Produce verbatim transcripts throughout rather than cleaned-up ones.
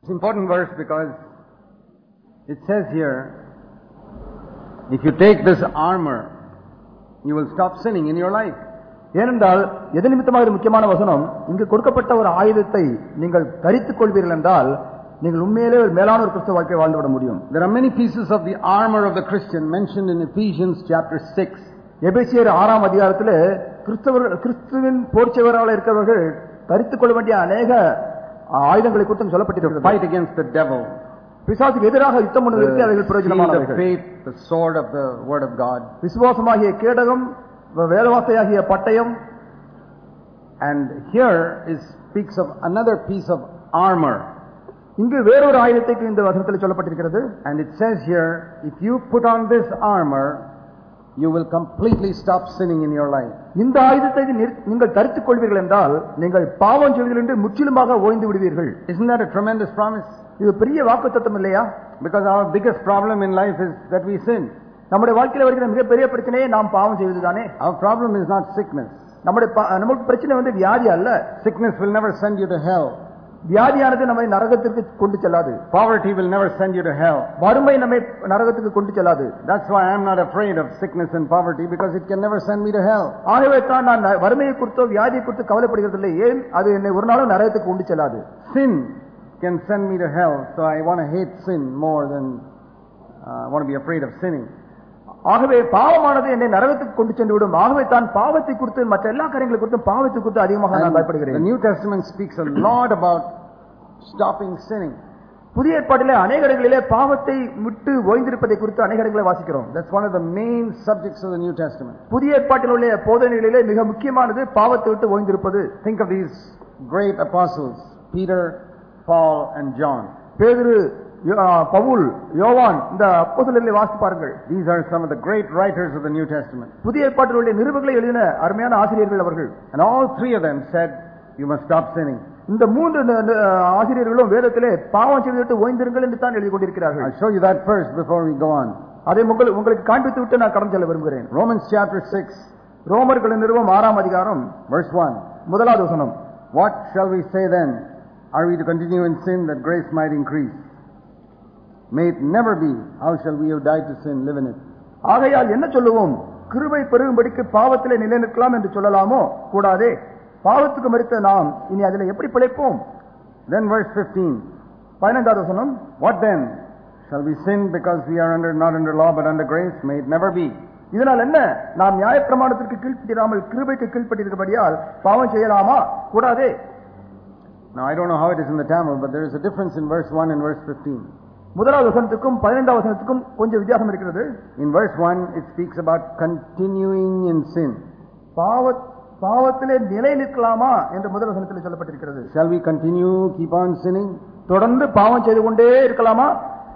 It's an important verse because it says here, if you take this armor, you will stop sinning in your life. ஏனென்றால் எது நிமித்தமாக முக்கியமான வசனம், இங்கு கொடுக்கப்பட்ட ஒரு ஆயுதத்தை நீங்கள் தரித்துக் கொள்வீர்கள் என்றால் நீங்கள் உண்மையிலே ஒரு மேலான ஒரு கிறிஸ்தவ வாழ்க்கை வாழ்ந்துவிட முடியும். There are many pieces of the armor of the Christian mentioned in Ephesians chapter six. எபேசியர் ஆறாம் அதிகாரத்தில் கிறிஸ்தவர்கள் கிறிஸ்துவின் போர்ச்சவராக இருக்கிறவர்கள் தரித்துக் கொள்ள வேண்டிய அநேக ஆயுதங்களை குறித்து சொல்லப்பட்டிருக்கிறது. Fight against the devil. பிசாசுக்கு எதிராக யுத்தம் பண்ணுவதற்கு அவைகள் பிரயோஜனமானவைகள். Faith, the sword of the word of God. விசுவாசமாகிய கேடகம், வேதவார்த்தையாகிய பட்டயம். And here is speaks of another piece of armor. இங்கு வேறொரு ஆயுதத்தை இந்த வசனத்தில் சொல்லப்பட்டிருக்கிறது. And it says here, if you put on this armor, you will completely stop sinning in your life. இந்த ஆயுதத்தை நீங்கள் தரித்துக் கொள்வீர்கள் என்றால் நீங்கள் பாவம் செய்வதில் இருந்து முற்றிலுமாக ஓய்ந்து விடுவீர்கள். Isn't that a tremendous promise? இது பெரிய வாக்குத்தத்தம் இல்லையா? Because our biggest problem in life is that we sin. நம்முடைய வாழ்க்கையில் வருகிற மிகப்பெரிய பிரச்சனையே நாம் பாவம் செய்வதுதானே. Our problem is not sickness. நம்முடைய நமக்கு பிரச்சனை வந்து வியாதி அல்ல. Sickness will never send you to hell. வியாதியானது நம்மை நரகத்திற்கு கொண்டு செல்லாது. Poverty will never send you to hell. வறுமை நம்மை நரகத்துக்கு கொண்டு செல்லாது. That's why I am not afraid of sickness and poverty, because it can never send me to hell. ஆகவே தான் நான் வறுமையை குறித்தோ வியாதியை குறித்து கவலைப்படுகிறதில்லை. ஏன்? அது என்னை ஒரு நாளும் நரகத்துக்கு கொண்டு செல்லாது. Sin can send me to hell, so I want to hate sin more than uh, I want to be afraid of sinning. ஆகவே பாவமானது என்னை நரகத்துக்கு கொண்டு சென்று விடும். ஆகவே தான் பாவத்தை குறித்து மற்ற எல்லா காரியங்களை குறித்தும் பாவத்தை குறித்து அதிகமாக நான் பயப்படுகிறேன். The New Testament speaks a lot about stopping sinning. புதிய ஏற்பாட்டிலே அநேக இடங்களிலே பாவத்தை விட்டு ஓய்ந்திருப்பதை குறித்து அநேக இடங்களை வாசிக்கிறோம். That's one of the main subjects of the New Testament. புதிய ஏற்பாட்டில் உள்ள போதனைகளிலே மிக முக்கியமானது பாவத்தை விட்டு ஓய்ந்திருப்பது. Think of these great apostles, Peter, Paul and John. பேதுரு, பவுல், யோவான், இந்த அப்போஸ்தலர்களை வாசித்து பாருங்கள். These are some of the great writers of the New Testament. புதிய ஏற்பாட்டில் உள்ள நிருபங்களை எழுதின அருமையான ஆசிரியர்கள் அவர்கள். And all three of them said, you must stop sinning. இந்த மூன்று ஆசிரியர்களும் வேதத்திலே பாவம் செய்துவிட்டு ஓய்ந்திருங்கள் என்று தான் எழுதி கொண்டிருக்கிறார்கள். I'll show you that first before we go on. அதை உங்களுக்கு காண்பித்து விட்டு நான் கடந்து செல்ல விரும்புகிறேன். Romans chapter six. ரோமர்களின் நிருபம் ஆறாம் அதிகாரம் verse one. முதலாவது வசனம். What shall we say then? Are we to continue in sin that grace might increase? May it never be. How shall we who died to sin live in it? ஆகையால் என்ன சொல்லுவோம்? கிருபை பெருகும்படிக்கு பாவத்திலே நிலைநிற்கலாம் என்று சொல்லலாமோ? கூடாதே. பாவத்துக்கு மரித்த நாம் இனி அதில் எப்படி பிழைப்போம்? Then verse fifteen. பதினைந்தாவது வசனம். What then? Shall we sin because we are under not under law but under grace? May it never be. இதனால் என்ன? நாம் நியாயப்பிரமாணத்திற்கு கீழ்ப்படியாமல் கிருபைக்கு கீழ்ப்பட்டிருக்கிறபடியால் பாவம் செய்யலாமா? கூடாதே. Now I don't know how it is in the Tamil, but there is a difference in verse one and verse fifteen. முதலாவது வசனத்துக்கும் பதினைந்தாவது வசனத்துக்கும் கொஞ்சம் வித்தியாசம் இருக்கிறது. In verse one it speaks about continuing in sin. பாவ பாவத்திலே நிலை நிற்கலாமா என்று முதல் வசனத்தில் சொல்லப்பட்டிருக்கிறது. Shall we continue keep on sinning? தொடர்ந்து பாவம் செய்து கொண்டே இருக்கலாமா?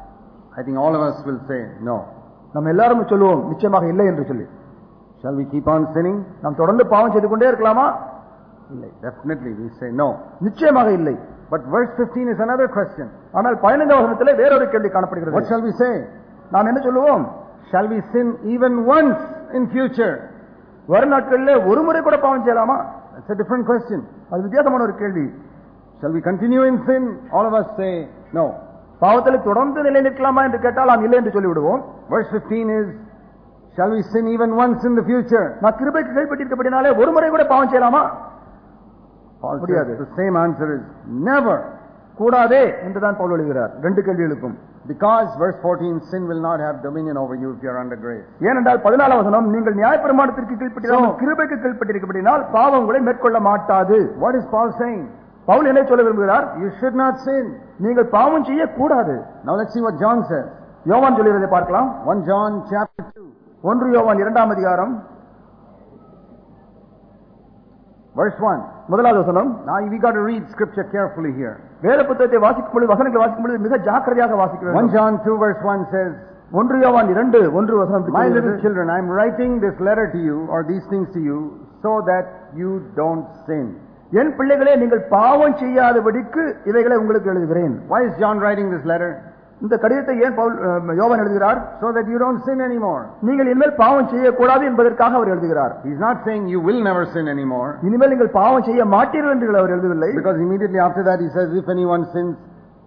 I think all of us will say no. நம்ம எல்லாரும் சொல்லுவோம் நிச்சயமாக இல்லை என்று சொல்லி. Shall we keep on sinning? நாம் தொடர்ந்து பாவம் செய்து கொண்டே இருக்கலாமா? இல்லை. Definitely we say no. நிச்சயமாக இல்லை. But verse fifteen is another question. ஆனால் பதினைந்தாவது வசனத்திலே வேறொரு கேள்வி காணப்படுகிறது. What shall we say? நாம் என்ன சொல்லுவோம்? Shall we sin even once in future? வரும் நாட்களிலே ஒரு முறை கூட பாவம் செய்யலாமா? That's a different question. அது வித்தியாசமான ஒரு கேள்வி. Shall we continue in sin? All of us say no. பாவத்திலே தொடர்ந்து நிலை நிற்கலாமா என்று கேட்டால் நாம் இல்லை என்று சொல்லிவிடுவோம். Verse fifteen is, shall we sin even once in the future? நான் கிருபைக்கு கீழ்ப்பட்டிருக்கிறபடினாலே ஒரு முறை கூட பாவம் செய்யலாமா? முடியாது. The same answer is never. கூடாதே என்றுதான் பவுல் எழுதுகிறார் ரெண்டு கேள்விகளுக்கும். Because verse fourteen, sin will not have dominion over you if you are under grace. ஏனென்றால் பதினாலாம் வசனம், நீங்கள் நியாயப்பிரமாணத்திற்கு கீழ்ப்பட்டிருந்தால் கிருபைக்கு கீழ்ப்பட்டிருக்கிறபடியால் பாவம் உங்களை மேற்கொள்ள மாட்டாது. What is Paul saying? Pavul என்ன சொல்ல விரும்புகிறார்? You should not sin. நீங்கள் பாவம் செய்ய கூடாது. Now let's see what John says. யோவான் சொல்லுகிறதை பார்க்கலாம். First John chapter two. ஒன்று யோவான் இரண்டாம் அதிகாரம் verse one. முதலாவது வசனம். Now we got to read scripture carefully here. வேத புத்தகத்தை வாசிக்கும் பொழுது வசனங்களை வாசிக்கும் பொழுது மிக ஜாக்கிரதையாக வாசிக்க வேண்டும். First John two verse one says, ஒன்று யோவான் இரண்டு ஒன்று வசனம். My little children, I am writing this letter to you or these things to you so that you don't sin. என் பிள்ளைகளே, நீங்கள் பாவம் செய்யாதபடிக்கு இவைகளை உங்களுக்கு எழுதுகிறேன். Why is John writing this letter? இந்த கடிதத்தை ஏன் பவுல் யோவான் எழுதுகிறார்? So that you don't sin anymore. நீங்கள் இனிமேல் பாவம் செய்யக்கூடாது என்பதற்காக அவர் எழுதுகிறார். He is not saying you will never sin anymore. இனிமேல் நீங்கள் பாவம் செய்ய மாட்டீர்கள் என்று அவர் எழுதவில்லை. Because immediately after that he says, if anyone sins,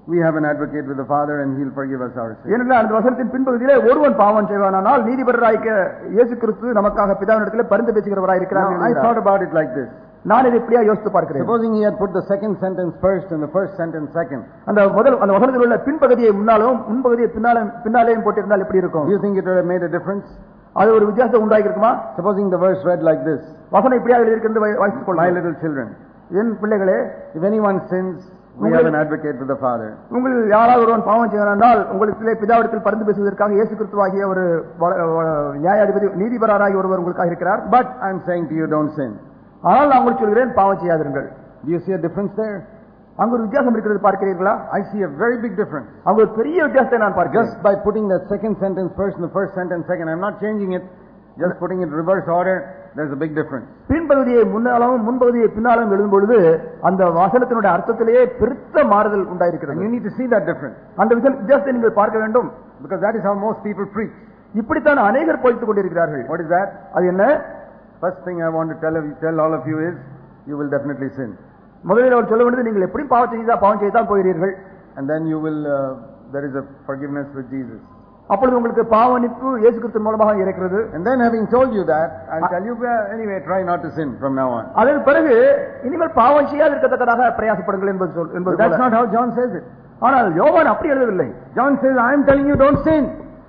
We have an advocate with the Father and he'll forgive us our sins. ஏனென்றால் அந்த வசனத்தின் பின்பகுதியிலே ஒருவன் பாவம் செய்வானானால் நீதிபரராகிய இயேசு கிறிஸ்து நமக்காக பிதாவினிடத்திலே பரிந்து பேசுகிறவராய் இருக்கிறார். I thought about it like this. நான் இதை இப்படியா யோசித்து பார்க்கிறேன். Supposing he had put the second sentence first and the first sentence second. அந்த முதல் அந்த வசனத்தில் உள்ள பின்பகுதியை முன்னாலும் முன்பகுதியை பின்னாலும் பின்னாலேயும் போட்டிருந்தால் எப்படி இருக்கும்? Do you think it would have made a difference? அது ஒரு வித்தியாசத்தை உண்டாக்கி இருக்குமா? Supposing the verse read like this. வசனம் இப்படியா எழுதியிருக்கிறது வாசித்துக் கொள்ளுங்கள். My little children, என் பிள்ளைகளே, if anyone sins, we have an advocate with the Father. உங்கள் யாராவது ஒருவன் பாவம் செய்தால் உங்களுக்கு பிதாவிடத்தில் பரிந்து பேசுவதற்கு இயேசு கிறிஸ்துவாகிய ஒரு நியாயாதிபதி நீதிபரராகிய ஒருவர் உங்களுக்காக இருக்கிறார். But I am saying to you, don't sin. ஆனால் நான் உங்களுக்கு சொல்கிறேன், பாவம் செய்யாதீர்கள். Do you see a difference there? அங்க ஒரு வித்தியாசம் இருக்கிறது பார்க்கிறீர்களா? I see a very big difference. அங்க ஒரு பெரிய வித்தியாசத்தை நான் பார்க்கிறேன். Just by putting that second sentence first and the first sentence second, I'm not changing it. Just putting it reverse order, there's a big difference. பின்பகுதியை முன்னாலும் முன்பகுதியை பின்னாலும் எழுதும் பொழுது அந்த வசனத்தினுடைய அர்த்தத்திலேயே பெருத்த மாறுதல் உண்டாயிருக்கிறது. You need to see that difference. அந்த வித்தியாசத்தை நீங்கள் பார்க்க வேண்டும். Because that is how most people preach. இப்படித்தான் அநேகர் போதித்துக் கொண்டிருக்கிறார்கள். What is that? அது என்ன? First thing I want to tell you, tell all of you is, you will definitely sin. முதலில் அவர் சொல்ல வேண்டியது, நீங்கள் எப்படி பாவம் செய்தா பாவம் செய்தான் போகிறீர்கள். And then you will, uh, there is a forgiveness with Jesus. அப்பொழுது உங்களுக்கு பாவமன்னிப்பு இயேசு கிறிஸ்து மூலமாக இருக்கிறது. And then having told you that, I'll tell you, well, anyway, try not to sin from now on. அதன் பிறகு இனிமேல் பாவம் செய்யாதிருக்கத்தக்கதாக பிரயாசப்படுங்கள் என்பது சொல் என்பது. That's not how John says it. ஆனால் யோவான் அப்படி எழுதவில்லை. John says, I am telling you, don't sin.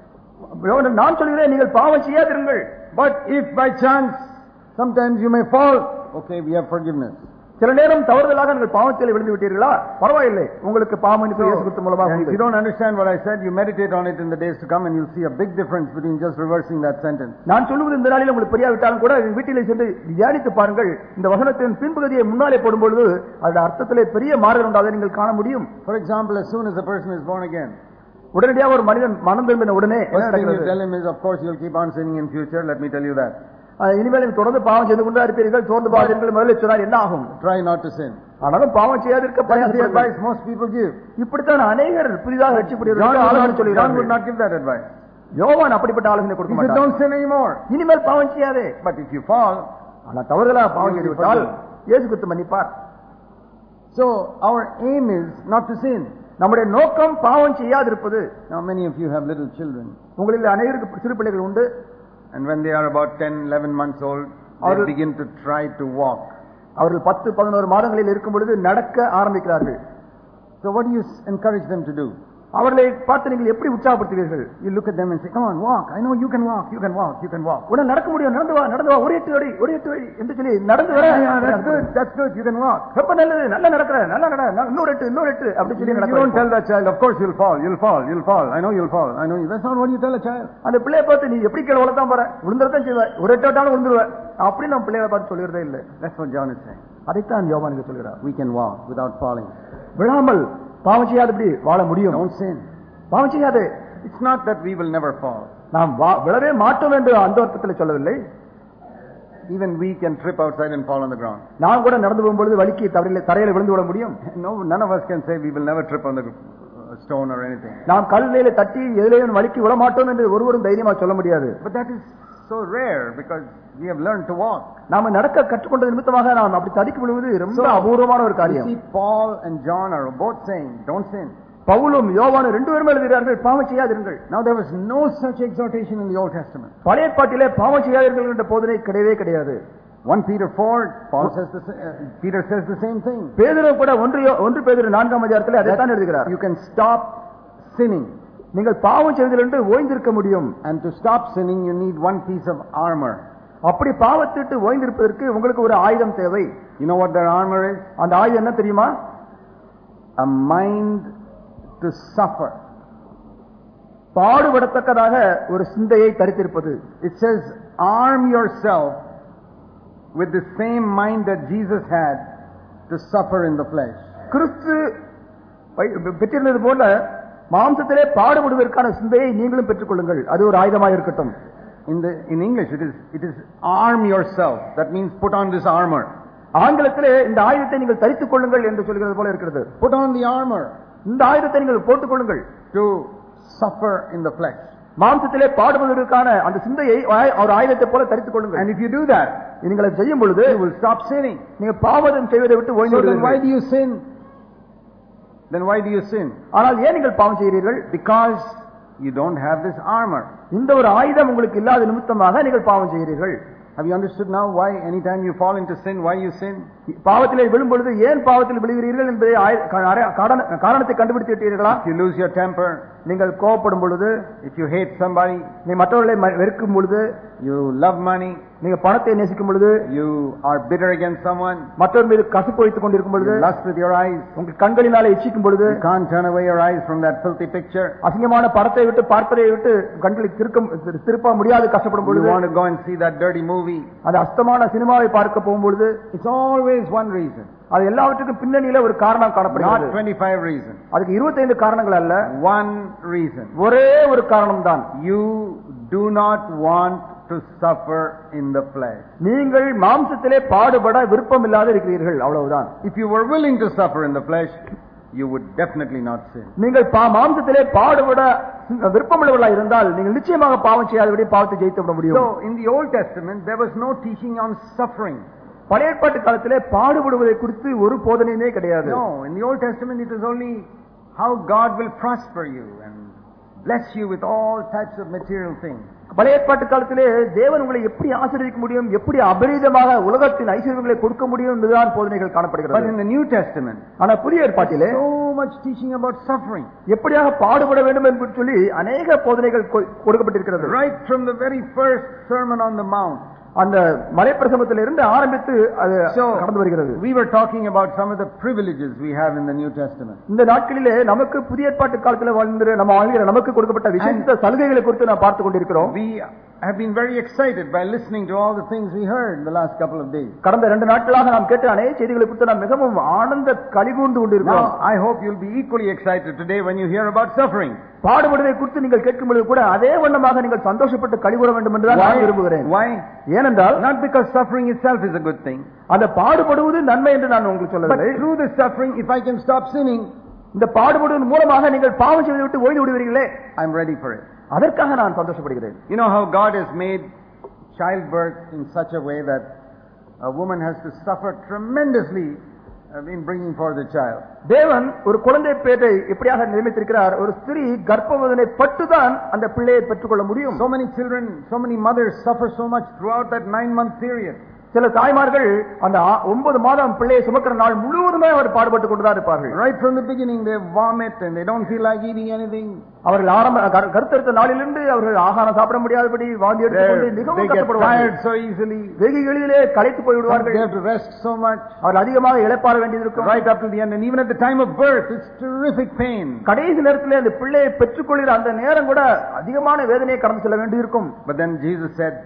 யோவான் நான் சொல்கிறேன், நீங்கள் பாவம் செய்யாதிருங்கள். But if by chance sometimes you may fall, okay, we have forgiveness. சில நேரம் தவறுதலாக நீங்கள் பாவத்தில் விழுந்து விட்டீர்களா, பரவாயில்லை, உங்களுக்கு பாவமன்னிப்பு இயேசு கிறிஸ்து மூலமாக உண்டு. If you don't understand what I said, you meditate on it in the days to come and you'll see a big difference between just reversing that sentence. நான் சொல்லுவது இந்த நாளில் உங்களுக்கு புரியாவிட்டாலும் கூட வீட்டிலே சென்று தியானித்து பாருங்கள். இந்த வசனத்தின் பின்பகுதியை முன்னாலே போடும்போது அதோட அர்த்தத்திலே பெரிய மாறுதல் உண்டாவதை நீங்கள் காண முடியும். For example, as soon as a person is born again, உடனடியாக ஒரு மனிதன் மனம் திரும்பின உடனே first thing you tell him is, of course you'll keep on sinning in future, let me tell you that. இனிமேல் தொடர்ந்து பாவம் செய்து கொண்டா இருப்பீர்கள், தொடர்ந்து பாவங்கள் முதலில் சொன்னால் என்ன ஆகும்? Try not to sin. ஆனாலும் பாவம் செய்யாதிருக்க பிரயாசப்படுங்கள். Advice most people give. இப்படித்தான் அநேகர் புதிதாக ரட்சிக்கப்படுகிறார்கள். ஆலோசனை சொல்கிறார்கள். John would not give that advice. யோவான் அப்படிப்பட்ட ஆலோசனை கொடுக்க மாட்டார். Don't sin anymore. இனிமேல் பாவம் செய்யாதே. But if you fall, ஆனா தவறுதலாக பாவம் செய்துவிட்டால் இயேசு கிறிஸ்து மன்னிப்பார். So our aim is not to sin. நம்முடைய நோக்கம் பாவம் செய்யாதிருப்பது. Now many of you have little children. உங்களில் அநேகருக்கு சிறு பிள்ளைகள் உண்டு. And when they are about ten eleven months old, they begin to try to walk. அவர்கள் பத்து பதினொன்று மாதங்களில் இருக்கும் பொழுது நடக்க ஆரம்பிக்கிறார்கள். So what do you encourage them to do? அவர்களை பார்த்து நீங்கள் எப்படி உற்சாகப்படுத்துவீர்கள்? You look at them and say, come on, walk. I know you can walk. You can walk. You can walk. உடனே நடக்க முடியும், நடந்து வா, நடந்து வா, ஒரு எட்டு அடி, ஒரு எட்டு அடி என்று சொல்லி நடந்து வர. That's good. That's good. You can walk. ரொம்ப நல்லது, நல்லா நடக்கிற, நல்லா நட, இன்னொரு எட்டு, இன்னொரு எட்டு அப்படி சொல்லி நடக்க. You don't tell that child, of course you'll fall. You'll fall. You'll fall. I know you'll fall. I know you. That's not what you tell a child. அந்த பிள்ளையை பார்த்து நீ எப்படி கீழே விழத்தான் போற, விழுந்துறதான் செய்வ, ஒரு எட்டு விட்டாலும் விழுந்துருவ, அப்படி நம்ம பிள்ளைகளை பார்த்து சொல்லிறதே இல்லை. That's what John is saying. அதைத்தான் யோவான் இங்க சொல்கிறார். We can walk without falling. விழாமல் பாவம் செய்யாதபடி வாழ முடியும். Don't sin. பாவம் செய்யாதே. It's not that we will never fall. நாம் விழவே மாட்டோம் என்று அந்த அர்த்தத்தில் சொல்லவில்லை. Even we can trip outside and fall on the ground. நான் கூட நடந்து போகும்போது வலிக்கு தரையில விழுந்து விட முடியும். No, none of us can say we will never trip on the stone or anything. நாம் கல்லிலே தட்டி எதிலேயும் வலிக்கு விழ மாட்டோம் என்று ஒருவரும் தைரியமா சொல்ல முடியாது. But that is so rare because we have learned to walk. நாம நடக்க கற்றுக்கொண்ட நிமித்தமாக நாம் அப்படி தடிக்கு விழுவது ரொம்ப அபூர்வமான ஒரு காரியம். See, Paul and John are both saying, don't sin. பவுலும் யோவானும் ரெண்டு பேரும் எழுதுகிறார்கள், பாவம் செய்யாதீர்கள். Now there was no such exhortation in the Old Testament. பழைய ஏற்பாட்டிலே பாவம் செய்யாதீர்கள் என்ற போதனை கிடையவே கிடையாது. First Peter four, Paul says the uh, Peter says the same thing. பேதுரு கூட ஒன்று ஒன்று பேதுரு நான்காம் அதிகாரத்திலே அதைத்தான் எழுதுகிறார். You can stop sinning. நீங்கள் பாவம் செய்வதிலிருந்து ஓய்ந்திருக்க முடியும். And to stop sinning you need one piece of armor. அப்படி பாவத்திட்டு ஓய்ந்திருப்பதற்கு உங்களுக்கு ஒரு ஆயுதம் தேவை. You know what their armor is? அந்த ஆயுதம் என்ன தெரியுமா? A mind to suffer. பாடுபடத்தக்கதாக ஒரு சிந்தையை தரித்திருப்பது. It says arm yourself with the same mind that Jesus had to suffer in the flesh. கிறிஸ்து பெற்றிருந்தது போல மாம்சத்திலே பாடுபடுவதற்கான சிந்தையை நீங்களும் பெற்றுக் கொள்ளுங்கள். அது ஒரு ஆயுதமாக இருக்கட்டும். In the in English it is it is arm yourself. That means put on this armor. ஆங்கிலத்திலே இந்த ஆயுதத்தை நீங்கள் தரித்துக் கொள்ளுங்கள் என்று சொல்கிறது போல இருக்கிறது. Put on the armor. இந்த ஆயுதத்தை நீங்கள் போட்டுக் கொள்ளுங்கள். To suffer in the flesh. மாம்சத்திலே பாடுபடுவதற்கான அந்த சிந்தையை ஒரு ஆயுதத்தை போல தரித்துக் கொள்ளுங்கள். And if you do that, நீங்கள் அதை செய்யும் பொழுது you will stop sinning. நீங்க பாவம் செய்வதை விட்டு ஓய்ந்து விடுவீர்கள். Why do you sin? Then why do you sin? ஆனால் ஏன் நீங்கள் பாவம் செய்கிறீர்கள்? Because you don't have this armor. இந்த ஒரு ஆயுதம் உங்களுக்கு இல்லாத நிமித்தமாக நீங்கள் பாவம் செய்கிறீர்கள். Have you understood now why anytime you fall into sin, why you sin? பாவத்திலே விழும் பொழுது ஏன் பாவத்தில் விழுகிறீர்கள் என்பதை காரணத்தை கண்டுபிடித்து விட்டீர்களா? If you lose your temper, நீங்கள் கோபப்படும் பொழுது, if you hate somebody, நீ மற்றவர்களை வெறுக்கும் பொழுது, you love money, நீங்க பணத்தை நேசிக்கும் பொழுது, you are bitter against someone, மற்றவர் மீது கசப்பு வைத்துக் கொண்டிருக்கும் பொழுது, you lust with your eyes, உங்கள் கண்களினாலே இச்சிக்கும் பொழுது, you can't turn away your eyes from that filthy picture, அசிங்கமான படத்தை விட்டு பார்ப்பதை விட்டு கண்களை திருக்க திருப்ப முடியாது கஷ்டப்படும் பொழுது, you want to go and see that dirty movie, அந்த அஸ்தமான சினிமாவை பார்க்க போகும் பொழுது, it's always one reason. அது எல்லாவற்றுக்கும் பின்னணியில ஒரு காரணம் காணப்படுகிறது. Not twenty-five reasons. அதுக்கு இருபத்தைந்து காரணங்கள் அல்ல, one reason. ஒரே ஒரு காரணம் தான். You do not want to suffer in the flesh. நீங்கள் மாம்சத்திலே பாடுபட விருப்பம் இல்லாத இருக்கிறீர்கள், அவ்வளவுதான். If you were willing to suffer in the flesh, you would definitely not sin. நீங்கள் மாம்சத்திலே பாடுபட விருப்பமுள்ளவர்களாக இருந்தால் நீங்கள் நிச்சயமாக பாவம் செய்யாதபடி பாவத்தை ஜெயித்து விட முடியும். So in the Old Testament there was no teaching on suffering. பழைய ஏற்பாட்டு காலத்திலே பாடுபடுவதை குறித்து ஒரு போதனையே கிடையாது. No, in the Old Testament it is only how God will prosper you and bless you with all types of material things. பழைய ஏற்பாட்டு காலத்திலே தேவன் உங்களை எப்படி ஆசீர்வதிக்க முடியும், எப்படி அபரிதமாக உலகத்தின் ஐஸ்வர்யங்களை கொடுக்க முடியும் என்றுதான் போதனைகள் காணப்படுகிறது. But in the New Testament, ஆனா புதிய ஏற்பாட்டிலே so much teaching about suffering. எப்படியாக பாடுபட வேண்டும் என்று சொல்லி அநேக போதனைகள் கொடுக்கப்பட்டிருக்கிறது. Right from the very first Sermon on the Mount, அந்த மலைப்பிரசங்கத்திலிருந்து ஆரம்பித்து அது கடந்து வருகிறது. We were talking about some of the privileges we have in the New Testament. இந்த நாட்களிலே நமக்கு புதிய ஏற்பாட்டு காலத்தில் வாழ்ந்த நம்ம ஆளுகிற நமக்கு கொடுக்கப்பட்ட விசேஷித்த சலுகைகளை குறித்து நாம் பார்த்துக் கொண்டிருக்கிறோம். We have been very excited by listening to all the things we heard in the last couple of days. கடந்த இரண்டு நாட்களாக நாம் கேட்ட அநேக செய்திகளை குறித்து நாம் மிகவும் ஆனந்த களிகூர்ந்து கொண்டிருக்கிறோம். Now I hope you'll be equally excited today when you hear about suffering. பாடுபடுவதை குறித்து நீங்கள் கேட்கும் பொழுது கூட அதே வண்ணமாக நீங்கள் சந்தோஷப்பட்டு களிகூர வேண்டும் என்று நான் விரும்புகிறேன். Why? ஏனென்றால் not because suffering itself is a good thing. அந்த பாடுபடுவது நன்மை என்று நான் உங்களுக்கு சொல்லவில்லை. But through the suffering, if I can stop sinning, இந்த பாடுபடுவதன் மூலமாக நீங்கள் பாவம் செய்து விட்டு ஓய்ந்து விடுவீர்களே, I'm ready for it. அதற்காக நான் சந்தோஷப்படுகிறேன். You know how God has made childbirth in such a way that a woman has to suffer tremendously in bringing forth a child. தேவன் ஒரு குழந்தை பேரை எப்படியாக நியமித்திருக்கிறார், ஒரு ஸ்திரீ கர்ப்பவதனை பட்டுதான் அந்த பிள்ளையை பெற்றுக்கொள்ள முடியும். So many children, so many mothers suffer so much throughout that nine month period. சில தாய்மார்கள் அந்த ஒன்பது மாதம் பிள்ளையை சுமக்கிற நாள் முழுவதுமே அவர் பாடுபட்டு கொண்டுதான் இருப்பார்கள். Right from the beginning they vomit and they don't feel like eating anything. அவர்கள் ஆரம்ப கருத்தெடுத்த நாளிலிருந்து அவர்கள் ஆகாரம் சாப்பிட முடியாதபடி வாந்தி எடுத்துக்கொண்டு மிகவும் கஷ்டப்படுவார்கள். So easily வெகு எளிதிலே களைத்து போய்விடுவார்கள். They have to rest so much. அவர்கள் அதிகமாக இளைப்பாற வேண்டியது இருக்கும். Right up to the end, and even at the time of birth it's terrific pain. கடைசி நேரத்திலே அந்த பிள்ளையை பெற்றுக்கொள்கிற அந்த நேரம் கூட அதிகமான வேதனையை கடந்து செல்ல வேண்டியிருக்கும். But then Jesus said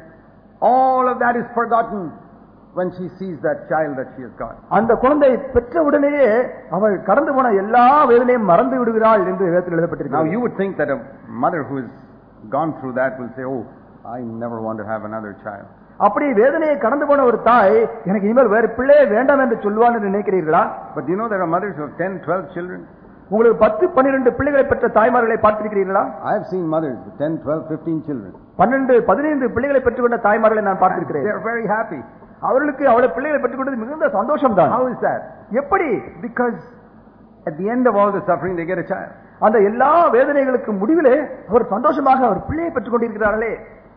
all of that is forgotten when she sees that child that she has got. அந்த குழந்தை பெற்ற உடனேயே அவள் கடந்து போன எல்லா வேதனையும் மறந்து விடுகிறாள் என்று வேதத்தில் எழுதப்பட்டிருக்கிறது. Now you would think that a mother who has gone through that will say, oh, I never want to have another child. அப்படி வேதனையை கடந்து போன ஒரு தாய் எனக்கு இனிமேல் வேறு பிள்ளையே வேண்டாம் என்று சொல்வான் என்று நினைக்கிறீர்களா? But you know there are mothers who have ten, twelve children. உங்களுக்கு பத்து பன்னிரண்டு பிள்ளைகளை பெற்ற தாய்மார்களை பார்த்திருக்கிறீர்களா? I have seen mothers with ten, twelve, fifteen children. பன்னிரண்டு பதினைந்து பிள்ளைகளை பெற்றுக்கொண்ட தாய்மார்களை நான் பார்த்திருக்கிறேன். They are very happy. அவர்களுக்கு அவளை பிள்ளைகளை பெற்றுக்கொண்டது மிகுந்த சந்தோஷம் தான். How is that? எப்படி? Because at the end of all the suffering they get a child. அந்த எல்லா வேதனைகளுக்கு முடிவிலே அவர் சந்தோஷமாக அவர் பிள்ளையை பெற்றுக் கொண்டிருக்கிறார்களே.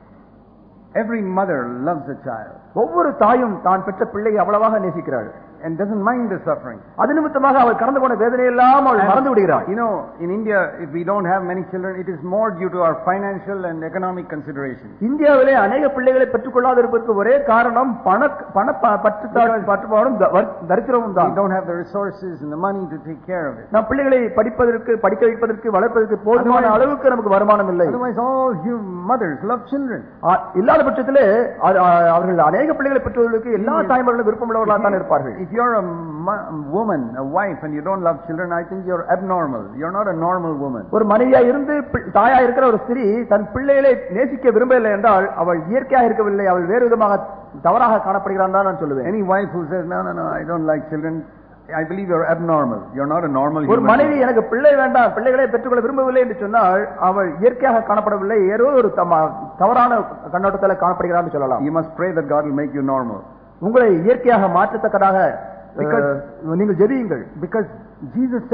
Every mother loves a child. ஒவ்வொரு தாயும் தான் பெற்ற பிள்ளையை அவ்வளவாக நேசிக்கிறாள். And doesn't mind the suffering. அது நிமித்தமாக அவள் கடந்து போன வேதனை எல்லாம் அவள் மறந்து விடுகிறாள். You know, in India, if we don't have many children, it is more due to our financial and economic considerations. இந்தியாவிலே அநேக பிள்ளைகளை பெற்றுக்கொள்ளாத இருப்பதற்கு ஒரே காரணம் பண பண பற்றுப்பாடும் தரித்திரமும் தான். We don't have the resources and the money to take care of it. நம் பிள்ளைகளை படிப்பதற்கு படிக்க வைப்பதற்கு வளர்ப்பதற்கு போதுமான அளவுக்கு நமக்கு வருமானம் இல்லை. Otherwise all you mothers love children. இல்லாத பட்சத்திலே அவர்கள் அநேக பிள்ளைகளை பெற்றவர்களுக்கு எல்லா தாய்மார்களும் விருப்பமுள்ளவர்களாக தான் இருப்பார்கள். If you're a woman, a wife, and you don't love children, I think you're abnormal. You're not a normal woman. ஒரு மனைவியா இருந்து தாயா இருக்கிற ஒரு ஸ்திரீ தன் பிள்ளைகளை நேசிக்க விரும்பவில்லை என்றால் அவள் இயற்கையாக இருக்கவில்லை, அவள் வேறு விதமாக தவறாக காணப்படுகிறான் தான் நான் சொல்லுவேன். Any wife who says no no no I don't like children, I believe you're abnormal. You're not a normal human. ஒரு மனைவி எனக்கு பிள்ளை வேண்டாம், பிள்ளைகளை பெற்றுக்கொள்ள விரும்பவில்லை என்று சொன்னால் அவள் இயற்கையாக காணப்படவில்லை, ஏதோ ஒரு தவறான கண்ணோட்டத்தில் காணப்படுகிறான்னு சொல்லலாம். You must pray that God will make you normal. உங்களை இயற்கையாக மாற்றத்தக்கதாக நீங்கள் ஜெபியுங்கள். Because Jesus said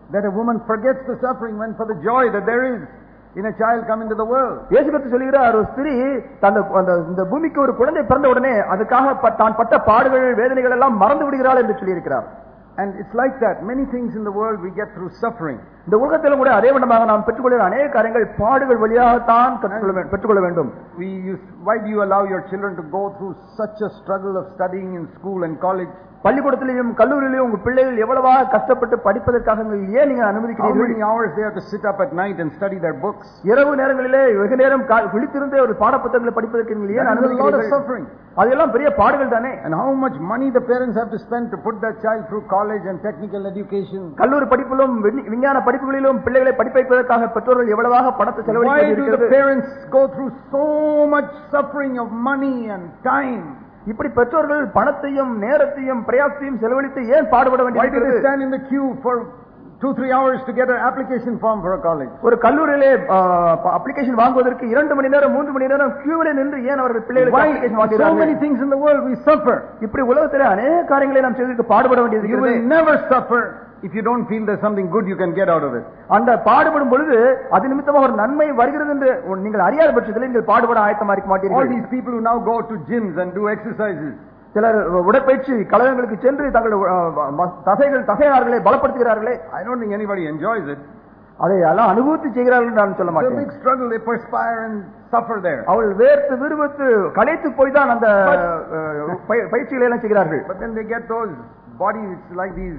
that a woman forgets the suffering when for the joy that there is in a child coming to the world. இயேசு கிறிஸ்து சொல்கிறார், ஒரு ஸ்திரீ தன் இந்த பூமிக்கு ஒரு குழந்தை பிறந்த உடனே அதுக்காக தான் பட்ட பாடுகள் வேதனைகள் எல்லாம் மறந்து விடுகிறாள் என்று சொல்லி இருக்கிறார். And it's like that. Many things in the world we get through suffering. இந்த உலகத்திலும் கூட அதே விதமாக நாம் பெற்றுக்கொள்கிற அநேக காரியங்கள் பாடுகள் வழியாகத்தான் பெற்றுக்கொள்ள வேண்டும். We use, why do you allow your children to go through such a struggle of studying in school and college? பள்ளிக்கூடத்திலும் கல்லூரியிலும் உங்க பிள்ளைகள் எவ்வளவா கஷ்டப்பட்டு படிப்பதற்காக ஏன் நீங்க அனுமதிக்கிறீர்கள்? How many hours they have to sit up at night and study their books? இரவு நேரங்களிலே வெகு நேரம் விழித்திருந்தே ஒரு பாட புத்தகங்களை படிப்பதற்கு நீங்கள் ஏன் அனுமதிக்கிறீர்கள்? அதெல்லாம் பெரிய பாடுகள் தானே. And how much money the parents have to spend to put their child through college and technical education? கல்லூரி படிப்பிலும் விஞ்ஞான படிப்புகளிலும் பிள்ளைகளை படிக்க வைப்பதற்காக பெற்றோர்கள் எவ்வளவாக பணத்தை செலவழிக்க வேண்டியிருக்கிறது? Why do the parents go through so much suffering of money and time? இப்படி பெற்றோர்கள் பணத்தையும் நேரத்தையும் பிரயாசத்தையும் செலவழித்து ஏன் பாடுபட வேண்டியிருக்கிறது? Why do they stand in the queue for two three hours to get an application form for a college? ஒரு கல்லூரியிலே அப்ளிகேஷன் வாங்குவதற்கு இரண்டு மணி நேரம் மூன்று மணி நேரம் queueல நின்று ஏன் அவர்கள் பிள்ளைகளுக்கு அப்ளிகேஷன் வாங்குகிறார்கள்? So many things in the world we suffer. இப்படி உலகத்திலே அநேக காரியங்களை நாம் செய்வதற்கு பாடுபட வேண்டியிருக்கிறது. You will never suffer if you don't feel there's something good you can get out of it. அந்த பாடுபடும் பொழுது அது நிமித்தமாக ஒரு நன்மை வருகிறது என்று நீங்கள் அறியாத பட்சத்தில் நீங்கள் பாடுபட ஆயத்தமா இருக்க மாட்டீர்கள். All these people who now go to gyms and do exercises, சிலர் உடற்பயிற்சி கழகங்களுக்கு சென்று தங்கள் தசைகள் தசையார்களை பலப்படுத்துகிறார்களே. I don't think anybody enjoys it. அதை எல்லாம் அனுபவித்து செய்கிறார்கள் நான் சொல்ல மாட்டேன். It's a big struggle, they perspire and suffer there. அவள் வேர்த்து விறுவிறுத்து களைத்து போய் தான் அந்த பயிற்சிகளை எல்லாம் செய்கிறார்கள். But then they get those bodies like these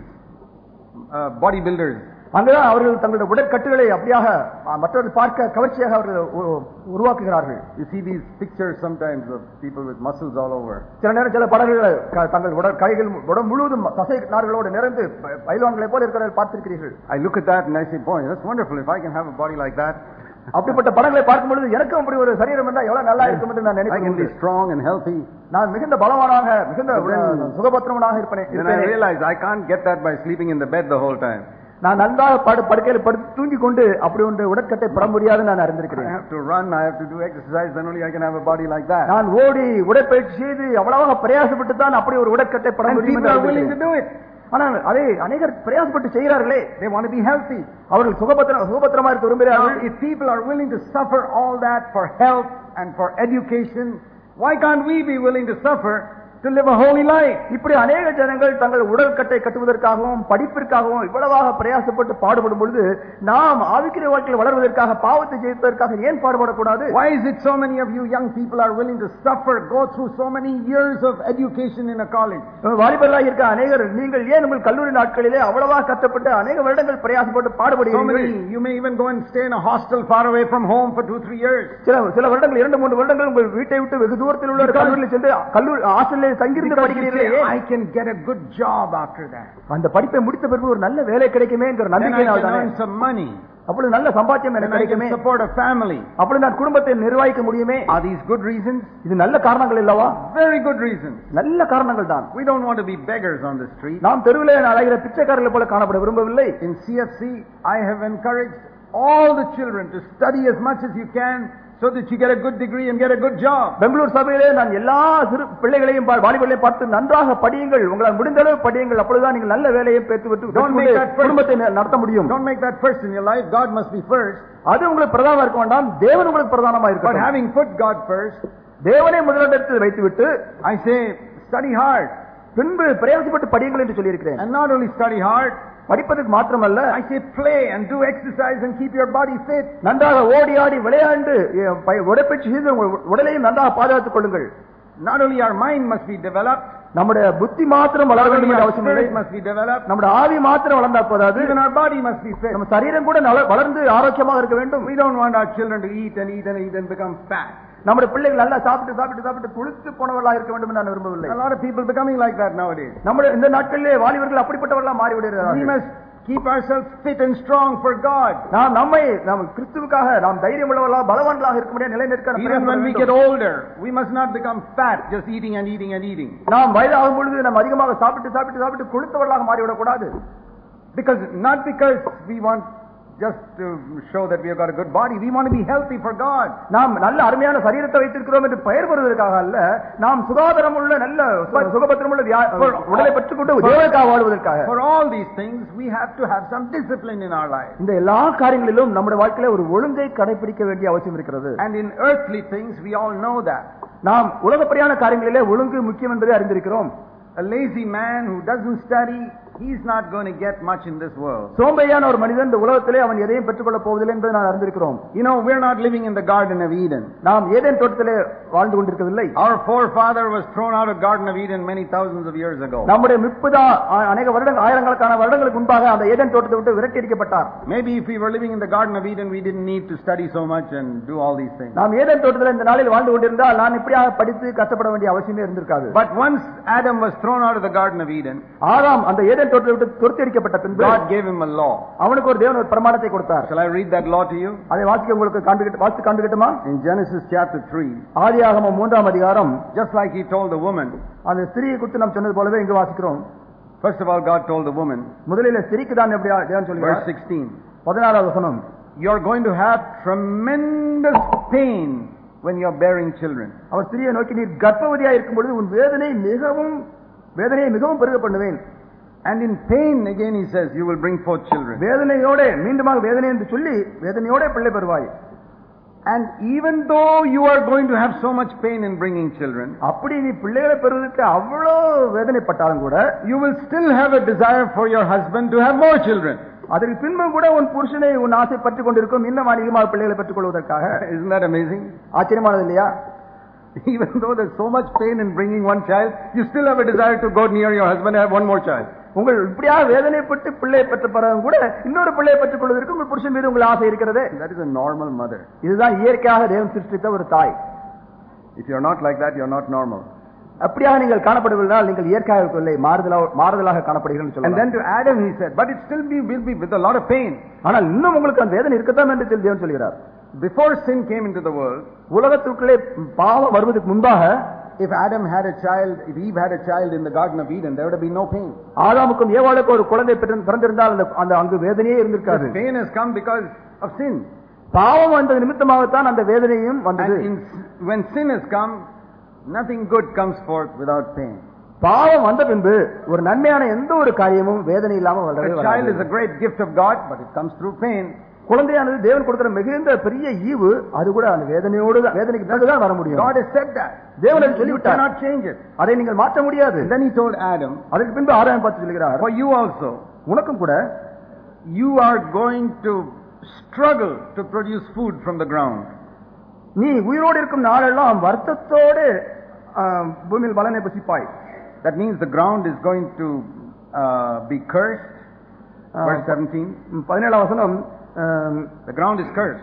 uh, bodybuilders. அங்கதான் அவர்கள் தங்களுடைய உடற்கட்டுகளை அப்படியாக மற்றவர்கள் பார்க்க கவர்ச்சியாக அவர்கள் உருவாக்குகிறார்கள். You see these pictures sometimes of people with muscles all over. சில நேரம் சில படங்கள் தங்கள் உடல் கைகள் உடல் முழுவதும் தசை நார்களோடு நிறைந்து பைல்வான்களை போல இருக்கிறவர்கள் பார்த்திருக்கிறீர்கள். I look at that and I say, boy, that's wonderful. If I can have a body like that. அப்படிப்பட்ட படங்களை பார்க்கும் பொழுது எனக்கும் அப்படி ஒரு சரீரம் இருந்தால் எவ்வளவு நல்லா இருக்கும் என்று நான் நினைக்கிறேன். I can be strong and healthy. நான் மிகுந்த பலவானாக மிகுந்த சுகபத்திரமானாக இருப்பேன். I realize I can't get that by sleeping in the bed the whole time. நான் நன்றாக படுக்கையில் படுத்து தூங்கி கொண்டு அப்படி ஒன்று உடற்கட்டை பட முடியாது நான் அறிந்திருக்கிறேன். I have to run, I have to do exercise, then only I can have a body like that. நான் ஓடி உடற்பயிற்சி செய்து அவ்வளவாக பிரயாசப்பட்டு தான் அப்படி ஒரு உடற்கட்டை பட முடியும். People are willing to do it. ஆனால் அதை அநேகர் பிரயாசப்பட்டு செய்கிறார்களே. They want to be healthy. அவர்கள் சுகபத்திர சுகபத்திரமா இருக்க விரும்புகிறார்கள். If people are willing to suffer all that for health and for education, why can't we be willing to suffer to live a holy life? இப்படி அநேக ஜனங்கள் தங்கள் உடல் கட்டை கட்டுவதற்காகவும் படிப்பிற்காகவும் இவ்வளவாக பிரயாசப்பட்டு பாடுபடும் பொழுது நாம் ஆவிக்குரிய வாழ்க்கையில் வளர்வதற்காக பாவத்தை ஜெயிப்பதற்காக ஏன் பாடுபடக்கூடாது? Why is it so many of you young people are willing to suffer, go through so many years of education in a college? வாலிபர்களாக இருக்க அநேகர் நீங்கள் ஏன் உங்கள் கல்லூரி நாட்களிலே அவ்வளவா கஷ்டப்பட்டு அநேக வருடங்கள் பிரயாசப்பட்டு பாடுபடுகிறீர்கள்? You may even go and stay in a hostel far away from home for two three years. சில சில வருடங்கள் இரண்டு மூன்று வருடங்கள் உங்கள் வீட்டை விட்டு வெகு தூரத்தில் உள்ள ஒரு கல்லூரியில் சென்று கல்லூரி ஹாஸ்டலில் தங்கியிருந்து படிக்கிறீர்களே. I can get a good job after that. அந்த படிப்பை முடித்த பிறகு ஒரு நல்ல வேலை கிடைக்குமே என்கிற நம்பிக்கையினால் தானே. earn some money. அப்படி நல்ல சம்பாத்தியம் எனக்கு கிடைக்குமே. Support a family. அப்படி நான் குடும்பத்தை நிர்வகிக்க முடியுமே. Are these good reasons? இது நல்ல காரணங்கள் இல்லவா? Very good reasons. நல்ல காரணங்கள் தான். We don't want to be beggars on the street. நாம் தெருவிலே அலைகிற பிச்சைக்காரர்கள் போல காணப்பட விரும்பவில்லை. In C F C I have encouraged all the children to study as much as you can so that you get a good degree and get a good job. Bangalore சபையிலே நான் எல்லா சிறு பிள்ளைகளையும் வாலிபர்களையும் பார்த்து நன்றாக படியுங்கள், உங்களால் முடிந்த அளவு படியுங்கள், அப்பொழுதுதான் நீங்கள் நல்ல வேலையை பெற்றுவிட்டு குடும்பத்தை நடத்த முடியும். Don't make that first in your life. God must be first. அது உங்களுக்கு பிரதானமா இருக்க வேண்டாம், தேவன் உங்களுக்கு பிரதானமா இருக்க. But having put God first, தேவனை முதலிடத்தில் வைத்துவிட்டு I say study hard. பின்பு பிரயாசப்பட்டு படியுங்கள் என்று சொல்லி இருக்கிறேன். And not only study hard, படிப்பதற்கு மாத்திரமல்ல, I say play and do exercise and keep your body fit. நன்றாக ஓடி ஆடி விளையாண்டு உடற்பயிற்சி செய்து உடலையும் நன்றாக பாதுகாத்துக் கொள்ளுங்கள். Not only our mind must be developed, நம்முடைய புத்தி மாத்திரம் வளர வேண்டும் என்ற அவசியம் இல்லை. must be developed, நம்முடைய ஆவி மாத்திரம் வளர்ந்தா போதாது, even our body must be fit. நம்ம சரீரம் கூட வளர்ந்து ஆரோக்கியமாக இருக்க வேண்டும். We don't want our children to eat and eat and eat and become fat. நம்முடைய பிள்ளைகள் நல்லா சாப்பிட்டு சாப்பிட்டு சாப்பிட்டு குளித்து போனவர்களாக இருக்க வேண்டும் என்று நான் விரும்பவில்லை. A lot of people becoming like that nowadays. நம்முடைய இந்த நாட்களிலே வாலிபர்கள் அப்படிப்பட்டவர்களாக மாறி விடுகிறார்கள். We must keep ourselves fit and strong for God. நாம் நம்மை நாம் கிறிஸ்துவுக்காக நாம் தைரியம் உள்ளவர்களாக பலவான்களாக இருக்க முடிய நிலை நிற்க. Even when we get older, we must not become fat just eating and eating and eating. நாம் வயதாகும் பொழுது நாம் அதிகமாக சாப்பிட்டு சாப்பிட்டு சாப்பிட்டு கொழுத்தவர்களாக மாறிவிடக் கூடாது. Because not because we want just to show that we have got a good body. We want to be healthy for God. நாம் நல்ல அருமையான சரீரத்தை வைத்திருக்கிறோம் என்று பெயர் பெறுவதற்காக அல்ல, நாம் சுகாதாரம் உள்ள நல்ல சுகபத்திரம் உள்ள உடலை பெற்றுக்கொண்டு தேவனுக்காக வாழ்வதற்காக. For all these things we have to have some discipline in our life. இந்த எல்லா காரியங்களிலும் நம்முடைய வாழ்க்கையில ஒரு ஒழுங்கை கடைபிடிக்க வேண்டிய அவசியம் இருக்கிறது. And in earthly things we all know that. நாம் உலகப்படியான காரியங்களிலே ஒழுங்கு முக்கியம் என்பதை அறிந்திருக்கிறோம். A lazy man who doesn't study, he's not going to get much in this world. சோம்பேறியான ஒரு மனிதன் இந்த உலகத்திலே அவன் எதையும் பெற்றுக்கொள்ள போவதில்லை என்பதை நான் அறிந்திருக்கிறோம். You know, we're not living in the Garden of Eden. நாம் ஏதேன் தோட்டத்திலே வாழ்ந்து கொண்டிருக்கவில்லை. Our forefather was thrown out of Garden of Eden many thousands of years ago. நம்முடைய முப்பது அநேக வருடங்கள் ஆயிரக்கணக்கான வருடங்களுக்கு முன்பாக அந்த ஏதேன் தோட்டத்தை விட்டு விரட்டி அடிக்கப்பட்டார். Maybe if we were living in the Garden of Eden, we didn't need to study so much and do all these things. நாம் ஏதேன் தோட்டத்திலே இந்த நாளில் வாழ்ந்து கொண்டிருந்தால் நான் இப்படியாக படித்து கஷ்டப்பட வேண்டிய அவசியமே இருந்திருக்காது. But once Adam was thrown out of the Garden of Eden, ஆதாம் அந்த ஏதேன் தோட்டத்தை விட்டு துரத்தி அடிக்கப்பட்ட பின்பு God gave him a law. அவனுக்கு ஒரு தேவன் ஒரு பிரமாணத்தை கொடுத்தார். Shall I read that law to you? அதை வாசிக்க உங்களுக்கு காண்பிக்க வாசித்து காண்பிக்கட்டுமா? In Genesis chapter three, ஆதியாகமம் மூன்றாம் அதிகாரம், just like he told the woman, அந்த ஸ்திரீயை குறித்து நாம் சொன்னது போலவே இங்கு வாசிக்கிறோம். First of all, God told the woman, முதலில் ஸ்திரீக்கு தான் எப்படி தேவன் சொல்கிறார். Verse sixteen, பதினாறாவது வசனம், you are going to have tremendous pain when you are bearing children. அவர் ஸ்திரீயை நோக்கி, நீ கர்ப்பவதியாக இருக்கும் பொழுது உன் வேதனை மிகவும் வேதனையை மிகவும் பெருக பண்ணுவேன். And in pain, again he says, you will bring forth children. வேதனையோட மீண்டுமாக வேதனை என்று சொல்லி வேதனையோட பிள்ளை பெறுவாய். And even though you are going to have so much pain in bringing children, அப்படி நீ பிள்ளைகளை பெறுவதற்கு அவ்வளோ வேதனைப்பட்டாலும் கூட, you will still have a desire for your husband to have more children. அதற்கு பின்பு கூட உன் புருஷனை உன் ஆசை பற்றிக் கொண்டிருக்கும் இன்னும் அதிகமாக பிள்ளைகளை பெற்றுக் கொள்வதற்காக. Isn't that amazing? ஆச்சரியமானது இல்லையா? Even though there's so much pain in bringing one child, you still have a desire to go near your husband and have one more child. உங்கள் இப்படியாக வேதனைப்பட்டு பிள்ளை பெற்ற பிறகு கூட இன்னொரு பிள்ளையை பெற்றுக் கொள்வதற்கு உங்கள் புருஷன் மீது உங்கள் ஆசை இருக்கிறது. That is a normal mother. இதுதான் இயற்கையாக தேவன் சிருஷ்டித்த ஒரு தாய். If you are not like that, you are not normal. அப்படியாக நீங்கள் காணப்படுவதால் நீங்கள் இயற்கையாக இருக்கவில்லை, மாறுதலாக மாறுதலாக காணப்படுகிறீர்கள் சொல்லுங்கள். And then to Adam he said, but it still be will be with a lot of pain. ஆனால் இன்னும் உங்களுக்கு அந்த வேதனை இருக்கத்தான் என்று தேவன் சொல்கிறார். Before sin came into the world, உலகத்துக்குள்ளே பாவம் வருவதற்கு முன்பாக, if Adam had a child, if Eve had a child in the Garden of Eden, there would have been no pain. ஆதாமுக்கும் ஏவாளுக்கும் ஒரு குழந்தை பிறந்திருந்தால் அந்த அந்த அங்கு வேதனையே இருந்திருக்காது. Pain has come because of sin. பாவம் வந்த நிமித்தமாகத்தான் அந்த வேதனையும் வந்தது. When sin has come, nothing good comes forth without pain. பாவம் வந்த பின்பு ஒரு நன்மையான எந்த ஒரு காரியமும் வேதனை இல்லாமல் வளரவே வராது. A child is a great gift of God, but it comes through pain. குழந்தையானது தேவன் கொடுக்கிற மிகுந்த பெரிய ஈவு, அது கூட அந்த வேதனையோடு வேதனைக்கு பிறகுதான் வர முடியும். God has said that. தேவன் அதை சொல்லிவிட்டார். You cannot change it. அதை நீங்கள் மாற்ற முடியாது. Then he told Adam, அதற்கு பின்பு ஆதாம் பார்த்து சொல்கிறார், for you also, உனக்கும் கூட, you are going to struggle to produce food from the ground. நீ உயிரோடு இருக்கும் நாளெல்லாம் வருத்தத்தோடு பூமியில் பலனை புசிப்பாய். That means the ground is going to uh, be cursed. Verse seventeen. பதினேழாம் வசனம், the ground is cursed.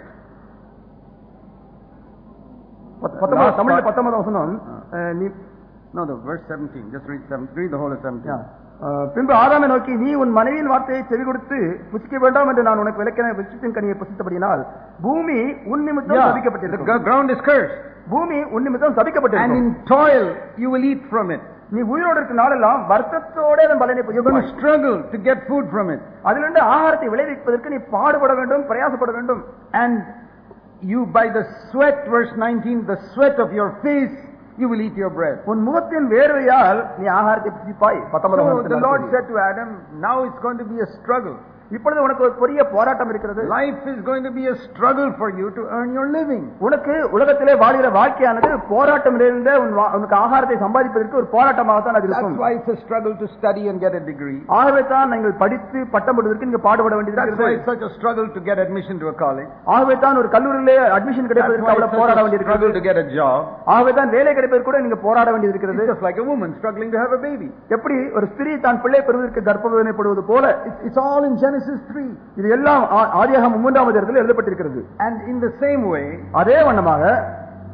தமிழில் பத்தொன்பதாம் வசனம், no, the verse seventeen. Just read seven. Read the whole of seventeen. பின்பு ஆதாமை நோக்கி, நீ உன் மனைவியின் வார்த்தையை செவி கொடுத்து புசிக்க வேண்டாம் என்று நான் உனக்கு விளக்கின விருட்சத்தின் கனியை புசித்தபடியினால் பூமி உன் நிமித்தம் சபிக்கப்பட்டிருக்கும். The ground is cursed. பூமி உன் நிமித்தம் சபிக்கப்பட்டிருக்கும். And in toil you will eat from it. நீ உயிரோடு இருக்கும் நாளெல்லாம் வருத்தத்தோட அதன் பலனை புசிப்பாய். You're going to struggle to get food from it. அதிலிருந்து ஆகாரத்தை விளைவிப்பதற்கு நீ பாடுபட வேண்டும், பிரயாசப்பட வேண்டும். And you, by the sweat, verse nineteen, the sweat of your face, you will eat your bread. உன் முகத்தின் வேர்வையால் நீ ஆகாரத்தை புசிப்பாய். So the Lord said to Adam, now it's going to be a struggle. இப்பொழுது உனக்கு ஒரு பெரிய போராட்டம் இருக்கிறது. Life is going to be a struggle for you to earn your living. உனக்கு உலகத்திலே வாழ்கிற வாழ்க்கையானது போராட்டம் நிறைந்த உனக்கு ஆகாரத்தை சம்பாதிப்பதற்கு ஒரு போராட்டமாக தான் அது இருக்கும். That's why it's a struggle to study and get a degree. ஆகவே தான் நீங்கள் படித்து பட்டம் பெறுவதற்கு நீங்க பாடுபட வேண்டியிருக்கிறது. That's why it's such a struggle to get admission to a college. ஆகவே தான் ஒரு கல்லூரியிலே அட்மிஷன் கிடைப்பதற்கு அவ்வளவு போராட வேண்டியிருக்கிறது. Struggle to get a job. ஆகவே தான் வேலை கிடைப்பதற்கு கூட நீங்க போராட வேண்டியிருக்கிறது. It's just like a woman struggling to have a baby. எப்படி ஒரு ஸ்திரீ தான் பிள்ளை பெறுவதற்கு கர்ப்பவேதனைப்படுவது போல, it's all in Genesis three. இது எல்லாம் ஆதியாகமம் மூன்றாம் அதிகாரத்தில் எழுதப்பட்டிருக்கிறது. And in the same way, அதே வண்ணமாக,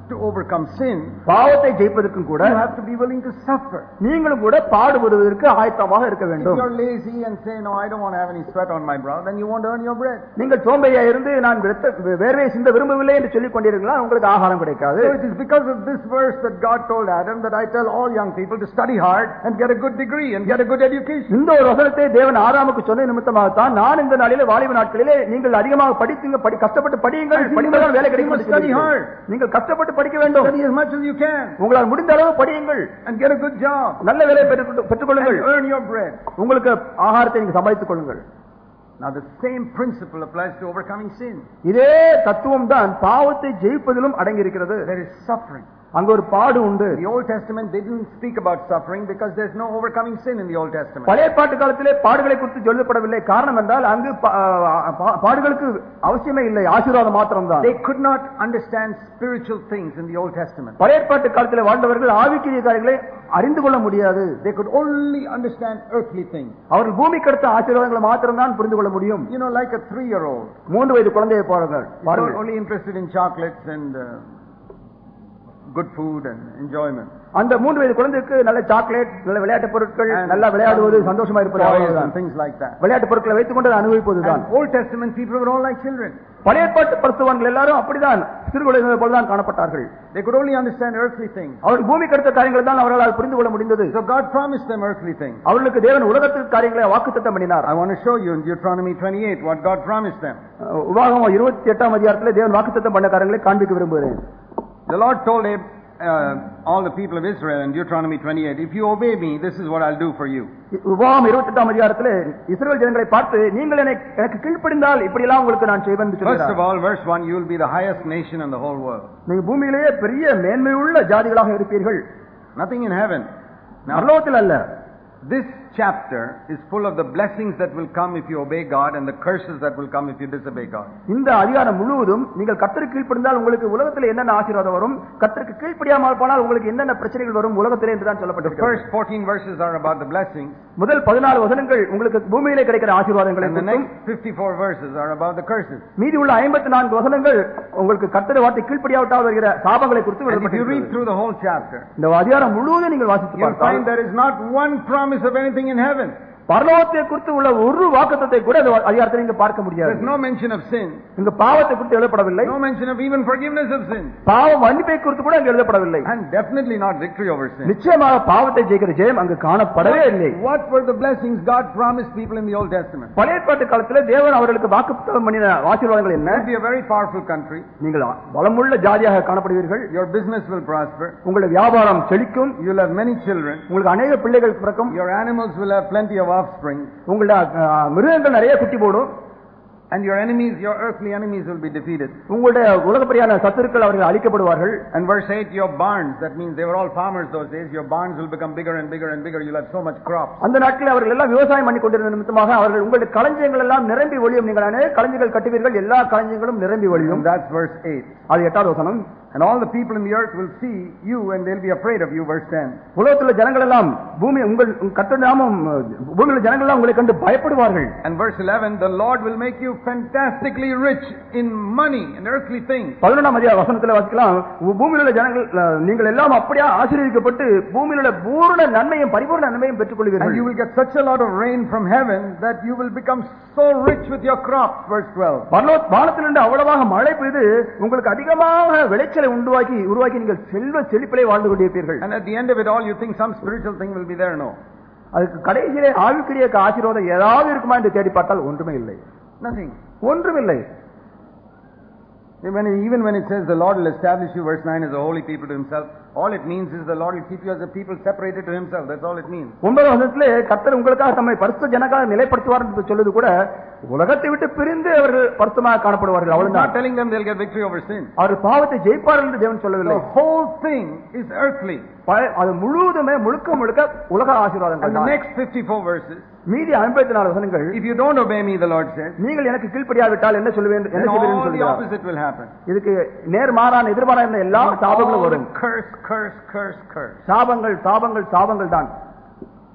to overcome sin, பாவத்தை ஜெயிப்பதற்கும் கூட you have to be willing to suffer. நீங்களும் கூட பாடுபடுவதற்கு ஆயத்தமாக இருக்க If வேண்டும். you're lazy and say, no, I don't want to have any sweat on my brow, then you won't earn your bread. நீங்கள் சோம்பேறியா இருந்து நான் வேர்வையை சிந்த விரும்பவில்லை என்று சொல்லிக் கொண்டிருக்கலாம், உங்களுக்கு ஆகாரம் கிடைக்காது. So it is because of this verse that God told Adam that I tell all young people to study hard and get a good degree and get a good education. இந்த ஒரு வசனத்தை தேவன் ஆதாமுக்கு சொன்ன நிமித்தமாகத்தான் நான் இந்த நாளிலே வாலிப நாட்களிலே நீங்கள் அதிகமாக படித்துங்க, கஷ்டப்பட்டு படியுங்கள், படித்தால் வேலை கிடைக்கும். நீங்கள் கஷ்டப்பட்டு படிக்க வேண்டும். Study as much as you can. உங்களால் முடிந்த அளவு படியுங்கள் and get a good job. நல்ல வேலை பெற்றுக் கொள்ளுங்கள். earn your bread. உங்களுக்கு ஆகாரத்தை நீங்கள் சம்பாதித்துக் கொள்ளுங்கள். Now the same principle applies to overcoming sin. இதே தத்துவம் தான் பாவத்தை ஜெயிப்பதிலும் அடங்கி இருக்கிறது. There is suffering. அங்க ஒரு பாடு உண்டு. The Old Testament didn't speak about suffering because there's no overcoming sin in the Old Testament. பழைய ஏற்பாட்டு காலத்திலே பாடுகளை குறித்து சொல்லப்படவில்லை. காரணம் என்றால் அங்கு பாடுகளுக்கு அவசியமே இல்லை, ஆசீர்வாதம் மாத்திரம்தான். They could not understand spiritual things in the Old Testament. பழைய ஏற்பாட்டு காலத்திலே வாழ்ந்தவர்கள் ஆவிக்குரிய காரியங்களை அறிந்து கொள்ள முடியாது. They could only understand earthly things. அவர்கள் பூமிக்கு அடுத்த ஆசீர்வாதங்களை மாத்திரம்தான் புரிந்து கொள்ள முடியும். You know, like a three-year-old. மூன்று வயது குழந்தையை பாருங்கள். They're only interested in chocolates and uh, good food and enjoyment. அந்த மூன்று வயது குழந்தைக்கு நல்ல சாக்லேட், நல்ல விளையாட்டு பொருட்கள், நல்லா விளையாடுவது, சந்தோஷமா இருப்பது, things like that. விளையாட்டு பொருட்களை வைத்துக் கொண்டு அனுபவிப்பதுதான். Old Testament people were all like children. பழைய ஏற்பாட்டு பரிசுத்தவான்கள் எல்லாரும் அப்படிதான் சிறுகுழந்தைகளை போலதான் காணப்பட்டார்கள். They could only understand earthly things. அவர்கள் பூமிக்கு அடுத்த காரியங்களை தான் அவர்களால் புரிந்து கொள்ள முடிந்தது. So God promised them earthly things. அவர்களுக்கு தேவன் உலகத்தின் காரியங்களை வாக்குத்தத்தம் பண்ணினார். I want to show you in Deuteronomy twenty-eight what God promised them. உபாகமம் இருபத்தி எட்டாம் அதிகாரத்திலே தேவன் வாக்குத்தத்தம் பண்ண காரியங்களை காண்பிக்க விரும்புகிறேன். The Lord told him Uh, all the people of Israel in Deuteronomy twenty-eight, if you obey me, this is what I'll do for you. உபாகமம் இருபத்தி எட்டாம் அதிகாரத்திலே இஸ்ரவேல் ஜனங்களை பார்த்து நீங்கள் எனக்கு கீழ்ப்படிந்தால் இப்படி எல்லாம் உங்களுக்கு நான் செய்வேன் என்று சொல்கிறார். First of all, verse one, you will be the highest nation in the whole world. நீங்கள் பூமியிலேயே பெரிய மேன்மையுள்ள ஜாதிகளாக இருப்பீர்கள். Nothing in heaven. பரலோகத்தில் அல்ல. This chapter is full of the blessings that will come if you obey God and the curses that will come if you disobey God. இந்த அதிகாரம் முழுவதும் நீங்கள் கர்த்தருக்கு கீழ்ப்படிந்தால் உங்களுக்கு உலகத்தில் என்னென்ன ஆசீர்வாதம் வரும், கர்த்தருக்கு கீழ்ப்படியாமல் போனால் உங்களுக்கு என்னென்ன பிரச்சனைகள் வரும் உலகத்திலே என்று தான் சொல்லப்பட்டிருக்கிறது. The first fourteen verses are about the blessings. முதல் பதினாலு வசனங்கள் உங்களுக்கு பூமியிலே கிடைக்கிற ஆசீர்வாதங்களை and the next fifty-four verses are about the curses. மீதி உள்ள ஐம்பத்தி நான்கு வசனங்கள் உங்களுக்கு கர்த்தருடைய வார்த்தை கீழ்ப்படியாவிட்டால் வருகிற சாபங்களை குறித்து எழுதப்பட்டிருக்கிறது. If you read through the whole chapter, இந்த அதிகாரம் முழுவதும் நீங்கள் வாசித்து பார்த்தால் you find there is not one promise of anything in heaven. பரலோகத்தை குறித்து உள்ள ஒரு வாக்குத்தத்தை கூட அந்த அதிகாரத்தில் நீங்க பார்க்க முடியாது. There is no mention of sin. இங்க பாவத்தை குறித்து எழுதப்படவில்லை. No mention of even forgiveness of sin. பாவ மன்னிப்பை குறித்து கூட அங்க எழுதப்படவில்லை. And definitely not victory over sin. நிச்சயமாக பாவத்தை ஜெயிக்கிற ஜெயம் அங்கு காணப்படவே இல்லை. What were the blessings God promised people in the Old Testament? பழைய ஏற்பாட்டு காலத்திலே தேவன் அவர்களுக்கு வாக்குத்தத்தம் பண்ணின ஆசீர்வாதங்கள் என்ன? It will be a very powerful country. நீங்கள் பலமுள்ள ஜாதியாக காணப்படுவீர்கள். Your business will prosper. உங்களுடைய வியாபாரம் செழிக்கும். You will have many children. உங்களுக்கு अनेक பிள்ளைகள் பிறக்கும். Your animals will have plenty of offspring. உங்களுடைய மிருகங்கள் நிறைய குட்டி போடும். And your enemies, your earthly enemies will be defeated. உங்களுடைய உலகப்படியான சத்துருக்கள் அவர்கள் அழிக்கப்படுவார்கள். And verse eight, your barns, that means they were all farmers those days, your barns will become bigger and bigger and bigger. You'll have so much crops. அந்த நாட்களில் அவர்கள் எல்லாம் விவசாயம் பண்ணி கொண்டிருந்த நிமித்தமாக அவர்கள் உங்களுடைய களஞ்சியங்கள் எல்லாம் நிரம்பி ஒளியும். நீங்கள் அநேக களஞ்சியங்கள் கட்டுவீர்கள், எல்லா களஞ்சியங்களும் நிரம்பி ஒளியும். That's verse eight. அது எட்டாவது வசனம். And all the people in the earth will see you and they'll be afraid of you, verse ten. உலகத்தில் ஜனங்கள் எல்லாம் பூமி உங்கள் கர்த்தருடைய நாமம் பூமியில் ஜனங்கள் எல்லாம் உங்களை கண்டு பயப்படுவார்கள். And verse eleven, the Lord will make you fantastically rich in money and earthly things. பதினொன்றாம் அதிகார வசனத்தில் வாசிக்கலாம், பூமியில் உள்ள ஜனங்கள் நீங்கள் எல்லாம் அப்படியே ஆசீர்வதிக்கப்பட்டு பூமியில் உள்ள பூரண நன்மையும் பரிபூர்ண நன்மையும் பெற்றுக் கொள்வீர்கள். And you will get such a lot of rain from heaven that you will become so rich with your crops, verse twelve. வானத்திலிருந்து அவ்வளவாக மழை பெய்து உங்களுக்கு அதிகமாக விளைச்சல் உண்டாக்கி உருவாக்கி நீங்கள் செல்வ செழிப்பிலே வாழ்ந்து கொண்டிருப்பீர்கள். And at the end of it all you think some spiritual thing will be there. No. அதுக்கு கடைசியிலே ஆவிக்குரிய ஆசீர்வாதம் ஏதாவது இருக்குமா என்று தேடி பார்த்தால் ஒன்றுமே இல்லை. Nothing. ஒன்றுமில்லை. Even, even when it says the Lord will establish you, verse nine, as a holy people to himself, all it means is the Lord will keep you as a people separated to himself. That's all it means. ஒன்பதாம் வசனத்திலே கர்த்தர் உங்களுக்காக தம்மை பரிசுத்த ஜனங்களாக நிலைப்படுத்துவார் என்று சொல்லுது கூட உலகத்தை விட்டு பிரிந்து அவர்கள் பரிசுத்தமாக காணப்படுவார்கள். அவ்வளவுதான். Not telling them they'll get victory over sin. அவர் பாவத்தை ஜெயிப்பார்கள் என்று தேவன் சொல்லவில்லை. The whole thing is earthly. அது முழுவதுமே முழுக்க முழுக்க உலக ஆசீர்வாதங்கள். And the next fifty-four verses, மீதி ஐம்பத்தி நாலு வசனங்கள், if you don't obey me, the Lord says, நீங்கள் எனக்கு கீழ்ப்படியாவிட்டால் என்ன சொல்லுவேன் என்ன செய்வீர்கள் சொல்லுகிறார். All the opposite will happen. இதுக்கு நேர்மாறான எதிர்மாறான எல்லா சாபங்களும் வரும். Curse, curse, curse, curse. சாபங்கள் சாபங்கள் சாபங்கள் தான்.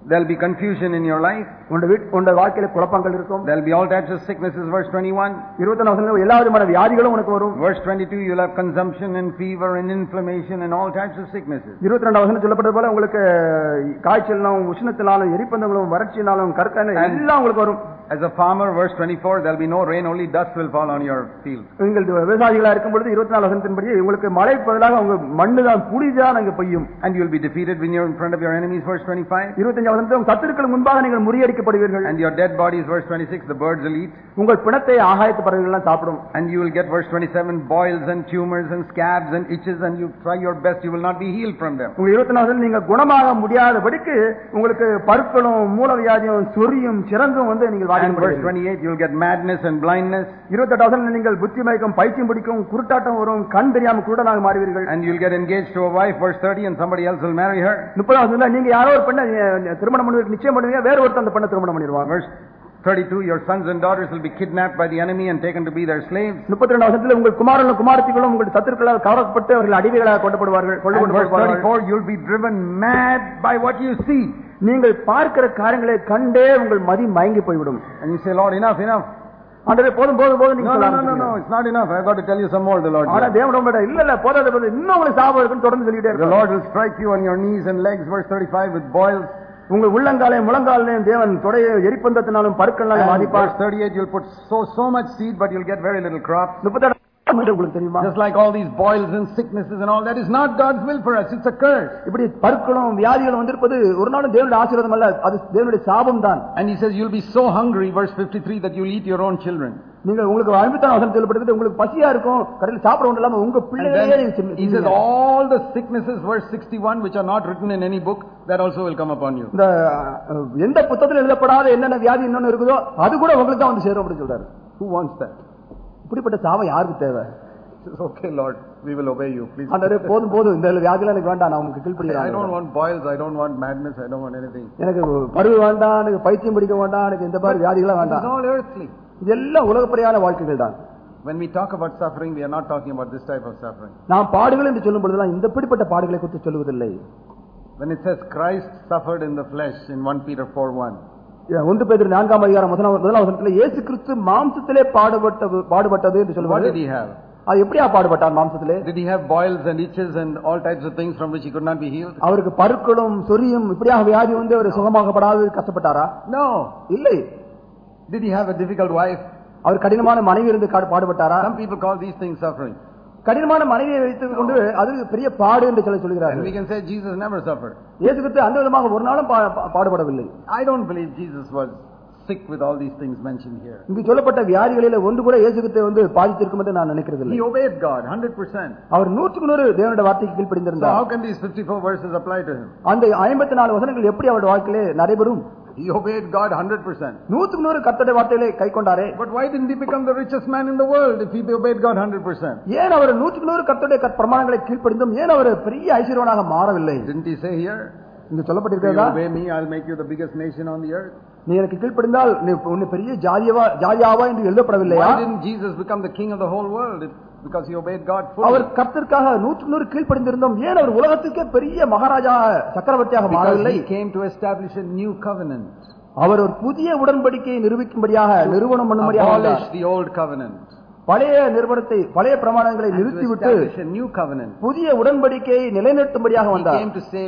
There'll be confusion in your life. உங்க வீட் உங்க வாழ்க்கையில குழப்பங்கள் இருக்கும். There'll be all types of sicknesses. Verse twenty-one. இருபத்தி ஒன்று வசனத்துல எல்லா விதமான வியாதிகளும் உனக்கு வரும். Verse twenty-two, you'll have consumption and fever and inflammation and all types of sicknesses. இருபத்தி இரண்டாம் வசனம் சொல்லப்பட்டது போல உங்களுக்கு காய்ச்சலும் உஷ்ணத்தினாலும் எரிபந்தங்களும் வறட்சியினாலும் கற்கான எல்லாம் உங்களுக்கு வரும். As a farmer, verse twenty-four, there'll be no rain, only dust will fall on your field. நீங்கள் விவசாயிகளா இருக்கும் பொழுது இருபத்தி நாலு வசனத்தின்படி உங்களுக்கு மழை பதிலாக உங்க மண்ணு தான் புடிதான் அங்க பெய்யும். And you'll be defeated when you're in front of your enemies, verse twenty-five. இருபத்தி ஐந்து வசனத்தில் சத்துருக்கள் முன்பாக நீங்கள் முறியடிக்கப்படுவீர்கள். And your dead bodies, verse twenty-six, the birds will eat. உங்கள் பிணத்தை ஆகாயத்து பறவைகள் எல்லாம் சாப்பிடும். And you will get, verse twenty-seven, boils and tumors and scabs and itches, and you try your best, you will not be healed from them. உங்க இருபத்தி நாலு நீங்க குணமாக முடியாதபடிக்கு உங்களுக்கு பருக்களும் மூலவியாதியும் சொரியும் சிறந்தும் வந்து நீங்கள் And verse twenty-eight, you'll get madness and blindness. இருபத்தி எட்டு வசனத்தில் நீங்கள் புத்தி மயக்கம் பைத்தியம் பிடிக்கும் குருட்டாட்டம் வரும் கண் தெரியாம குருடனாக மாறுவீர்கள். And you'll get engaged to a wife, verse thirty, and somebody else will marry her. முப்பது வசனத்துல நீங்க யாரோ ஒரு பெண்ணை திருமணம் பண்ணுவீங்க, நிச்சயம் பண்ணுவீங்க, வேற ஒருத்தர் அந்த பெண்ணை திருமணம் பண்ணிடுவாங்க. Verse thirty-two, your sons and daughters will be kidnapped by the enemy and taken to be their slaves. முப்பத்தி இரண்டு வசனத்தில் உங்கள் குமாரர்களும் குமாரத்திகளும் உங்கள் சத்துருக்களால் கவரப்பட்டு அவர்கள் அடிமைகளாக கொல்லப்படுவார்கள். Verse thirty-four, you'll be driven mad by what you see. நீங்கள் பார்க்கிற காரியங்களை கண்டே உங்கள் மதி மயங்கி போய்விடும். And you say, Lord, enough, enough. ஆண்டவரே போதும் போதும் போதும் நீங்க சொல்லலாம். No, no, no, it's not enough. I've got to tell you some more, the Lord. ஆனா தேவன் ரொம்ப இல்ல இல்ல போதாத போது இன்னும் உங்களுக்கு சாபம் இருக்குன்னு தொடர்ந்து சொல்லிட்டே இருக்கார். The Lord will strike you on your knees and legs, verse thirty-five, with boils. உங்க உள்ளங்காலையும் முழங்காலையும் தேவன் தொடைய எரிபந்தத்தினாலும் பருக்களாலும் பாதிப்பார். Verse thirty-eight, you'll put so so much seed, but you'll get very little crop. முப்பத்தி எட்டு உங்களுக்கு தெரியுமா? Just like all these boils and sicknesses and all, that is not God's will for us. It's a curse. இப்படி பருக்களும் வியாதிகளும் வந்திருப்பது ஒரு நாளும் தேவனுடைய ஆசீர்வாதம் அல்ல, அது தேவனுடைய சாபம் தான். And he says you'll be so hungry, verse fifty-three, that you'll eat your own children. நீங்க உங்களுக்கு ஐம்பத்தாறு வசனம் சொல்லப்பட்டது உங்களுக்கு பசியா இருக்கும், கடையில் சாப்பிட ஒன்றும் இல்லாம உங்க பிள்ளைகளே நீங்க. He says all the sicknesses, verse sixty-one, which are not written in any book, that also will come upon you. இந்த எந்த புத்தகத்தில் எழுதப்படாத என்னென்ன வியாதி இன்னொன்னு இருக்குதோ அது கூட உங்களுக்கு தான் வந்து சேரும் அப்படின்னு சொல்றாரு. Who wants that? இப்படிப்பட்ட சாபம் யாருக்கு தேவை? Okay, Lord, we will obey you, please. ஆண்டவரே போதும் போதும் இந்த வியாதிலாம் எனக்கு வேண்டாம், நான் உங்களுக்கு கீழ்ப்படிறேன். I don't want boils, I don't want madness, I don't want anything. எனக்கு பருவு வேண்டாம், எனக்கு பைத்தியம் பிடிக்க வேண்டாம், எனக்கு இந்த மாதிரி வியாதிகளா வேண்டாம். It's all earthly. இதெல்லாம் உலகப்படியான வாழ்க்கைகள் தான். When we talk about suffering, we are not talking about this type of suffering. நாம் பாடுகள் என்று சொல்லும் பொழுதெல்லாம் இந்த இப்படிப்பட்ட பாடுகளை குறித்து சொல்வதில்லை. When it says Christ suffered in the flesh in First Peter four one, ஒன்று பேதுரு நான்காம் அதிகாரம் முதலாம் வசனத்தில் இயேசு கிறிஸ்து மாம்சத்திலே பாடுபட்டது பாடுபட்டது என்று சொல்லுவார். What did he have? அது எப்படியா பாடுபட்டார் மாம்சத்திலே? Did he have boils and itches and all types of things from which he could not be healed? அவருக்கு பருக்களும் சொரியும் இப்படியாக வியாதி வந்து அவர் சுகமாகப்படாது கஷ்டப்பட்டாரா? No, இல்லை. Did he have a difficult wife? அவர் கடினமான மனைவி இருந்து பாடுபட்டாரா? Some people call these things suffering. கடினமான மனைவியை வைத்துக் கொண்டு அது பெரிய பாடு என்று சொல்லி சொல்கிறார்கள். And we can say Jesus never suffered. இயேசு கிறிஸ்து அந்த விதமாக ஒரு நாளும் பாடுபடவில்லை. I don't believe Jesus was sick with all these things mentioned here. இங்கு சொல்லப்பட்ட வியாதிகளிலே ஒன்று கூட இயேசு கிறிஸ்துவை வந்து பாதித்திருக்கும் என்று நான் நினைக்கிறதில்லை. He obeyed God one hundred percent. அவர் நூற்றுக்கு நூறு தேவனுடைய வார்த்தைக்கு கீழ்ப்படிந்திருந்தார். So how can these fifty-four verses apply to him? அந்த ஐம்பத்தி நாலு வசனங்கள் எப்படி அவருடைய வாழ்க்கையிலே நடைபெறும்? He obeyed God one hundred percent. நூற்றுக்கு நூறு கர்த்தருடைய வார்த்தைகளை கைக்கொண்டாரே. But why didn't he become the richest man in the world if he obeyed God one hundred percent? ஏன் அவர் நூற்றுக்கு நூறு கர்த்தருடைய பிரமாணங்களை கீழ்ப்படிந்தும் ஏன் அவர் பெரிய ஐஸ்வர்யவானாக மாறவில்லை? Didn't he say here? இங்க சொல்லப்பட்டிருக்கிறதா? Obey me, I'll make you the biggest nation on the earth. நீ எனக்கு கீழ்ப்படிந்தால் நீ உன்னை பெரிய ஜாதியவா ஜாதியாவா என்று எழுதப்படவில்லையா? Why didn't Jesus become the king of the whole world? Because he obeyed God fully. அவர் கர்த்தருக்காக நூற்றுக்கு நூறு கீழ்ப்படிந்திருந்தோம் ஏன் அவர் உலகத்துக்கே பெரிய மகாராஜா சக்கரவர்த்தியாக மாறவில்லை? Because he came to establish a new covenant. அவர் ஒரு புதிய உடன்படிக்கையை நிரூபிக்கும்படியாக நிறுவனம் பண்ணும்படியாக abolish the old covenant. பழைய நிறுவனத்தை பழைய பிரமாணங்களை நிறுத்திவிட்டு new covenant. புதிய உடன்படிக்கையை நிலைநிறுத்தும்படியாக வந்தார். He came to say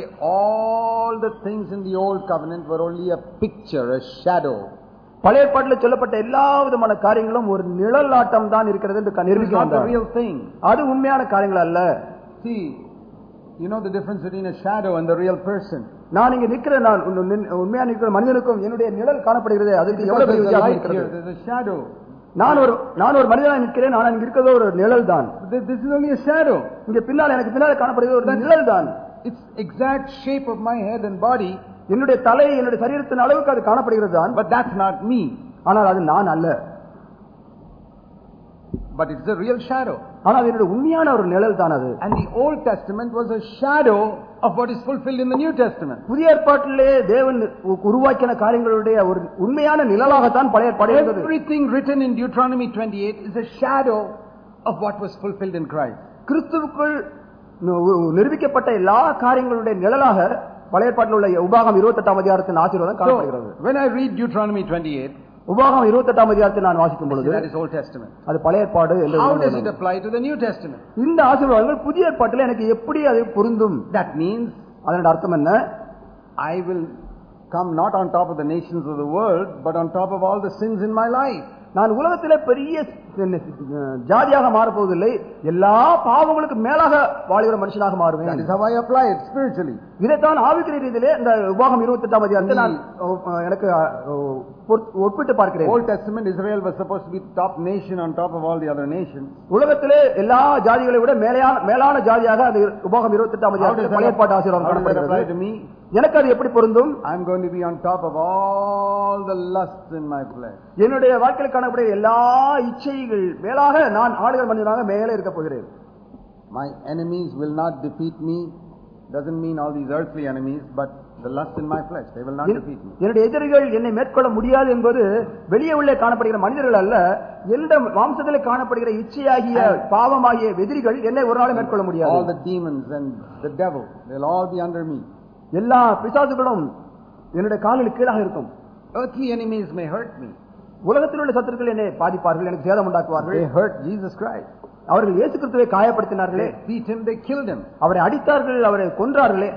all the things in the old covenant were only a picture, a shadow. பழைய ஏற்பாட்டில் சொல்லப்பட்ட எல்லா விதமான காரியங்களும் ஒரு நிழலாட்டம் தான் இருக்கிறது என்று நிரூபிக்க வந்தார். real thing. அது உண்மையான காரியங்கள் அல்ல. See, you know the difference between a shadow and the real person. நான் இங்க நிக்கிறேன், நான் உண்மையான இருக்கிற மனிதனுக்கும் என்னுடைய நிழல் காணப்படுகிறது. அதுக்கு எவ்வளவு பெரிய வித்தியாசம் இருக்கிறது? There is a shadow. நான் ஒரு நான் ஒரு மனிதனாக நிற்கிறேன், நான் இங்க இருக்கிறது ஒரு நிழல் தான். This is only a shadow. இங்க பின்னால எனக்கு பின்னால காணப்படுகிறது ஒரு நிழல் தான். It's exact shape of my head and body. என்னுடைய தலை என்னுடைய சரீரத்தின் அளவுக்கு அது காணப்படுகிறது தான். But that's not me. ஆனால் அது நான் அல்ல. But it's a real shadow. ஆனால் அது என்னுடைய உண்மையான ஒரு நிழல் தான் அது. And the Old Testament was a shadow of what is fulfilled in the New Testament. புதிய ஏற்பாட்டிலே தேவன் உருவாக்கின காரியங்களுடைய ஒரு உண்மையான நிழலாக தான் பழைய ஏற்பாடு இருந்தது. Everything written in Deuteronomy twenty-eight is a shadow of what was fulfilled in Christ. கிறிஸ்துவுக்குள் நிரூபிக்கப்பட்ட எல்லா காரியங்களுடைய நிழலாக பழைய ஏற்பாட்டில் உள்ள உபாகம் இருபத்தி எட்டாம் அதிகாரத்தின் ஆசீர்வாதம் காணப்படுகிறது. So, when I read Deuteronomy twenty-eight, உபாகம் இருபத்தி எட்டாம் அதிகாரத்தை நான் வாசிக்கும் பொழுது that is Old Testament. அது பழைய ஏற்பாடு என்று. How does it apply to the New Testament? இந்த ஆசீர்வாதங்கள் புதிய ஏற்பாட்டில் எனக்கு எப்படி அது பொருந்தும்? That means அதனுடைய அர்த்தம் என்ன? I will come not on top of the nations of the world, but on top of all the sins in my life. நான் உலகத்திலே பெரிய ஜாதியாக மாறப்போவதில்லை, எல்லா பாவங்களுக்கு மேலாக வாழ்கிற மனுஷனாக மாறுவேன். That is how I apply it spiritually. இதைத்தான் ஆவிக்குரிய ரீதியிலே இந்த உபாகம் இருபத்தி எட்டாம் அதிகாரத்தை நான் எனக்கு ஒப்பிட்டு பார்க்கிறேன். Old Testament Israel was supposed to be the top nation on top of all the other nations. உலகத்திலே எல்லா ஜாதிகளை விட மேலான மேலான ஜாதியாக அந்த உபாகம் இருபத்தி எட்டாம் அதிகாரத்தில் பழைய ஏற்பாட்டு ஆசீர்வாதம் காணப்படுகிறது. எனக்கு அது எப்படி பொருந்தும்? I am going to be on top of all the lusts in my flesh. என்னுடைய வாழ்க்கையில் காணக்கூடிய எல்லா இச்சைகள் மேலாக நான் ஆளுகிற மனிதனாக மேலே இருக்க போகிறேன். My enemies will not defeat me. Doesn't mean all these earthly enemies, but the lust in my flesh, they will not defeat me. என்னுடைய எதிரிகள் என்னை மேற்கொள்ள முடியாது என்பது வெளியே உள்ளே காணப்படுகிற மனிதர்கள் அல்ல, எந்த மாம்சத்திலே காணப்படுகிற இச்சையாகிய பாவமாகிய எதிரிகள் என்னை ஒரு நாள் மேற்கொள்ள முடியாது. All the demons and the devil, they'll all be under me. எல்லா பிசாசுகளும் என்னுடைய காலில் கீழாக இருக்கும். Earthly enemies may hurt me. உலகத்தில் உள்ள சத்துருக்கள் என்னை பாதிப்பார்கள், எனக்கு சேதம் உண்டாக்குவார்கள். They hurt Jesus Christ. அவர்கள் இயேசு கிறிஸ்துவை காயப்படுத்தினார்களே, beat him, they killed him. அவரை அடித்தார்கள், அவரை கொன்றார்களே.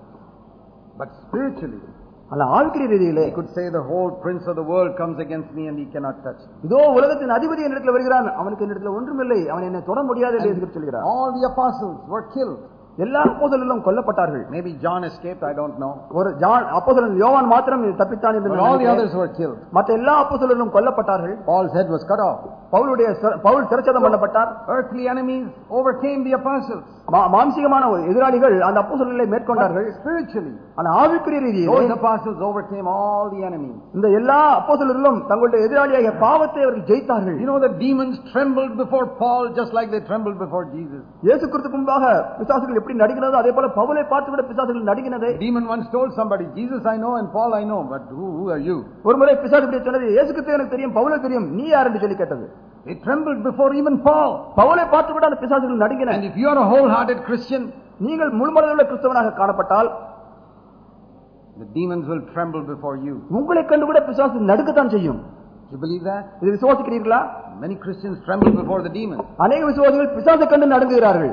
But spiritually, அல்ல ஆவிக்குரிய ரீதியிலே, he could say the whole prince of the world comes against me and he cannot touch me. இதோ உலகத்தின் அதிபதி என்னிடத்தில் வருகிறான், அவனுக்கு என்னிடத்தில் ஒன்றுமில்லை, அவன் என்னை தொட முடியாது என்று இயேசு சொல்கிறார். All the apostles were killed. எல்லா அப்போஸ்தலர்களும் கொல்லப்பட்டார்கள். Maybe John escaped, I don't know. ஒரு ஜான் அப்போஸ்தலன் யோவான் மாத்திரம் தப்பித்தான் என்று. All the others were killed. மற்ற எல்லா அப்போஸ்தலர்களும் கொல்லப்பட்டார்கள். Paul's head was cut off. பவுலுடைய Pavul சிரச்சேதம் பண்ணப்பட்டார். Earthly enemies overcame the apostles. மாம்சீகமான எதிராளிகள் அந்த அப்போஸ்தலர்களை மேற்கொண்டார்கள். Spiritually, ஆனா ஆவிக்குரிய ரீதியில் those apostles overcame all the enemies. இந்த எல்லா அப்போஸ்தலர்களும் தங்களுடைய எதிராளியாகிய பாவத்தை அவர்கள் ஜெயித்தார்கள். You know, the demons trembled before Paul just like they trembled before Jesus. இயேசு கிறிஸ்துவுக்கு முன்பாக பிசாசுகள் எப்படி நடுங்கினதோ அதே போல பவுலை பார்த்து விட பிசாசுகள் நடுங்கினதே. Demon once told somebody, Jesus I know and Paul I know, but who, who are you? ஒருமுறை பிசாசு இப்படி சொன்னது, இயேசு கிறிஸ்து எனக்கு தெரியும், பவுலை தெரியும், நீ யார் என்று சொல்லி கேட்டது. They trembled before even Paul. பவுலை பார்த்து விட அந்த பிசாசுகள் நடுங்கின. And if you are a wholehearted Christian, நீங்கள் முழுமனதுள்ள கிறிஸ்தவனாக காணப்பட்டால் the demons will tremble before you. உங்களை கண்டு கூட பிசாசு நடுக்கத்தான் செய்யும். Do you believe that? இது விசுவாசிக்கிறீர்களா? Many Christians tremble before the demons. அநேக விசுவாசிகள் பிசாசை கண்டு நடுங்குகிறார்கள்.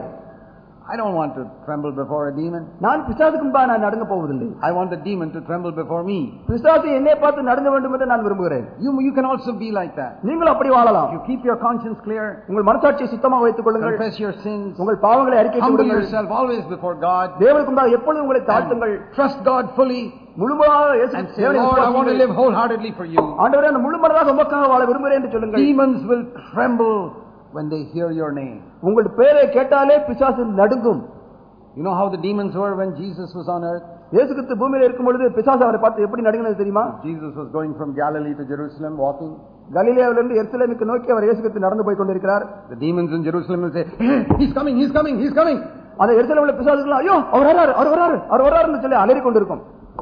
I don't want to tremble before a demon. நான் பிசாசுக்கு முன்பாக நான் நடுங்க போவதில்லை. I want the demon to tremble before me. பிசாசு என்னை பார்த்து நடுங்க வேண்டும் என்று நான் விரும்புகிறேன். You you can also be like that. நீங்கள் அப்படி வாழலாம். You keep your conscience clear. உங்கள் மனசாட்சியை சுத்தமாக வைத்துக் கொள்ளுங்கள். Confess your sins. உங்கள் பாவங்களை அறிக்கையிட்டு Humble விடுங்கள். yourself always before God. தேவனுக்கு முன்பாக எப்பொழுதும் உங்களை தாழ்த்துங்கள். Trust God fully. முழுமையாக இயேசு and say, Lord, I want to live wholeheartedly for you. ஆண்டவரே, நான் முழுமனதாக உமக்காக வாழ விரும்புகிறேன் என்று சொல்லுங்கள். Demons will tremble when they hear your name. உங்கள் பெயரை கேட்டாலே பிசாசு நடுங்கும். You know how the demons were when Jesus was on earth? இயேசு கிறிஸ்து பூமியில இருக்கும் பொழுது பிசாசு அவரை பார்த்து எப்படி நடுங்கினது தெரியுமா? Jesus was going from Galilee to Jerusalem walking. கலிலேயாவிலிருந்து எருசலேமுக்கு நோக்கி அவர் இயேசு கிறிஸ்து நடந்து போய் கொண்டிருக்கிறார். The demons in Jerusalem will say, hey, he's coming, he's coming, he's coming. அந்த எருசலேமில் பிசாசுகள் ஐயோ அவர் வராரு அவர் வராரு அவர் வராருன்னு சொல்லி அலறி கொண்டிருக்கும்.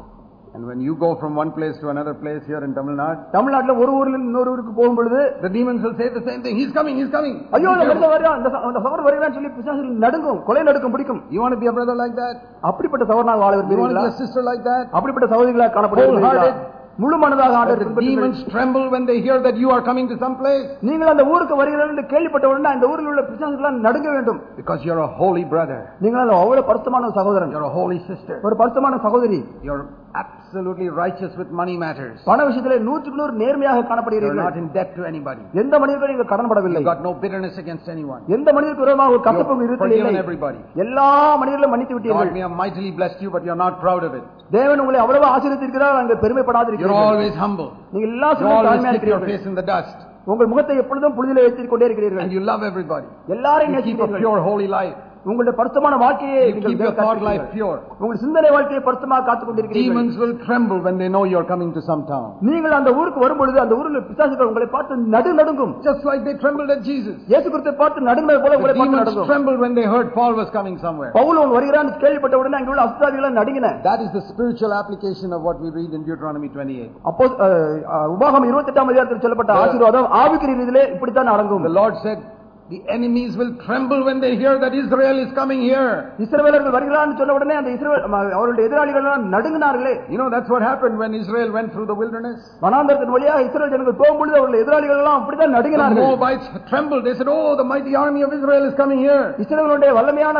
And when you go from one place to another place here in Tamil Nadu, தமிழ்நாட்டுல ஒரு ஊர்ல இருந்து இன்னொரு ஊருக்கு போகும் பொழுது the demons will say the same thing, he's coming, he's coming. ஐயோ அந்த மனுஷன் வரான், அந்த அந்த சகோதரன் வருகிறான்னு சொல்லி பிசாசுகள் நடுங்கும், கொலை நடுக்கம் பிடிக்கும். You want to be a brother like that? அப்படிப்பட்ட சகோதரனாக வாழ விரும்புகிறீர்களா? You want to be a sister like that? அப்படிப்பட்ட சகோதரிகளாக காணப்படுகிறீர்களா? முழு மனதாக ஆண்டவரை the demons tremble when they hear that you are coming to some place. நீங்கள் அந்த ஊருக்கு வருகிறீர்கள் என்று கேள்விப்பட்ட உடனே அந்த ஊரில் உள்ள பிசாசுகள் நடுங்க வேண்டும். Because you are a holy brother. நீங்கள் அந்த அவ்வளவு பரிசுத்தமான சகோதரன். You are a holy sister. ஒரு பரிசுத்தமான சகோதரி. You are absolutely righteous with money matters. பண விஷயத்திலே நூற்றுக்கு நூறு நேர்மையாக You are காணப்படுகிறீர்கள். not in debt to anybody. எந்த மனிதருக்கும் நீங்கள் கடன்படவில்லை. You got no bitterness against anyone. எந்த மனிதருக்கு விரோதமாக ஒரு கசப்பு இருத்தல் இல்லை. Everybody. எல்லா மனிதர்களும் மன்னித்து விட்டீர்கள். God may have mightily blessed you, but you are not proud of it. தேவன் உங்களை அவ்வளவு ஆசீர்வதித்திருக்கிறார், அங்கே பெருமைப்படாதிருக்கிறீர்கள். You are always humble. நீங்கள் எல்லா You சமயத்திலும் always தாழ்மையாக keep your இருக்கிறீர்கள். face in the dust. உங்கள் முகத்தை எப்பொழுதும் புழுதியிலே வைத்துக் கொண்டே இருக்கிறீர்கள். And you love everybody. எல்லாரையும் You keep a நேசிக்கிறீர்கள். pure holy life. உங்களுடைய பரிசுத்தமான வாழ்க்கையை You keep your thought life pure. உங்கள் சிந்தனை வாழ்க்கையை பரிசுத்தமாக காத்துக் கொண்டிருக்கிறீர்கள். Demons will tremble when they know you are coming to some town. நீங்கள் அந்த ஊருக்கு வரும்பொழுது அந்த ஊரில் பிசாசுகள் உங்களை பார்த்து நடு நடுங்கும். Just like they trembled at Jesus. இயேசு கிறிஸ்துவை பார்த்து நடுங்கினது போல உங்களை பார்த்து Demons நடுங்கும். trembled when they heard Paul was coming somewhere. Pavul வருகிறான்னு கேள்விப்பட்ட உடனே அங்கே உள்ள அசுத்தாவிகள் நடுங்கின. That is the spiritual application of what we read in Deuteronomy twenty-eight. அப்போ உபாகமம் இருபத்தி எட்டாம் அதிகாரத்தில் சொல்லப்பட்ட ஆசீர்வாதம் ஆவிக்குரிய ரீதியிலே இப்படித்தான் அடங்கும். The Lord said, The enemies will tremble when they hear that Israel is coming here. இஸ்ரவேலர்கள் வருகிறான்னு சொன்ன உடனே அந்த இஸ்ரவேல் அவருடைய எதிராளிகள் எல்லாம் நடுங்கினார்களே. You know that's what happened when Israel went through the wilderness. வனாந்தரத்தின் வழியாக இஸ்ரவேல் ஜனங்கள் போகும்போது அவருடைய எதிராளிகள் எல்லாம் அப்படிதான் நடுங்கினார்கள். The Moabites trembled. They said, "Oh, the mighty army of Israel is coming here." இஸ்ரவேலுடைய வல்லமையான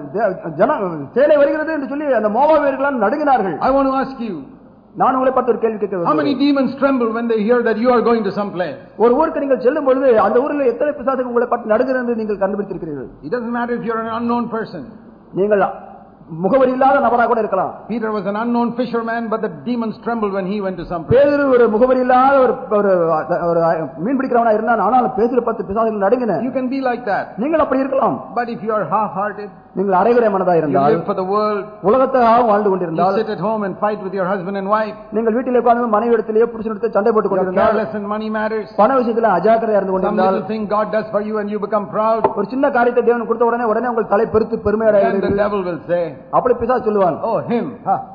ஜன சேனை வருகிறது என்று சொல்லி அந்த மோவாபியர்கள் எல்லாம் நடுங்கினார்கள். I want to ask you, நான் உங்களை பார்த்து ஒரு கேள்வி கேட்கிறேன். how many demons tremble when they hear that you are going to some place? ஒரு ஊருக்கு நீங்கள் செல்லும் பொழுது அந்த ஊரில் எத்தனை பிசாசுகள் உங்களை பார்த்து நடுங்குகிறது என்று நீங்கள் கண்டுபிடித்திருக்கிறீர்கள்? It doesn't matter if you are an unknown person. நீங்கள் முகவரி இல்லாத நபராக கூட இருக்கலாம். Peter was an unknown fisherman, but the demons trembled when he went to some place. பேதுரு ஒரு முகவரி இல்லாத ஒரு ஒரு மீன் பிடிக்கிறவனா இருந்தான், ஆனால் பேதுரு பத்து பிசாசுகள் நடுங்கின. You can be like that. நீங்கள் அப்படி இருக்கலாம். But if you are half-hearted, நீங்கள் அரைகுறை மனதா இருந்தால், you live for the world, உலகத்துக்காக வாழ்ந்து கொண்டிருந்தால், you sit at home and fight with your husband and wife, நீங்கள் வீட்டிலே உட்கார்ந்து மனைவியிடத்திலே புருஷனிடத்திலே சண்டை போட்டுக் கொண்டிருந்தால், careless in money matters, பண விஷயத்துல அஜாக்கிரதையா இருந்து கொண்டிருந்தால், some little thing God does for you and you become proud, ஒரு சின்ன காரியத்தை தேவன் கொடுத்த உடனே உடனே உங்கள் தலை பெருத்து பெருமையடைகிறது. The devil will say, அப்படி பிசாசு சொல்லுவான், oh him,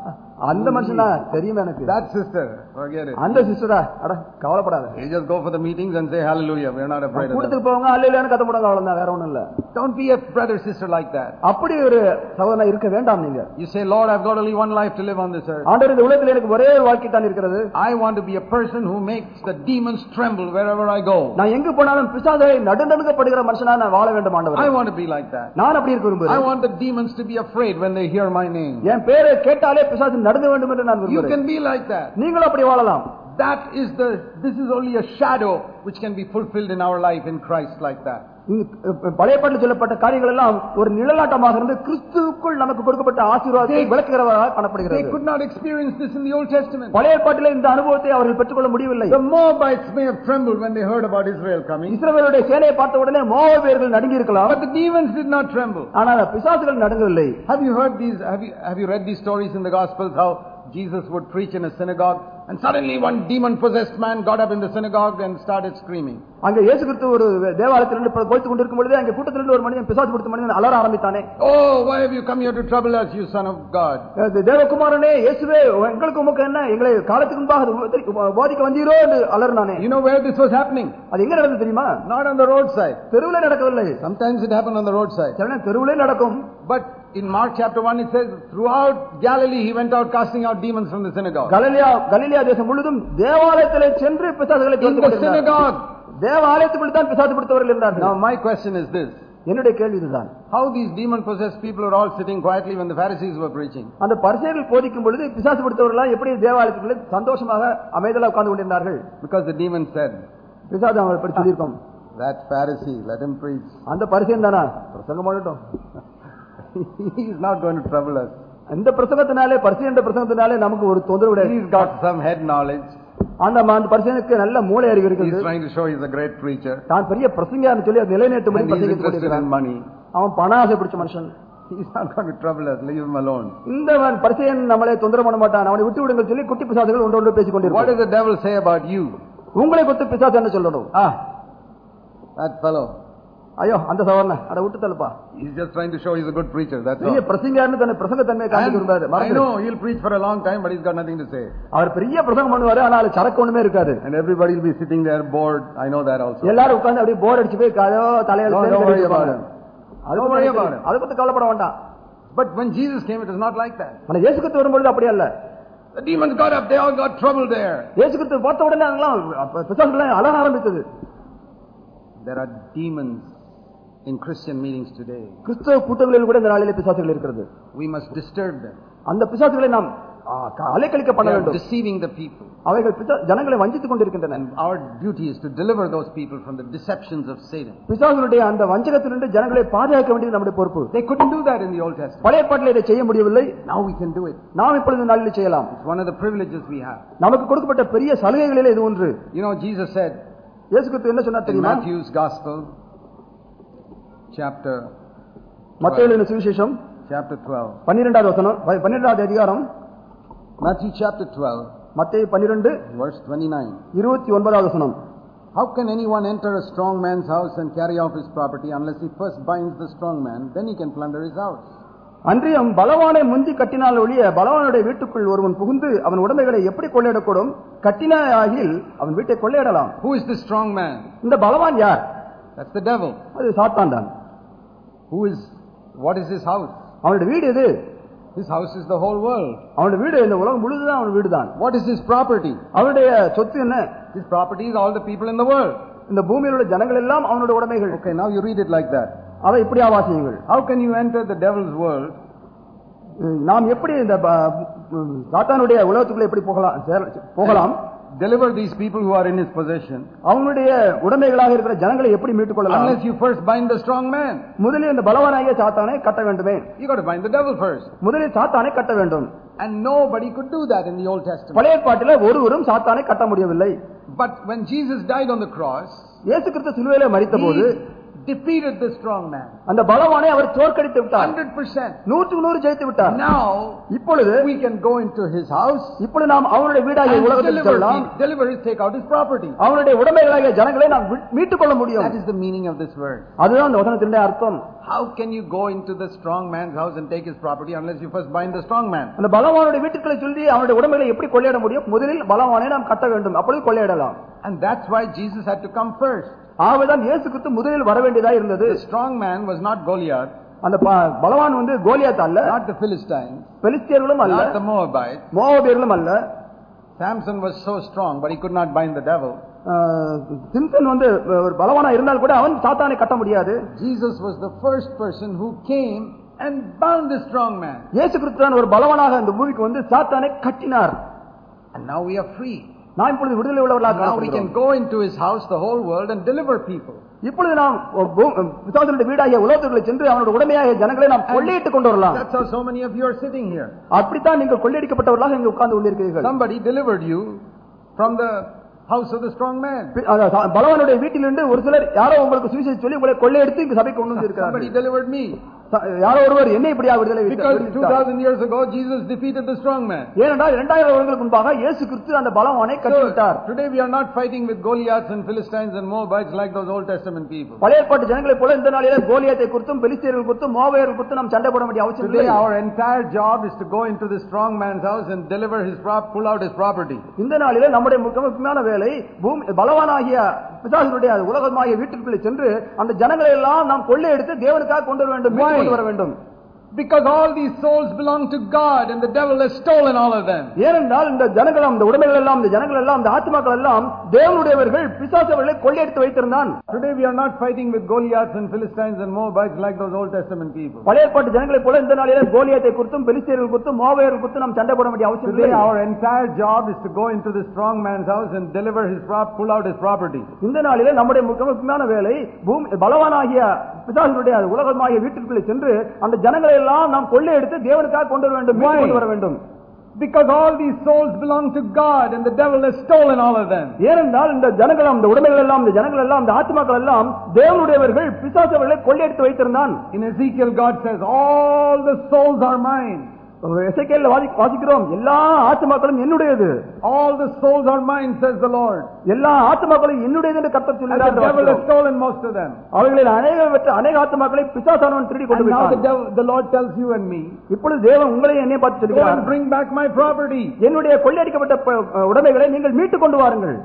அந்த மனுஷனா தெரியும் எனக்கு, that sister, forget it, அந்த சிஸ்டரா அட கவலைப்படாத, you just go for the meetings and say hallelujah, we are not afraid of them. கூட்டத்துக்கு போவாங்க, ஹalleluya கத்த போடுங்க, அவ்வளவுதான், வேற ஒண்ணும் இல்ல. Don't be a brother sister like that. அப்படி ஒரு சகோதரனா இருக்க வேண்டாம் நீங்க. You say, Lord, I've got only one life to live on this earth. ஆண்டவரே, இந்த உலகத்துல எனக்கு ஒரே வாழ்க்கை தான் இருக்கிறது. I want to be a person who makes the demons tremble wherever I go. நான் எங்க போனாலும் பிசாசை நடுநடுங்கப்படுகிற மனுஷனா நான் வாழ வேண்டும் ஆண்டவரே. I want to be like that. நான் அப்படி இருக்க விரும்புகிறேன். I want the demons to be afraid when they hear my name. என் பேரை கேட்டாலே பிசாசு நடுங்க வேண்டும் என்று நான் You விரும்புகிறேன். can be like that. நீங்களும் அப்படி வாழலாம். That is the this is only a shadow which can be fulfilled in our life in Christ like that. பழைய பாட்டில் சொல்லப்பட்ட காரியங்கள் எல்லாம் ஒரு நிழலாட்டமாக இருந்து கிறிஸ்துவுக்குள் நமக்கு கொடுக்கப்பட்ட ஆசீர்வாதத்தை விளக்குகிறவராக காணப்படுகிறது. They could not experience this in the Old Testament. பழைய பாட்டிலே இந்த அனுபவத்தை அவர்கள் பெற்றுக்கொள்ள முடியவில்லை. The Moabites may have trembled when they heard about Israel coming. இஸ்ரவேலுடைய சேனையை பார்த்த உடனே மோவாபியர்கள் நடுங்கி இருக்கலாம். But the demons did not tremble. ஆனால் பிசாசுகள் நடுங்கவில்லை. Have you heard these have you have you read these stories in the Gospels how Jesus would preach in a synagogue and suddenly one demon possessed man got up in the synagogue and started screaming. அங்க இயேசு கிறிஸ்து ஒரு தேவாலயத்தில் நின்று போய்த்து கொண்டிருக்கும் பொழுது அங்க கூட்டத்திலிருந்து ஒரு மனிதன் பிசாசு பிடித்த மனிதன் அலற ஆரம்பித்தானே. Oh, why have you come here to trouble us, you son of God? தேவகுமாரனே, இயேசுவே, உங்களுக்கு உமக்கு என்ன, எங்களை காலத்துக்கு முன்பாக போதிக்க வந்தீரோ என்று அலறினானே. You know where this was happening? அது எங்க நடந்தது தெரியுமா? Not on the roadside. தெருவிலே நடக்கவில்லை. Sometimes it happened on the roadside. சில தெருவிலே நடக்கும். But in Mark chapter one it says throughout Galilee he went out casting out demons from the synagogue. கலிலேயா கலிலேயா தேசம் முழுதும் தேவாலயத்திலே சென்று பிசாசுகளை துரத்தி கொண்டிருந்தார். In the synagogue. தேவாலயத்துக்குள் தான் பிசாசு பிடித்தவர்கள் இருந்தார்கள். Now my question is this. என்னுடைய கேள்வி இதுதான். How these demon possessed people are all sitting quietly when the Pharisees were preaching? அந்த பரிசேயர்கள் போதிக்கும் பொழுது பிசாசு பிடித்தவர்கள் எப்படி தேவாலயத்துக்குள்ளே சந்தோஷமாக அமைதியாக உட்கார்ந்து கொண்டிருந்தார்கள்? Because the demon said, பிசாசு அவங்களை பற்றி சொல்லியிருக்கோம், that Pharisee, let him preach. அந்த பரிசேயன் தானா பிரசங்கம் பண்ணட்டும், he is not going to trouble us. அந்த பிரசங்கத்தினாலே பரிசேயன் பிரசங்கத்தினாலே நமக்கு ஒரு தொந்தரவு கிடையாது. He's got some head knowledge. அந்த பரிசேயனுக்கு நல்ல மூளை அறிவு இருக்குது. He's trying to show he's a great preacher. தான் பெரிய பிரசங்கியான்னு சொல்லி அது நிலைநாட்டு மாதிரி பிரசங்கித்து கொண்டிருக்கிறான். money. அவன் பண ஆசை பிடிச்ச மனுஷன். He's not going to trouble us. Leave him alone. இந்த பரிசேயன் நம்மளை தொந்தரவு பண்ண மாட்டான், அவனை விட்டு விடுங்கள் சொல்லி குட்டி பிசாசுகள் ஒன்று ஒன்று பேசிக் கொண்டிருக்கிறான். What does the devil say about you? உங்களை குறித்து பிசாசு என்ன சொல்லணும்? Ah, that fellow. ஐயோ அந்த சவர்ண அட விட்டு தள்ளுப்பா. He's just trying to show he's a good preacher. That's all. பெரிய பிரசங்கியார்னு தன்னை பிரசங்க தன்மையை காண்பித்து விடுறாரு. I know he'll preach for a long time but he's got nothing to say. அவர் பெரிய பிரசங்கம் பண்ணுவாரு, ஆனால் சரக்கு ஒண்ணுமே இருக்காது. And everybody will be sitting there bored. I know that also. எல்லாரும் உட்கார்ந்து அப்படியே போர் அடிச்சு போய் காதோ தலையில இருப்பாங்க. அத பத்தி கவலைப்பட வேண்டாம். But when Jesus came it was not like that. ஆனா இயேசு கிறிஸ்து வரும்போது அப்படி அல்ல. The demons got up, they all got trouble there. இயேசு கிறிஸ்து பார்த்த உடனே அவங்கலாம் பிசாசுகள் அலற ஆரம்பித்தது. There are demons in Christian meetings today. கிறிஸ்தவ கூட்டங்களில் கூட இந்த நாளிலே பிசாசுகள் இருக்கிறது. We must disturb them. அந்த பிசாசுகளை நாம் அலைக்கழிக்க பண்ண வேண்டும். Deceiving the people. அவைகள் ஜனங்களை வஞ்சித்துக் கொண்டிருக்கின்றன. And our duty is to deliver those people from the deceptions of Satan. பிசாசுகளுடைய அந்த வஞ்சகத்திலிருந்து ஜனங்களை பாதுகாக்க வேண்டியது நம்முடைய பொறுப்பு. They couldn't do that in the Old Testament. பழைய ஏற்பாட்டிலே இதை செய்ய முடியவில்லை. Now we can do it. நாம் இப்பொழுது இந்த நாளிலே செய்யலாம். It's one of the privileges we have. நமக்கு கொடுக்கப்பட்ட பெரிய சலுகைகளிலே இது ஒன்று. You know Jesus said, இயேசு கிறிஸ்து என்ன சொன்னார் தெரியுமா? Matthew's Gospel chapter மத்தேயுவின் சுவிசேஷம் chapter twelve. பன்னிரண்டாவது வசனம், பன்னிரண்டாவது அதிகாரம். Matthew chapter twelve. மத்தேயு பன்னிரண்டு verse twenty-nine. இருபத்தி ஒன்பதாவது வசனம். How can anyone enter a strong man's house and carry off his property unless he first binds the strong man, then he can plunder his house? அன்றியும் பலவானை முந்தி கட்டினால் ஒழிய பலவானுடைய வீட்டுக்குள் ஒருவன் புகுந்து அவன் உடைமைகளை எப்படி கொள்ளையிடக்கூடும்? கட்டினாயில் அவன் வீட்டை கொள்ளையிடலாம். Who is the strong man? இந்த பலவான் யார்? That's the devil. அது சாத்தான் தான். Who is, what is his house? அவனுடைய வீடு எது? His house is the whole world. அவனுடைய வீடு இந்த உலகம் முழுதுதான் அவன் வீடு தான். What is his property? அவனுடைய சொத்து என்ன? His property is all the people in the world. இந்த பூமியில் உள்ள ஜனங்கள் எல்லாம் அவனுடைய உடைமைகள். Okay, now you read it like that. அதை இப்படியா வாசியுங்கள். How can you enter the devil's world? நாம் எப்படி இந்த சாத்தானுடைய உலகத்துக்குள்ள எப்படி போகலாம் போகலாம் deliver these people who are in his possession? அவனுடைய உடைமைகளாக இருக்கிற ஜனங்களை எப்படி மீட்டுக் கொள்ளலாம்? Unless you first bind the strong man. முதலில் இந்த பலவானாகிய சாத்தானை கட்ட வேண்டுமே. You got to bind the devil first. முதலில் சாத்தானை கட்ட வேண்டும். And nobody could do that in the Old Testament. பழைய ஏற்பாட்டிலே ஒருவரும் சாத்தானை கட்ட முடியவில்லை. But when Jesus died on the cross, இயேசு கிறிஸ்து சிலுவையிலே மரித்தபோது defeated the strong man. அந்த பலவானை அவர் தோற்கடித்து விட்டார். one hundred percent. நூற்றுக்கு நூறு ஜெயித்து விட்டார். Now இப்பொழுது we can go into his house. இப்பொழுது நாம் அவருடைய வீடாகிய உலகத்துக்கு செல்லலாம். Deliver his, take out his property. அவருடைய உடைமைகளாகிய ஜனங்களை நாம் மீட்டுக் கொள்ள முடியும். That is the meaning of this verse. அதுதான் அந்த வசனத்தினுடைய அர்த்தம். How can you go into the strong man's house and take his property unless you first bind the strong man? அந்த பலவானுடைய வீட்டுக்குள்ள சொல்லி அவருடைய உடைமைகளை எப்படி கொள்ளையிட முடியும்? முதலில் பலவானை நாம் கட்ட வேண்டும். அப்பொழுது கொள்ளையிடலாம். And that's why Jesus had to come first. ஆகவேதான் இயேசு கிறிஸ்து முதலில் வர வேண்டியதா இருந்தது. The strong man was not Goliath. அந்த பலவான் வந்து கோலியாத் அல்ல. Not the Philistines. பெலிஸ்தியர்களும் அல்ல. Not the Moabites. மோவாபியர்களும் அல்ல. Samson was so strong but he could not bind the devil. Samson வந்து ஒரு பலவானா இருந்தால் கூட அவன் சாத்தானை கட்ட முடியாது. Jesus was the first person who came and bound the strong man. இயேசு கிறிஸ்து தான் ஒரு பலவானாக இந்த பூமிக்கு வந்து சாத்தானை கட்டினார். And now we are free. நாம் இப்பொழுது விடுதலை உள்ளவர்களாக Now we can go into his house, the whole world, and deliver people. இப்பொழுது நாம் பிசாசுடைய வீடாகிய உலகத்துக்குள்ளே சென்று அவனுடைய உடைமையாகிய ஜனங்களை நாம் கொள்ளையிட்டுக் கொண்டு வரலாம். That's how so many of you are sitting here. அப்படித்தான் நீங்கள் கொள்ளையடிக்கப்பட்டவர்களாக இங்கே உட்கார்ந்து கொண்டிருக்கிறீர்கள். Somebody delivered you from the house of the strong man. பலவானுடைய வீட்டிலிருந்து ஒரு சிலர் யாரோ உங்களுக்கு சுவிசேஷம் சொல்லி உங்களை கொள்ளையடித்து இங்கு சபைக்கு கொண்டு வந்திருக்கிறார்கள். Somebody delivered me. யாரோ ஒருவர் என்னை இப்படியா விடுதலை Because two thousand years ago Jesus defeated the strong man. ஏனென்றால் இரண்டாயிரம் வருடங்களுக்கு முன்பாக இயேசு கிறிஸ்து அந்த பலவானை கட்டிவிட்டார். Today we are not fighting with Goliaths and Philistines and Moabites like those Old Testament people. பழைய ஏற்பாட்டு ஜனங்களைப் போல இந்த நாளிலே கோலியாத்தை குறித்தும் பெலிஸ்தியர்கள் குறித்தும் மோவாபியர்கள் குறித்தும் நாம் சண்டை போட வேண்டிய அவசியம் இல்லை. Today our entire job is to go into the strong man's house and deliver his prop pull out his property. இந்த நாளிலே நம்முடைய முக்கியமான வேலை பலவானாகிய பிசாசுடைய உலகமாகிய வீட்டுக்குள்ளே சென்று அந்த ஜனங்களை எல்லாம் நாம் கொள்ளையடித்து தேவனுக்காக கொண்டு வர வேண்டும், மீட்டு கொண்டு வர வேண்டும். Because all these souls belong to God and the devil has stolen all of them. ஏனென்றால் இந்த ஜனங்கள் அந்த உடைமைகள் எல்லாம் இந்த ஜனங்கள் எல்லாம் இந்த ஆத்துமாக்கள் எல்லாம் தேவனுடையவர்கள் பிசாசு அவர்களை கொள்ளையடித்து வைத்திருந்தான். Today we are not fighting with Goliaths and Philistines and Moabites like those Old Testament people. பழைய ஏற்பாட்டு ஜனங்களைப் போல இந்த நாளிலே கோலியாத்தை குறித்தும் பெலிஸ்தியர்கள் குறித்தும் மோவாபியர்கள் குறித்தும் நாம் சண்டை போட வேண்டிய அவசியம் இல்லை. Today our entire job is to go into the strong man's house and deliver his prop pull out his property. இந்த நாளிலே நம்முடைய முக்கியமான வேலை பலவானாகிய பிசாசுடைய உலகமாகிய வீட்டுக்குள்ளே சென்று அந்த ஜனங்களை எல்லாம் நாம் கொள்ளையடித்து தேவனுக்காக கொண்டு வர வேண்டும், மீட்டு கொண்டு வர வேண்டும். Because all these souls belong to God and the devil has stolen all of them. ஏனென்றால் இந்த ஜனங்கள் இந்த உடைமைகள் எல்லாம் இந்த ஜனங்கள் எல்லாம் இந்த ஆத்துமாக்கள் எல்லாம் தேவனுடையவர்கள் பிசாசு அவர்களை கொள்ளையடித்து வைத்திருந்தான். In Ezekiel God says all the souls are mine. எசேக்கியேல்ல வாசிக்கிறோம் எல்லா ஆத்துமாக்களும் என்னுடையது. All the souls are mine says the Lord. எல்லா ஆத்துமாக்களும் என்னுடையது என்று கர்த்தர் சொல்கிறார். The devil has stolen most of them. அவர்களில் அநேக அநேக ஆத்துமாக்களை பிசாசானவன் திருடி கொண்டு போய்ட்டான். Now the devil, the Lord tells you and me. இப்பொழுது தேவன் உங்களை என்னை பார்த்து சொல்கிறார், bring back my property. என்னுடைய கொள்ளையடிக்கப்பட்ட உடைமைகளை நீங்கள் மீட்டு கொண்டு வாருங்கள்.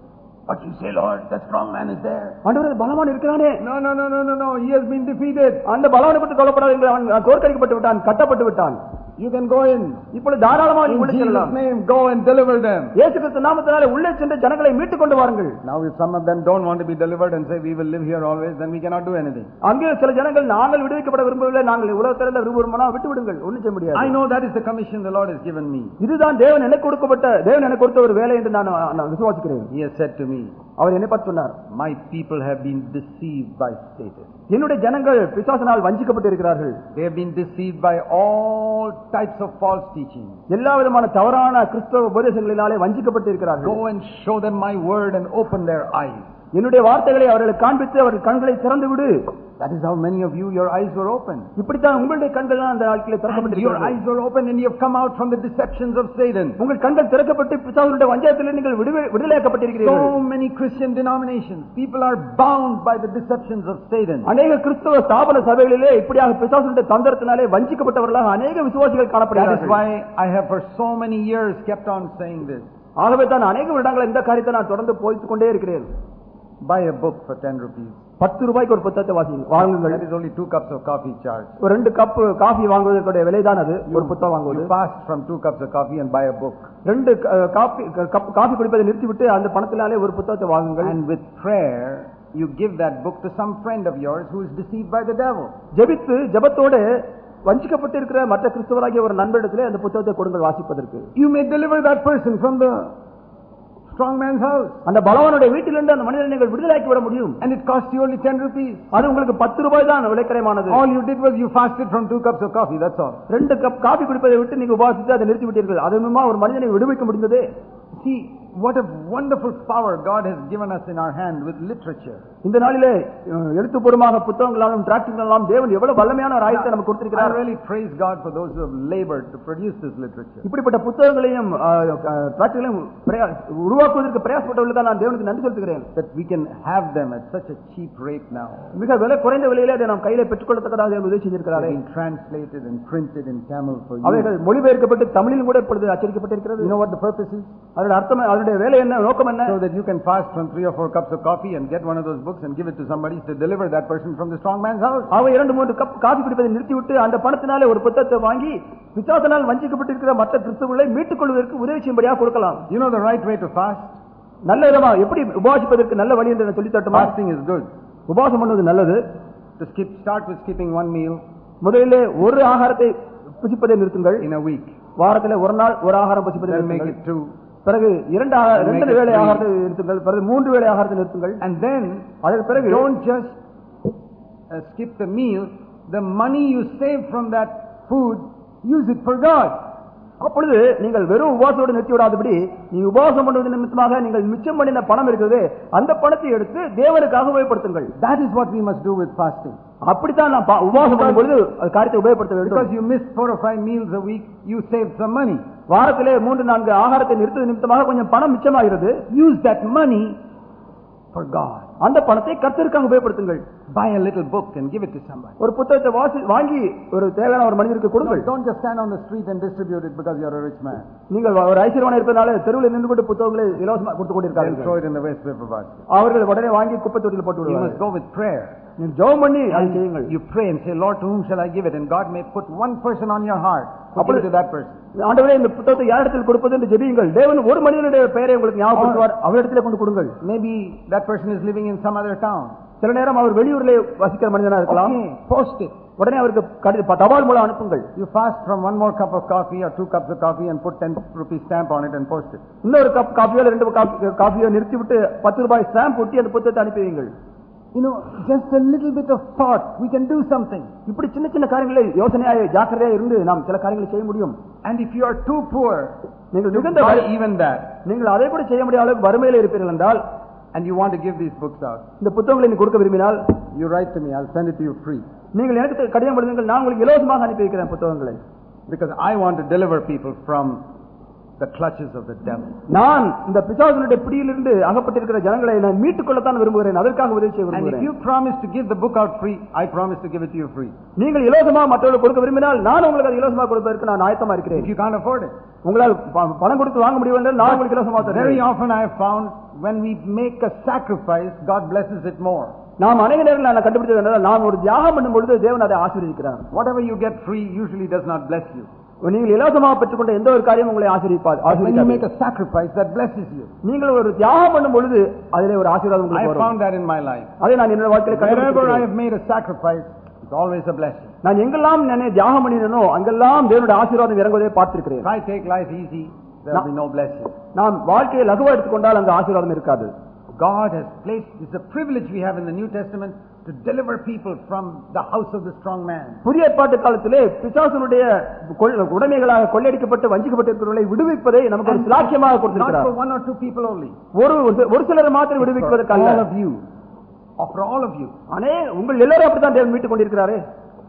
But you say, Lord, that strong man is there. ஆண்டவரே பலவான் இருக்கிறானே. No no no no no no, he has been defeated. அந்த பலவானை பற்றி கவலைப்படாதீர்கள், அவன் தோற்கடிக்கப்பட்டு விட்டான், கட்டப்பட்டு விட்டான். You can go in. இப்பொழுது தாராளமாக நீ உள்ளே செல்லலாம். In Jesus name go and deliver them. இயேசு கிறிஸ்து நாமத்தினாலே உள்ளே சென்று ஜனங்களை மீட்டு கொண்டு வாருங்கள். Now if some of them don't want to be delivered and say we will live here always, then we cannot do anything. அங்கே சில ஜனங்கள் நாங்கள் விடுவிக்கப்பட விரும்பவில்லை, நாங்கள் உலகத்தில் விரும்புகிறோம்னா விட்டு விடுங்கள், ஒன்றும் செய்ய முடியாது. I know that is the commission the Lord has given me. இதுதான் தேவன் எனக்கு கொடுக்கப்பட்ட தேவன் எனக்கு கொடுத்த ஒரு வேலை என்று நான் விசுவாசிக்கிறேன். He has said to me, அவர் என்னை பார்த்து சொன்னார், my people have been deceived by Satan. என்னுடைய ஜனங்கள் பிசாசினால் வஞ்சிக்கப்பட்டு இருக்கிறார்கள். They have been deceived by all types of false teaching. எல்லா விதமான தவறான கிறிஸ்தவ உபதேசங்களினாலே வஞ்சிக்கப்பட்டு இருக்கிறார்கள். Go and show them my word and open their eyes. என்னுடைய வார்த்தைகளை அவர்களுக்கு காண்பித்து அவர்கள் கண்களை திறந்து விடு. That is how many of you, your eyes were open. இப்படித்தான் உங்களுடைய கண்கள் அந்த நாட்களிலே திறக்கப்பட்டு your eyes were open and you have come out from the deceptions of Satan. உங்கள் கண்கள் திறக்கப்பட்டு பிசாசுடைய வஞ்சகத்திலிருந்து நீங்கள் விடுதலையாக்கப்பட்டிருக்கிறீர்கள். So many Christian denominations, people are bound by the deceptions of Satan. அநேக கிறிஸ்தவ ஸ்தாபன சபைகளிலே இப்படியாக பிசாசுடைய தந்திரத்தினாலே வஞ்சிக்கப்பட்டவர்களாக அநேக விசுவாசிகள் காணப்படுகிறார்கள். That is why I have for so many years kept on saying this. ஆகவே தான் அநேக வருடங்கள் இந்த காரியத்தை நான் தொடர்ந்து போதித்துக் கொண்டே இருக்கிறேன். Buy a book for ten rupees. பத்து ரூபாய்க்கு ஒரு புத்தகத்தை வாசிங்க வாங்குங்கள். That is only two cups of coffee charge. ஒரு ரெண்டு கப் காஃபி வாங்குவதற்குரிய விலைதான் அது. ஒரு புத்தகம் வாங்குவது. You fast from two cups of coffee and buy a book. ரெண்டு காபி கப் காஃபி குடிப்பதை நிறுத்திவிட்டு அந்த பணத்தினாலே ஒரு புத்தகத்தை வாங்குங்கள். And with prayer you give that book to some friend of yours who is deceived by the devil. ஜெபித்து ஜெபத்தோடு வஞ்சிக்கப்பட்டிருக்கிற மற்ற கிறிஸ்தவராகிய ஒரு நண்பரிடத்திலே அந்த புத்தகத்தை கொடுங்கள் வாசிப்பதற்கு. You may deliver that person from the strong man's house. அந்த பலவானுடைய வீட்டிலிருந்து அந்த மனிதனை நீங்கள் விடுதலையாக்கி விட முடியும். And it cost you only ten rupees. அது உங்களுக்கு பத்து ரூபாய் தான் விலைக்கரையானது. All you did was you fasted from two cups of coffee, that's all. ரெண்டு கப் காபி குடிப்பதை விட்டு நீங்க உபவாசித்து அதை நிறுத்தி விட்டீர்கள். அதுமா ஒரு மனிதனை விடுவிக்க முடிந்தது. See what a wonderful power God has given us in our hand with literature. இந்த நாளிலே எழுத்துப்பூர்வமாக புத்தகங்களாலும் டிராக்டிங்களாலும் தேவன் எவ்வளவு வல்லமையான ஒரு ஆயுதத்தை நமக்கு கொடுத்திருக்கிறார். I really praise God for those who have labored to produce this literature. இப்படிப்பட்ட புத்தகங்களையும் டிராக்டிங்களையும் உருவாக்குவதற்கு பிரயாசப்பட்டவர்களுக்கு நான் தேவனுக்கு நன்றி செலுத்துகிறேன். That we can have them at such a cheap rate now. மிக விலை குறைந்த விலையிலே அதை நாம் கையிலே பெற்றுக்கொள்ளத்தக்கதாக தேவன் உதவி செய்திருக்கிறார். Being translated and printed in Tamil for you. அவைகள் மொழிபெயர்க்கப்பட்டு தமிழிலும் கூட இப்பொழுது அச்சடிக்கப்பட்டிருக்கிறது. You know what the purpose is? அதோட அர்த்தம் அதோட வேலை என்ன நோக்கம் என்ன? So that you can fast from three or four cups of coffee and get one of those books and give it to somebody to deliver that person from the strong man's house. அவ இரண்டு மூன்று cup coffee குடிப்பதை நிறுத்திவிட்டு அந்த பணத்தினாலே ஒரு புத்தகத்தை வாங்கி பிசாசினால் வஞ்சிக்கப்பட்டிருக்கிற மற்ற கிறிஸ்தவர்களை மீட்டுக் கொள்வதற்கு உதவி செய்யும்படியாக கொடுக்கலாம். You know the right way to fast? நல்ல விதமா எப்படி உபவாசிப்பதற்கு நல்ல வழி என்று சொல்லி தட்டுமா? Fasting is good. உபவாசம் பண்ணுவது நல்லது. To skip start with skipping one meal. முதலிலே ஒரு ஆகாரத்தை புசிப்பதை நிறுத்துங்கள். In a week. வாரத்திலே ஒரு நாள் ஒரு ஆகாரம் புசிப்பதை நிறுத்துங்கள். Make it two. பிறகு இரண்டு இரண்டு வேளை ஆகாரத்தை நிறுத்துங்கள். பிறகு மூன்று வேளை ஆகாரத்தை நிறுத்துங்கள். And then அதற்கு பிறகு don't just uh, skip the meal. The money you save from that food, use it for God. அப்பொழுது நீங்கள் வெறும் உபவாசத்தோடு நிறுத்தி விடாதபடி நீ உபவாசம் பண்ணுவது நிமித்தமாக நீங்கள் மிச்சம் பண்ணின பணம் இருக்கிறது அந்த பணத்தை எடுத்து தேவனுக்காக உபயோகப்படுத்துங்கள். That is what we must do with fasting. அப்படித்தான் நான் உபவாசம் பண்ணும் பொழுது அது காரியத்தை உபயோகப்படுத்த வேண்டும். Because you miss four or five meals a week, you save some money. வாரத்திலே மூன்று நான்கு ஆகாரத்தை நிறுத்துவது நிமித்தமாக கொஞ்சம் பணம் மிச்சமாகிறது. Use that money for God. அந்த பணத்தை கர்த்தருக்காக உபயோகப்படுத்துங்கள். Buy a little book and give it to somebody. ஒரு புத்தகத்தை வாசி வாங்கி ஒரு தேவையான ஒரு மனிதருக்கு கொடுங்கள். Don't just stand on the street and distribute it because you are a rich man. நீங்கள் ஒரு ஐஸ்வர்யவானா இருப்பதனால தெருவில் நின்று கொண்டு புத்தகங்களை இலவசமாக கொடுத்து கொண்டிருக்காங்க. Throw it in the waste paper basket. அவர்கள் உடனே வாங்கி குப்பை தொட்டியில் போட்டு விடுவார்கள். You must go with prayer. நீங்க ஜெபம் பண்ணி அதை செய்யுங்கள். You pray and say, Lord, to whom shall I give it? And God may put one person on your heart. Give it to that person. ஆண்டவரே இந்த புத்தகத்தை யாரிடத்தில் கொடுப்பது என்று ஜெபியுங்கள். தேவன் ஒரு மனிதனுடைய பெயரை உங்களுக்கு ஞாபகப்படுத்துவார். அவரிடத்திலே கொண்டு கொடுங்கள். Maybe that person is living in some other town. சில நேரம் அவர் வெளியூரிலே வசிக்கிற மனிதனா இருக்கலாம். Post it. உடனே அவருக்கு தபால் மூலம் அனுப்புங்கள். You fast from one more cup of coffee or two cups of coffee and put ten rupees stamp on it and post it. இன்னொரு கப் காஃபியோ ரெண்டு காஃபியோ நிறுத்திவிட்டு பத்து ரூபாய் ஸ்டாம்ப் ஒட்டி அந்த புத்தகத்தை அனுப்பி வையுங்கள். You know, just a little bit of thought, we can do something. இப்படி சின்ன சின்ன காரியங்களை யோசனையாய் ஜாக்கிரதையா இருந்து நாம் சில காரியங்களை செய்ய முடியும். And if you are too poor, நீங்கள் மிகுந்த even that, நீங்கள் அதை கூட செய்ய முடியாத அளவுக்கு வறுமையில இருப்பீர்கள் என்றால், and you want to give these books out, இந்த புத்தகங்களை நீ கொடுக்க விரும்பினால், you write to me, I'll send it to you free. நீங்கள் எனக்கு கடிதம் எழுதுங்கள், நான் உங்களுக்கு இலவசமாக அனுப்பி வைக்கிறேன் புத்தகங்களை. Because I want to deliver people from the clutches of the devil. நான் இந்த பிசாசுடைய பிடியிலிருந்து அகப்பட்டிருக்கிற ஜனங்களை நான் மீட்டுக் கொள்ளத்தான் விரும்புகிறேன். அதற்காக உதவி செய்ய விரும்புகிறேன். And if you promise to give the book out free, I promise to give it to you free. நீங்கள் இலவசமாக மற்றவர்களுக்கு கொடுக்க விரும்பினால் நான் உங்களுக்கு அது இலவசமாக கொடுப்பதற்கு நான் ஆயத்தமா இருக்கிறேன். If you can't afford it, உங்களால் பணம் கொடுத்து வாங்க முடியும் என்றால் நான் உங்களுக்கு இலவசமாக தருவேன். Very often I have found when we make a sacrifice, God blesses it more. நாம் அநேக நேரங்களில் நான் கண்டுபிடித்தது என்றால் நாம் ஒரு தியாகம் பண்ணும் பொழுது தேவன் அதை ஆசீர்வதிக்கிறார். Whatever you get free usually does not bless you. நீங்கள் இலவசமாக பெற்றுக்கொண்ட எந்த ஒரு காரியம் உங்களை ஆசீர்வதிப்பார். When you make a sacrifice, that blesses you. நீங்கள் ஒரு தியாகம் பண்ணும் பொழுது அதிலே ஒரு ஆசீர்வாதம் உங்களுக்கு வரும். I found that in my life. அதை நான் என்னோட வாழ்க்கையில wherever I have made a sacrifice, it's always a blessing. நான் எங்கெல்லாம் நான் தியாகம் பண்ணினேனோ அங்கெல்லாம் தேவனுடைய ஆசீர்வாதம் இறங்குவதை பார்த்திருக்கிறேன். If I take life easy, there will be no blessing. நாம் வாழ்க்கையை லகுவா எடுத்துக்கொண்டால் அங்க ஆசீர்வாதம் இருக்காது. God has placed, it's a privilege we have in the New Testament to deliver people from the house of the strong man. புதிய ஏற்பாட்டு காலத்திலே பிசாசுடைய உடைமைகளாக கொள்ளையடிக்கப்பட்டு வஞ்சிக்கப்பட்டிருக்கிறவர்களை விடுவிப்பதை நமக்கு ஒரு சாட்சியமாக கொடுத்திருக்கிறார். Not for one or two people only. ஒரு ஒரு சிலரை மாத்திரம் விடுவிப்பதற்காக. All of you. For all of you. அனே உங்கள் எல்லாரும் அப்படித்தான் தேவன் மீட்டுக் கொண்டிருக்கிறாரே.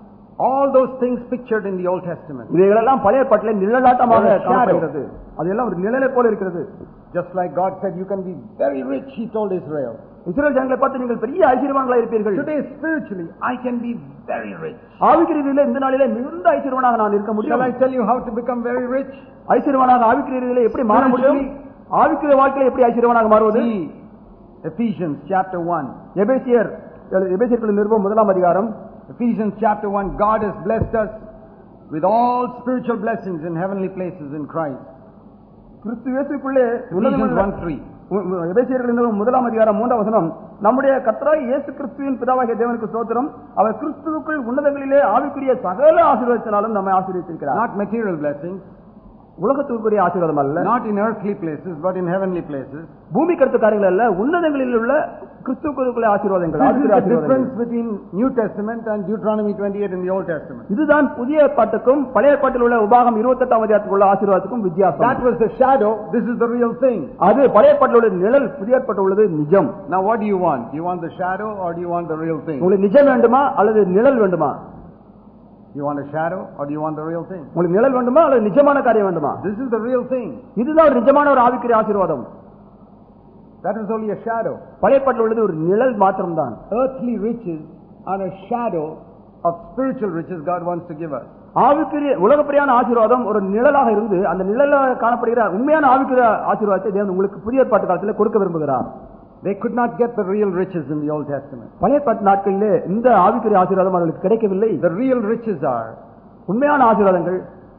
All those things pictured in the Old Testament. இவைகளெல்லாம் பழைய ஏற்பாட்டிலே நிழலாட்டமாக காணப்படுகிறது. அதெல்லாம் ஒரு நிழலை போல இருக்கிறது. Just like God said, you can be very rich, He told Israel. இஸ்ரவேல் ஜனங்களை பார்த்து நீங்கள் பெரிய ஐஸ்வர்யவான்களாக இருப்பீர்கள். Today spiritually, I can be very rich. ஆவிக்குரியதிலே இந்த நாளிலே மிகுந்த ஐஸ்வர்யவானாக நான் இருக்க முடியும். Shall I tell you how to become very rich? ஐஸ்வர்யவானாக ஆவிக்குரியதிலே எப்படி மாற முடியும்? ஆவிக்குரிய வாழ்க்கையில எப்படி ஐஸ்வர்யவானாக மாறுவது? Ephesians chapter one. எபேசியர் எபேசியர்கள் நிருபம் முதலாம் அதிகாரம். Ephesians chapter one, God has blessed us with all spiritual blessings in heavenly places in Christ. Kristu இயேசுக்குள்ளே Ephesians one three. எபேசியர்கள் நிருபம் முதலாம் அதிகாரம் மூன்றாம் வசனம், நம்முடைய கர்த்தராகிய இயேசு கிறிஸ்துவின் பிதாவாகிய தேவனுக்கு ஸ்தோத்திரம், அவர் கிறிஸ்துவுக்குள் உன்னதங்களிலே ஆவிக்குரிய சகல ஆசீர்வாதத்தினாலும் நம்மை ஆசீர்வதித்திருக்கிறார். Not material blessings, உலகத்துக்குரிய ஆசீர்வாதம் அல்ல, not in earthly places but in heavenly places. பூமி கருத்து காரியங்கள் அல்ல, உன்னதங்களில் உள்ள கிறிஸ்துவுக்குள்ள ஆசீர்வாதங்கள். This is the difference between New Testament and Deuteronomy twenty-eight in the Old Testament. இதுதான் புதிய ஏற்பாட்டுக்கும் பழைய ஏற்பாட்டில் உள்ள உபாகம் இருபத்தி எட்டாம் அதிகாரத்தில் உள்ள ஆசீர்வாதத்துக்கும் வித்தியாசம். That was the shadow, this is the real thing. அது பழைய ஏற்பாட்டில் உள்ள நிழல், புதிய ஏற்பாட்டில் உள்ளது நிஜம். Now what do you want? Do you want the shadow or do you want the real thing? உங்களுக்கு நிஜம் வேண்டுமா அல்லது நிழல் வேண்டுமா? You want a shadow or do you want the real thing? உங்களுக்கு நிழல் வேண்டுமா அல்லது நிஜமான காரியம் வேண்டுமா? This is the real thing. இதுதான் ஒரு நிஜமான ஒரு ஆவிக்குரிய ஆசீர்வாதம். That is only a shadow. பழைய ஏற்பாட்டில் உள்ளது ஒரு நிழல் மாத்திரம்தான். Earthly riches are a shadow of spiritual riches God wants to give us. ஆவிக்குரிய உலகப்பிரியான ஆசீர்வாதம் ஒரு நிழலாக இருந்து அந்த நிழலாக காணப்படுகிற உண்மையான ஆவிக்குரிய ஆசீர்வாதத்தை தேவன் உங்களுக்கு புதிய ஏற்பாட்டு காலத்தில் கொடுக்க விரும்புகிறார். They could not get the real riches in the Old Testament. பழைய ஏற்பாட்டு நாட்களிலே இந்த ஆவிக்குரிய ஆசீர்வாதம் அவர்களுக்கு கிடைக்கவில்லை. The real riches are உண்மையான ஆசீர்வாதங்கள்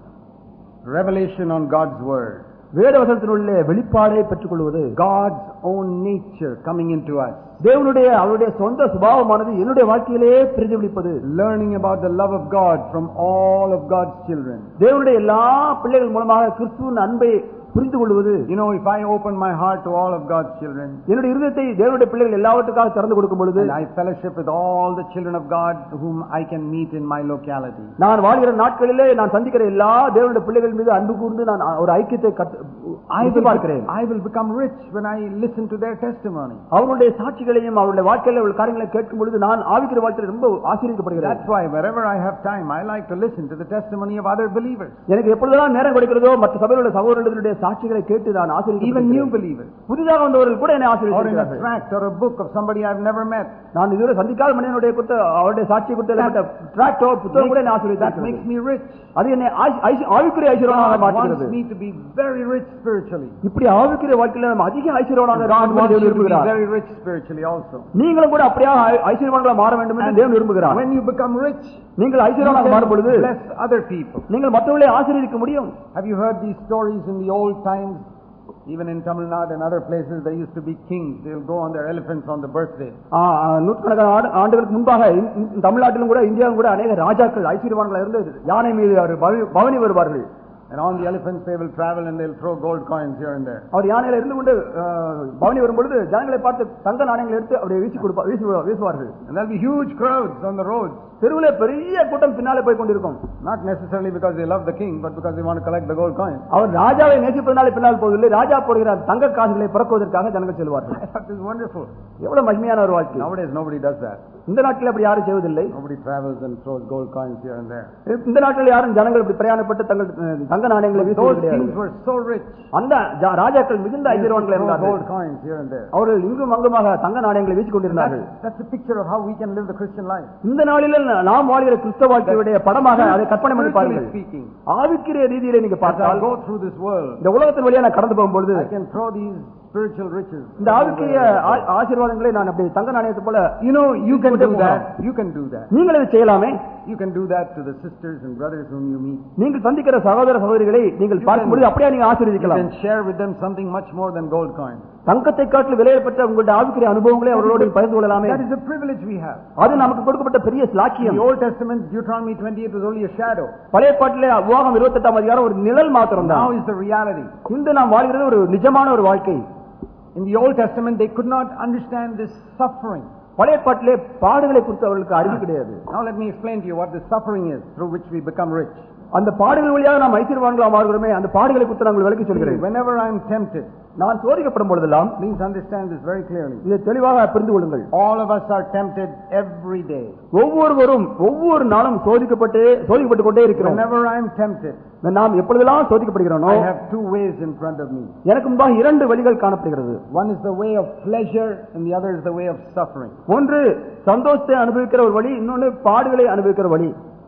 revelation on God's word, வேத வசனத்தினுள்ளே வெளிப்பாடை பெற்றுக் கொள்வது, God's own nature coming into us, தேவனுடைய அவருடைய சொந்த சுபாவமானது என்னுடைய வாழ்க்கையிலே பிரதிபலிப்பது, learning about the love of God from all of God's children. தேவனுடைய எல்லா பிள்ளைகள் மூலமாக கிறிஸ்துவின் அன்பை புரிந்து கொள்வது. You know, if I open my heart to all of God's children, என்னுடைய இருதயத்தை தேவனுடைய பிள்ளைகள் எல்லாவற்றுக்காக திறந்து கொடுக்கும் பொழுது, and I fellowship with all the children of God whom I can meet in my locality, நான் வாழ்கிற நாட்களிலே நான் சந்திக்கிற எல்லா தேவனுடைய பிள்ளைகள் மீது அன்பு கூர்ந்து நான் ஒரு ஐக்கியத்தை பார்க்கிறேன். I will become rich when I listen to their testimony. அவருடைய சாட்சிகளையும் அவருடைய வாழ்க்கையில உள்ள காரியங்களை கேட்கும் பொழுது நான் ஆவிக்குரிய வாழ்க்கையில் ரொம்ப ஆசீர்வதிக்கப்படுகிறேன். That's why wherever I have time, I like to listen to the testimony of other believers. எனக்கு எப்பொழுதெல்லாம் நேரம் கிடைக்கிறதோ மற்ற சபையில் உள்ள சகோதரர்களுடைய சாட்சிகளை கேட்டு நான் ஆசீர்வதிக்கிறேன். Even new believers, புதிதாக வந்தவர்கள் கூட என்னை ஆசீர்வதிக்கிறார்கள். Or in a tract or a book of somebody I've never met, நான் இதுவரை சந்திக்காத மனிதனுடைய குறித்த அவருடைய சாட்சியை குறித்து எழுதப்பட்ட tract or புத்தகம் கூட என்னை ஆசீர்வதிக்கிறது. That makes me rich. அது என்னை ஆவிக்குரிய ஐஸ்வர்யவானாக மாற்றுகிறது. God wants me to be very rich spiritually. இப்படி ஆவிக்குரிய வாழ்க்கையில நாம் அதிக ஐஸ்வர்யவானாக God wants you to be very rich spiritually also. நீங்களும் கூட அப்படியே ஐஸ்வர்யவான்களாக மாற வேண்டும் என்று தேவன் விரும்புகிறார். When you become rich, நீங்கள் ஐஸ்வர்யவானாக மாறும் பொழுது bless other people. நீங்கள் மற்றவர்களை ஆசீர்வதிக்க முடியும். Have you heard these stories in the old times? Even in Tamil Nadu and other places, there used to be kings. They'll go on their elephants on the birthday. நூற்றுக்கணக்கான ஆண்டுகளுக்கு முன்பாக தமிழ்நாட்டிலும் கூட இந்தியாவிலும் கூட அநேக ராஜாக்கள் ஐஸ்வர்யவான்கள் இருந்து யானை மீது பவனி வருவார்கள். And on the elephants they will travel and they'll throw gold coins here and there. அவர் யானையில இருந்து கொண்டு பவனி வரும்பொழுது ஜனங்களை பார்த்து தங்க நாணயங்களை எடுத்து அப்படியே வீசி கொடுப்பா வீசி வீசுவார்கள். And there'll be huge crowds on the roads. தெருவிலே பெரிய கூட்டம் பின்னாலே போய் கொண்டிருக்கும். Not necessarily because they love the king, but because they want to collect the gold coins. அவர் ராஜாவை நேசிப்பதனால பின்னால் போவதில்லை, ராஜா போடுகிற தங்க காசுகளை பறக்குவதற்காக ஜனங்கள் செல்வார்கள். That is wonderful. எவ்வளவு மகிமையான ஒரு வாழ்க்கை. Nowadays nobody does that. இந்த நாட்டில் அப்படி யாரும் செய்வதில்லை. Nobody travels and throws gold coins here and there. இந்த நாட்டில் யாரும் ஜனங்கள் இப்படி பிரயாணப்பட்டு தங்கள் தங்க நாணயங்களை வீசுவது கிடையாது. Those kings were so rich. அந்த ராஜாக்கள் மிகுந்த ஐஸ்வர்யவான்கள் இருந்தார்கள். Gold coins here and there. அவர்கள் இங்கும் அங்குமாக தங்க நாணயங்களை வீசிக் கொண்டிருந்தார்கள். That's a picture of how we can live the Christian life. இந்த நாளில் நாம் வாழ்கிற கிறிஸ்தவ வாழ்க்கையுடைய படமாக அதை கற்பனை பண்ணி பாருங்கள். ஆவிக்குரிய ரீதியிலே நீங்க பார்த்தால் go through this world, இந்த உலகத்தின் வழியா நான் கடந்து போகும்போது I can throw these spiritual riches, இந்த ஆவிக்குரிய ஆசீர்வாதங்களை நான் அப்படி தங்க நாணயத்தை போல, you know, you can do that. You can do that. நீங்கள் இதை செய்யலாமே. You can do that to the sisters and brothers whom you meet. நீங்கள் சந்திக்கிற சகோதர சகோதரிகளை நீங்கள் பார்க்கும்போது அப்படியே நீங்க ஆசீர்வதிக்கலாம். You can share with them something much more than gold coins. தங்கத்தை காட்டிலும் விலையேறப்பட்ட உங்களுடைய ஆவிக்குரிய அனுபவங்களை அவர்களோடு பகிர்ந்து கொள்ளலாமே. That is a privilege we have. அது நமக்கு கொடுக்கப்பட்ட பெரிய ஸ்லாக்கியம். The Old Testament, Deuteronomy twenty-eight was only a shadow. பழைய ஏற்பாட்டிலே உபாகமம் இருபத்தி எட்டாம் அதிகாரம் ஒரு நிழல் மாத்திரம் தான். Now is the reality. இந்த நாம் வாழ்கிறது ஒரு நிஜமான ஒரு வாழ்க்கை. In the Old Testament they could not understand this suffering. பழைய ஏற்பாட்டிலே பாடுகளை குறித்து அவர்களுக்கு அறிவு கிடையாது. Now let me explain to you what the suffering is through which we become rich. அந்த பாடுகள் வழியாக நாம் ஐஸ்வர்யவான்களாக மாறுகிறோமே, அந்த பாடுகளை குறித்து நான் விளக்கி சொல்கிறேன். Whenever I am tempted, நான் சோதிக்கப்படும் பொழுதெல்லாம், please understand this very clearly. இதை தெளிவாக புரிந்து கொள்ளுங்கள். All of us are tempted every day. ஒவ்வொருவரும் ஒவ்வொரு நாளும் சோதிக்கப்பட்டு சோதிக்கப்பட்டு கொண்டே இருக்கிறோம். Whenever I am tempted, நாம் எப்பொழுதெல்லாம் சோதிக்கப்படுகிறோம், I have two ways in front of me. எனக்கு முன்பாக இரண்டு வழிகள் காணப்படுகிறது. One is the way of pleasure and the other is the way of suffering. ஒன்று சந்தோஷத்தை அனுபவிக்கிற ஒரு வழி, இன்னொன்று பாடுகளை அனுபவிக்கிற வழி.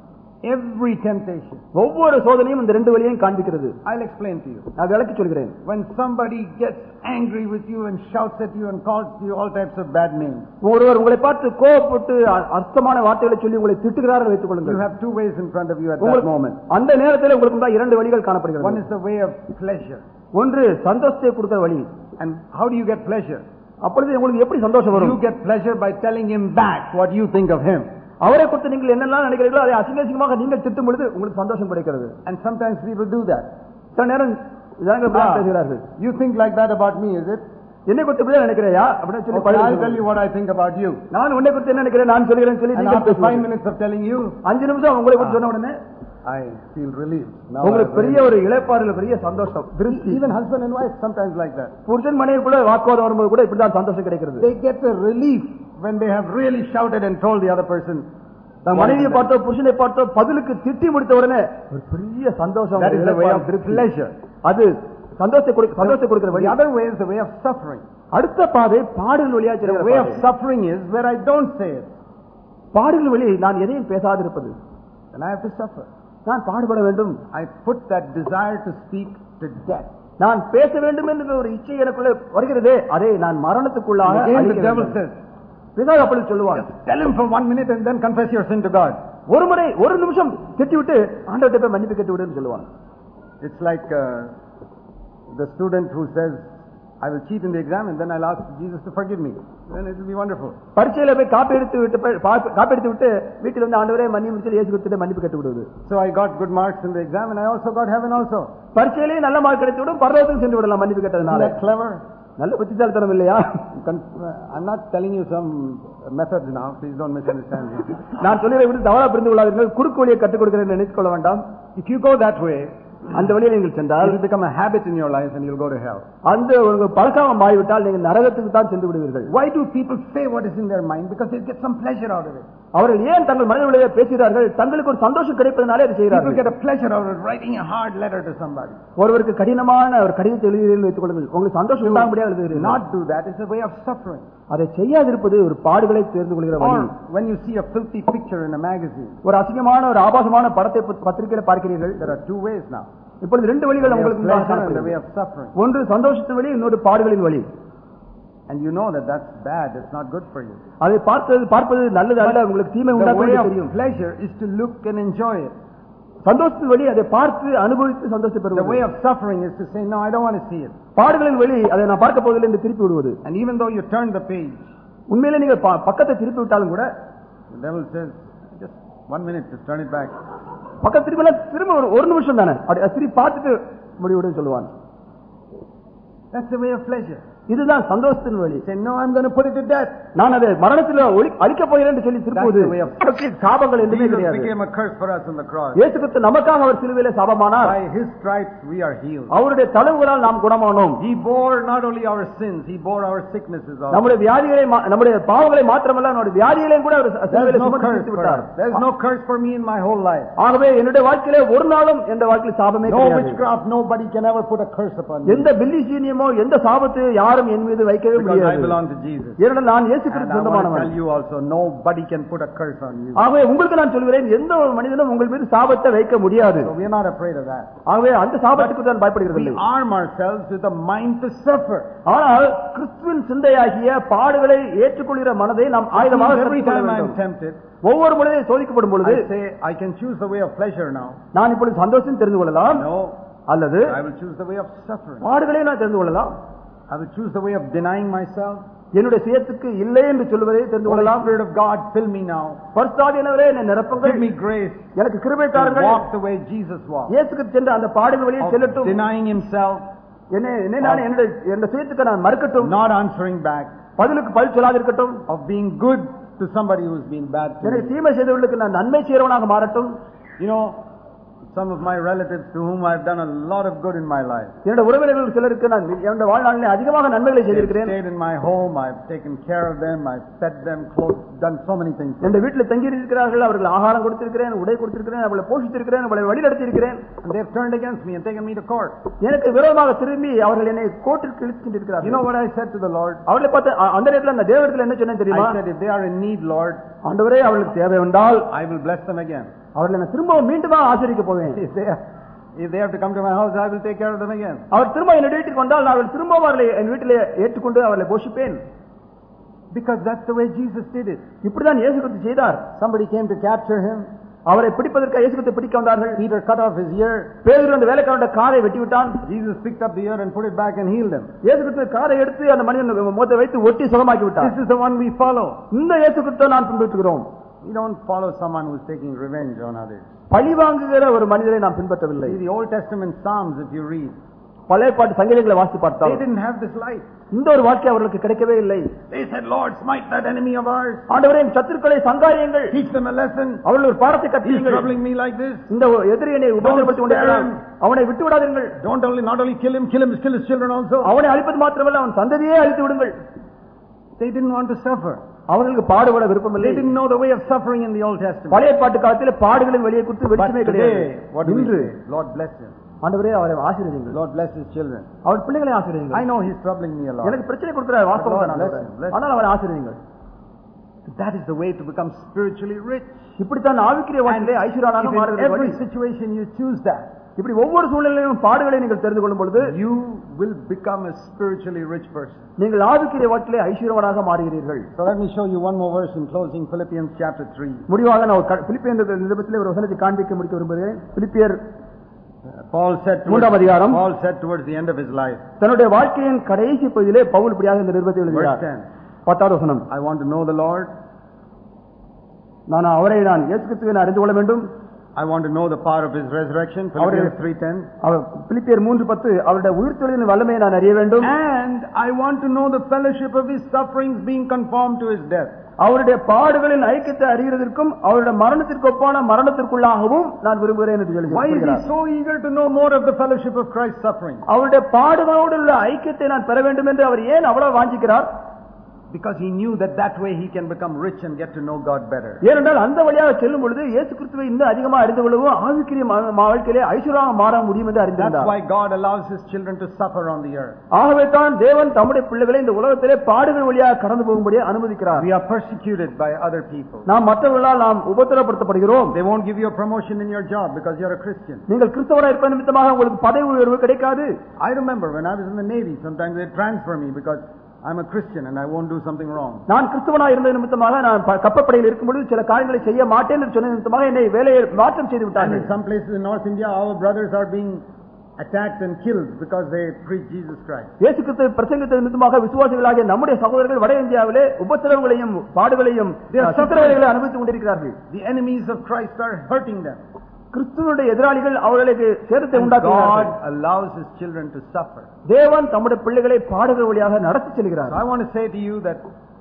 every temptation. ஒவ்வொரு சோதனையும் இந்த ரெண்டு வழியையும் காண்பிக்கிறது. I'll explain to you. நான் விளக்கி சொல்கிறேன். When somebody gets angry with you and shouts at you and calls you all types of bad names, ஒருவர் உங்களை பார்த்து கோபப்பட்டு அர்த்தமான வார்த்தைகளை சொல்லி உங்களை திட்டுகிறார் வைத்துக் கொள்ளுங்கள். you have two ways in front of you at that moment. அந்த நேரத்தில் உங்களுக்கு முன்பாக இரண்டு வழிகள் காணப்படுகிறது. One is the way of pleasure. ஒன்று சந்தோஷத்தை கொடுக்கிற வழி. And how do you get pleasure? அப்பொழுது உங்களுக்கு எப்படி சந்தோஷம் வரும்? You get pleasure by telling him back what you think of him. அவரை குறித்து நீங்கள் என்னெல்லாம் நினைக்கிறீர்களோ அதை அசிங்கசிங்கமாக நீங்கள் திட்டும் பொழுது உங்களுக்கு சந்தோஷம் கிடைக்கிறது. And sometimes people do that. சில நேரம் ஜனங்கள் பேசுகிறார்கள். You think like that about me, is it? என்னை குறித்து இப்படி நினைக்கிறையா அப்படின்னு சொல்லி okay, I'll tell you what I think about you. நான் உன்னை குறித்து என்ன நினைக்கிறேன் நான் சொல்கிறேன் சொல்லி and after five minutes of telling you, அஞ்சு நிமிஷம் உங்களை குறித்து சொன்ன உடனே I feel relieved. உங்களுக்கு பெரிய ஒரு இளைப்பாறுதல பெரிய சந்தோஷம். Even husband and wife sometimes like that. புருஷன் மனைவிக்குள்ள வாக்குவாதம் வரும்போது கூட இப்படி தான் சந்தோஷம் கிடைக்கிறது. They get a relief when they have really shouted and told the other person. மனைவியை பார்த்தோ புருஷனை பார்த்தோ பதிலுக்கு திட்டி முடித்த உடனே ஒரு பெரிய சந்தோஷம். That is the way of pleasure. அது சந்தோஷத்தை கொடுக்க சந்தோஷத்தை கொடுக்கிற வழி. The other way is the way of suffering. அடுத்த பாதை பாடுகள் வழியா செல்கிற The way of suffering is where I don't say it. பாடுகள் வழி நான் எதையும் பேசாதிருப்பது. And I have to suffer. நான் பாடுபட வேண்டும். I put that desire to speak to death. நான் பேச வேண்டும் என்ற ஒரு இச்சை எனக்குள்ள வருகிறதே அதை நான் மரணத்துக்குள்ளாக the devil says, பிதா அப்படி சொல்லுவார், tell him for one minute and then confess your sin to God. ஒரு முறை ஒரு நிமிஷம் திட்டிவிட்டு ஆண்டவர்கிட்ட போய் மன்னிப்பு கேட்டு விடுன்னு சொல்லுவாங்க. It's like uh, the student who says, I will cheat in the exam and then I'll ask Jesus to forgive me. Then it will be wonderful. பரீட்சையில போய் காப்பி எடுத்து விட்டு காப்பி எடுத்து விட்டு வீட்டில் வந்து ஆண்டவரே மன்னிப்பு சொல்லி இயேசு கிறிஸ்துவிடம் மன்னிப்பு கேட்டு விடுவது. So I got good marks in the exam and I also got heaven also. பரீட்சையிலே நல்ல மார்க் கிடைத்து விடும் பரலோகத்துக்கு சென்று விடலாம் மன்னிப்பு கேட்டதனால. Clever. நல்ல புத்திசாலித்தனம் இல்லையா? I'm not telling you some methods now. Please don't misunderstand me. நான் சொல்லிற விட்டு தவறா புரிந்து கொள்ளாதீர்கள். குறுக்கு வழியை கற்றுக் கொடுக்கிறேன் நினைத்துக் கொள்ள வேண்டாம். If you go that way, அந்த வழியில் நீங்கள் சென்றால் it will become a habit in your life and you'll go to hell. அந்த ஒரு பழக்கம் மாறிவிட்டால் நீங்கள் நரகத்துக்கு தான் சென்று விடுவீர்கள். Why do people say what is in their mind? Because they get some pleasure out of it. அவர்கள் ஏன் தங்கள் மனதிலே பேசுகிறார்கள்? தங்களுக்கு ஒரு சந்தோஷம் கிடைப்பதனாலே அதை செய்கிறார்கள். People get a pleasure out of writing a hard letter to somebody. ஒருவருக்கு கடினமான ஒரு கடிதத்தை எழுதுகிறீர்கள் வைத்துக் கொள்ளுங்கள். உங்களுக்கு சந்தோஷம் உண்டாகும்படியாக எழுதுகிறீர்கள். Not do that is a way of suffering. அதை செய்யாதிருப்பது ஒரு பாடுகளை தேர்ந்து கொள்கிற வழி. When you see a filthy picture in a magazine, ஒரு அசிங்கமான ஒரு ஆபாசமான படத்தை பத்திரிகையில் பார்க்கிறீர்கள். There are two ways now. இப்பொழுது ரெண்டு வழிகள் உங்களுக்கு உண்டு. ஒன்று சந்தோஷத்தின் வழி, இன்னொரு பாடுகளின் வழி. And you know that that's bad. It's not good for you. அதை பார்ப்பது பார்ப்பது நல்லது அல்ல, உங்களுக்கு தீமை உண்டாக்குவது தெரியும். Pleasure is to look and enjoy it. சந்தோஷத்தின் வழி அதை பார்த்து அனுபவித்து சந்தோஷப்படுவது. The way of suffering is to say no, I don't want to see it. பாடுகளின் வழி அதை நான் பார்க்க போவதில்லை என்று திருப்பி விடுவது. And even though you turn the page, உண்மையிலே நீங்க பக்கத்தை திருப்பி விட்டாலும் கூட the devil says just one minute, just turn it back. பக்கத்து திரும்ப திரும்ப ஒரு நிமிஷம் தானே அப்படி திருப்பி பார்த்துட்டு முடிவுன்னு சொல்லுவாங்க. That's the way of pleasure. இதுதான் சந்தோஷத்தின் வழி. Say no, I'm going to put it to death. நான் அதை மரணத்தில் அழிக்க போகிறேன் என்று சொல்லி திருப்புவது. சாபங்கள் எதுவுமே கிடையாது. Jesus became a curse for us on the cross. இயேசு கிறிஸ்து நமக்காக அவர் சிலுவையிலே சாபமானார். By his stripes we are healed. அவருடைய தழும்புகளால் நாம் குணமானோம். He bore not only our sins, he bore our sicknesses also. நம்முடைய வியாதிகளை நம்முடைய பாவங்களை மாத்திரமல்ல நம்முடைய வியாதிகளையும் கூட அவர் சிலுவையிலே சுமந்து விட்டார். There is no curse for me in my whole life. ஆகவே என்னுடைய வாழ்க்கையிலே ஒரு நாளும் எந்த வாழ்க்கையில் சாபமே கிடையாது. No witchcraft, nobody can ever put a curse upon me. எந்த பில்லி சீனியமோ எந்த சாபத்தையும் யாரும் என் மீது வைக்க Because I belong to Jesus. ஏனென்றால் நான் இயேசு கிறிஸ்து சொந்தமானவன். I tell you also, nobody can put a curse on you. ஆகவே உங்களுக்கு நான் சொல்கிறேன், எந்த ஒரு மனிதனும் உங்கள் மீது சாபத்தை வைக்க முடியாது. So we are not afraid of that. ஆகவே அந்த சாபத்துக்கு நான் பயப்படுகிறதில்லை. We arm ourselves with a mind to suffer. ஆனால் கிறிஸ்துவின் சிந்தையாகிய பாடுகளை ஏற்றுக்கொள்கிற மனதை நாம் ஆயுதமாக every time I am tempted, ஒவ்வொரு முறையும் சோதிக்கப்படும் பொழுது I say I can choose the way of pleasure now. நான் இப்பொழுது சந்தோஷம் தெரிந்து கொள்ளலாம். No. அல்லது I will choose the way of suffering. பாடுகளை நான் தெரிந்து கொள்ளலாம். I will choose the way of denying myself. என்னுடைய சுயத்துக்கு இல்லை என்று சொல்வதை தெரிந்து கொள்ளலாம். Spirit of God, fill me now. பரிசுத்தாவியானவரே என்னை நிரப்புங்கள். Give me grace. எனக்கு கிருபை தாருங்கள். Walk the way Jesus walked. இயேசுக்கு சென்ற அந்த பாடுகள் வழியே செல்லட்டும். Denying himself. என்னை என்னை நான் என்னுடைய என்னுடைய சுயத்துக்கு நான் மறுக்கட்டும். Not answering back. பதிலுக்கு பதில் சொல்லாதிருக்கட்டும். Of being good to somebody who has been bad to me. எனக்கு தீமை செய்தவர்களுக்கு நான் நன்மை செய்றவனாக மாறட்டும். You know, some of my relatives to whom I have done a lot of good in my life. என்னோட உறவினர்கள் சிலருக்கு நான் என்னோட வாழ்நாளிலே அதிகமாக நன்மைகளை செய்திருக்கிறேன். Stayed in my home, I've taken care of them, I've fed them, clothed, done so many things. என்னோட வீட்டில் தங்கி இருக்கிறார்கள், அவர்கள் ஆகாரம் கொடுத்திருக்கிறேன், உடை கொடுத்திருக்கிறேன், அவர்களை போஷித்திருக்கிறேன், அவர்களை வழிநடத்தி இருக்கிறேன். And they have turned against me and taken me to court. எனக்கு விரோதமாக திரும்பி அவர்கள் என்னை கோர்ட்டிற்கு இழுத்து சென்றிருக்கிறார்கள். You know what I said to the Lord? அவர்களை பார்த்து அந்த நேரத்தில் அந்த தேவனிடத்தில் என்ன சொன்னேன் தெரியுமா? I said, if they are in need, Lord, ஆண்டவரே அவர்களுக்கு தேவை உண்டால் I will bless them again. அவர்களை நான் திரும்ப மீண்டும் ஆசீர்வதிக்க போவேன். If they have to come to my house, I will take care of them again. அவர் திரும்ப என்னுடைய வீட்டுக்கு வந்தால் நான் திரும்ப அவர்களை என் வீட்டிலே ஏற்றுக்கொண்டு அவர்களை போஷிப்பேன். Because that's the way Jesus did it. இப்படிதான் இயேசு கிறிஸ்து செய்தார். Somebody came to capture him. அவரை பிடிப்பதற்கு இயேசு கிறிஸ்து பிடிக்க வந்தார்கள். Peter cut off his ear. பேதுரு அந்த வேலைக்காரனுடைய காதை வெட்டி விட்டான். Jesus picked up the ear and put it back and healed him. இயேசு கிறிஸ்து காதை எடுத்து அந்த மனிதன் முகத்தை வைத்து ஒட்டி சுகமாக்கி விட்டார். This is the one we follow. இந்த இயேசு கிறிஸ்துவை நான் பின்பற்றுகிறோம். We don't follow someone who is taking revenge on others. பழி வாங்குகிற ஒரு மனிதரை நாம் பின்பற்றவில்லை. See the Old Testament Psalms, if you read, பழைய பாட்டு சங்கீதங்களை வாசித்து பார்த்தால் they didn't have this life. இந்த ஒரு வாழ்க்கை அவர்களுக்கு கிடைக்கவே இல்லை. They said, Lord, smite that enemy of ours. ஆண்டவரே சத்துருக்களை சங்காரியுங்கள். Teach them a lesson. அவர்கள் ஒரு பாடத்தை He's கற்பியுங்கள். troubling me like this. இந்த எதிரியை உபத்திரப்படுத்திக் கொண்டிருக்கிறான். அவனை விட்டு விடாதீர்கள். Don't only not only kill him, kill him, kill his children also. அவனை அழிப்பது மாத்திரமல்ல அவன் சந்ததியே அழித்து விடுங்கள். They didn't want to suffer. அவர்களுக்கு பாடுபட விருப்பம் இல்லை. They didn't know the way of suffering in the Old Testament. பழைய பாட்டு காலத்தில் பாடுகளின் வழியை குறித்து வெளிச்சமே கிடையாது. What do we say? Lord bless him. ஆண்டவரே அவரை ஆசீர்வதியுங்கள். Lord bless his children. அவர் பிள்ளைகளை ஆசீர்வதியுங்கள். I know he's troubling me a lot. எனக்கு பிரச்சனை கொடுக்கிறார் வாஸ்தவம் தான். ஆனால் அவரை ஆசீர்வதியுங்கள். That is the way to become spiritually rich. இப்படித்தான் ஆவிக்குரிய வாழ்க்கையிலே ஐஸ்வர்யவானாக மாறுவது. Every situation you choose that. இப்படி ஒவ்வொரு சூழ்நிலையிலும் பாடுகளை நீங்கள் தெரிந்து கொள்ளும் பொழுது you will become a spiritually rich person. நீங்கள் ஆவிக்குரிய வாழ்க்கையிலே ஐஸ்வர்யவானாக மாறுகிறீர்கள். So let me show you one more verse in closing, Philippians chapter three. முடிவாக நான் பிலிப்பியர் நிருபத்திலே ஒரு வசனத்தை காண்பிக்க முடிக்க விரும்புகிறேன். பிலிப்பியர் Paul said மூன்றாம் அதிகாரம் Paul said towards the end of his life. தன்னுடைய வாழ்க்கையின் கடைசி பகுதியிலே பவுல் இப்படியாக இந்த நிருபத்தை எழுதுகிறார். பத்தாவது வசனம். I want to know the Lord. நான் அவரை நான் இயேசு கிறிஸ்துவை அறிந்து கொள்ள வேண்டும். I want to know the power of his resurrection. Philippians three ten. அவர் பிலிப்பியர் மூன்று பத்து அவருடைய உயிர்த்தெழுதலின் வல்லமையை நான் அறிய வேண்டும். And I want to know the fellowship of his sufferings being conformed to his death. அவருடைய பாடுகளின் ஐக்கியத்தை அறிகிறதற்கும் அவருடைய மரணத்திற்கு ஒப்பான மரணத்திற்குள்ளாகவும் நான் விரும்புகிறேன் என்று சொல்கிறார். Why is he so eager to know more of the fellowship of Christ's suffering? அவருடைய பாடுகளோடு உள்ள ஐக்கியத்தை நான் பெற வேண்டும் என்று அவர் ஏன் அவ்வளவு வாஞ்சிக்கிறார்? Because he knew that that way he can become rich and get to know God better. ஏனென்றால் அந்த வழியாக செல்லும் பொழுது இயேசு கிறிஸ்துவை இன்னும் அதிகமாக அறிந்து கொள்ளவும் ஆவிக்குரிய வாழ்க்கையிலே ஐஸ்வர்யமாக மாற முடியும் என்று அறிந்தார். That's why God allows his children to suffer on the earth. ஆகவே தான் தேவன் தம்முடைய பிள்ளைகளை இந்த உலகத்திலே பாடுகள் வழியாக கடந்து போகும்படி அனுமதிக்கிறார். We are persecuted by other people. நாம் மற்றவர்களால் நாம் உபத்திரப்படுத்தப்படுகிறோம். They won't give you a promotion in your job because you are a Christian. நீங்கள் கிறிஸ்தவராக இருப்பது நிமித்தமாக உங்களுக்கு பதவி உயர்வு கிடைக்காது. I remember when I was in the Navy, sometimes they transfer me because I'm a Christian and I won't do something wrong. நான் கிறிஸ்தவனாக இருந்த நிமித்தமாக நான் கப்பற்படையில் இருக்கும்போது சில காரியங்களை செய்ய மாட்டேன் என்று சொன்ன நிமித்தமாக என்னை வேலையை மாற்றம் செய்து விட்டார்கள். In some places in North India, our brothers are being attacked and killed because they preach Jesus Christ. இயேசு கிறிஸ்துவை பிரசங்கித்த நிமித்தமாக விசுவாசிகளாகிய நம்முடைய சகோதரர்கள் வட இந்தியாவிலே உபத்திரவங்களையும் பாடுகளையும் சித்திரவதைகளை அனுபவித்துக் கொண்டிருக்கிறார்கள். The enemies of Christ are hurting them. கிறிஸ்துவுடைய எதிராளிகள் அவர்களுக்கு சேதத்தை உண்டாக்குகிறார்கள். God allows his children to suffer. தேவன் தம்முடைய பிள்ளைகளை பாடுகள் வழியாக நடத்தி செல்கிறார். I want to say to you that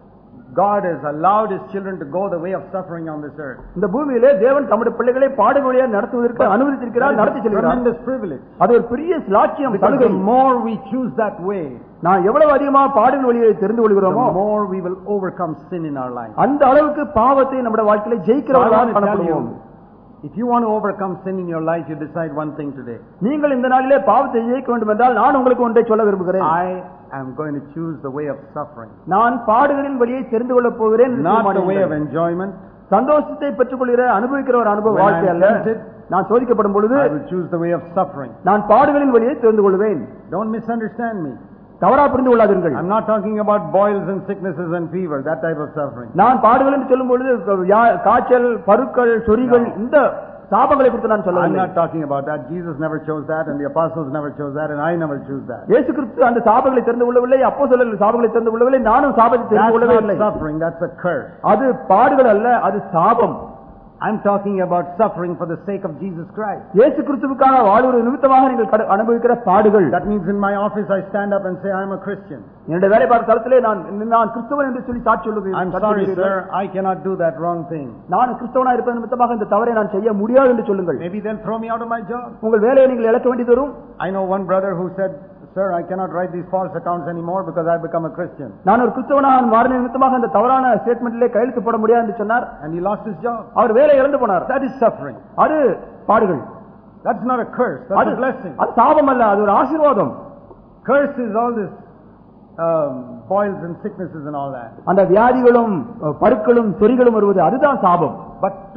God has allowed his children to go the way of suffering on this earth. இந்த பூமியிலே தேவன் தம்முடைய பிள்ளைகளை பாடுகள் வழியாக நடத்துவதற்கு அனுமதித்திருக்கிறார், நடத்தி செல்கிறார். Tremendous privilege. அது ஒரு பெரிய ஸ்லாக்கியம். The more we choose that way, நான் எவ்வளவு அதிகமாக பாடுகள் வழியை தெரிந்து கொள்கிறோமோ the more we will overcome sin in our life. அந்த அளவுக்கு பாவத்தை நம்முடைய வாழ்க்கையிலே ஜெயிக்கிறவர்களாக காணப்படுவோம். If you want to overcome sin in your life, you decide one thing today. நீங்கள் இந்த நாளிலே பாவத்தை ஜெயிக்க வேண்டும் என்றால் நான் உங்களுக்கு ஒன்றை சொல்ல விரும்புகிறேன். I am going to choose the way of suffering. நான் பாடுகளின் வழியை தெரிந்து கொள்ளப் போகிறேன். Not the way of enjoyment. சந்தோஷத்தை பெற்றுக்கொள்கிற அனுபவிக்கிற ஒரு அனுபவ வாழ்க்கை அல்ல. நான் சோதிக்கப்படும் பொழுது I will choose the way of suffering. நான் பாடுகளின் வழியை தெரிந்து கொள்வேன். Don't misunderstand me. தவறா புரிந்து கொள்ளாதீர்கள். I'm not talking about boils and sicknesses and fever, that type of suffering. நான் பாடுகள் என்று சொல்லும் பொழுது காய்ச்சல், பருக்கள், சொறிகள் இந்த சாபங்களை குறித்து நான் சொல்லவில்லை. I'm not talking about that. Jesus never chose that and the apostles never chose that and I never choose that. இயேசு கிறிஸ்து அந்த சாபங்களை தெரிந்து கொள்ளவில்லை, அப்போஸ்தலர்கள் சாபங்களை தெரிந்து கொள்ளவில்லை, நானும் சாபத்தை தெரிந்து கொள்ளவே இல்லை. That's not suffering, that's a curse. அது பாடுகள் அல்ல, அது சாபம். I'm talking about suffering for the sake of Jesus Christ. இயேசு கிறிஸ்துவுக்காக வாழ்வது நிமித்தமாக நீங்கள் அனுபவிக்கிற பாடுகள். That means in my office I stand up and say I'm a Christian. என்னுடைய வேலை பார்க்கும் தளத்திலே நான் நான் கிறிஸ்தவன் என்று சொல்லி சாட்சி சொல்லுகிறேன். I'm sorry sir, I cannot do that wrong thing. நான் கிறிஸ்தவனாக இருப்பது நிமித்தமாக இந்த தவறை நான் செய்ய முடியாது என்று சொல்லுங்கள். Maybe they'll throw me out of my job. உங்கள் வேலையை நீங்கள் இழக்க வேண்டியது வரும். I know one brother who said, sir, I cannot write these false accounts anymore because I become a Christian. நான் ஒரு கிறிஸ்தவனாக மாறின நிமித்தமாக இந்த தவறான ஸ்டேட்மென்ட்ல கையெழுத்து போட முடியாது என்று சொன்னார். And he lost his job. அவர் வேலை இழந்து போனார். That is suffering. அது பாடுகள். That's not a curse, that's a blessing. அது சாபம் அல்ல, அது ஒரு ஆசீர்வாதம். Curse is all this um, boils and sicknesses and all that. அந்த வியாதிகளும் பருக்களும் சொறிகளும் வருவது அதுதான் சாபம். But to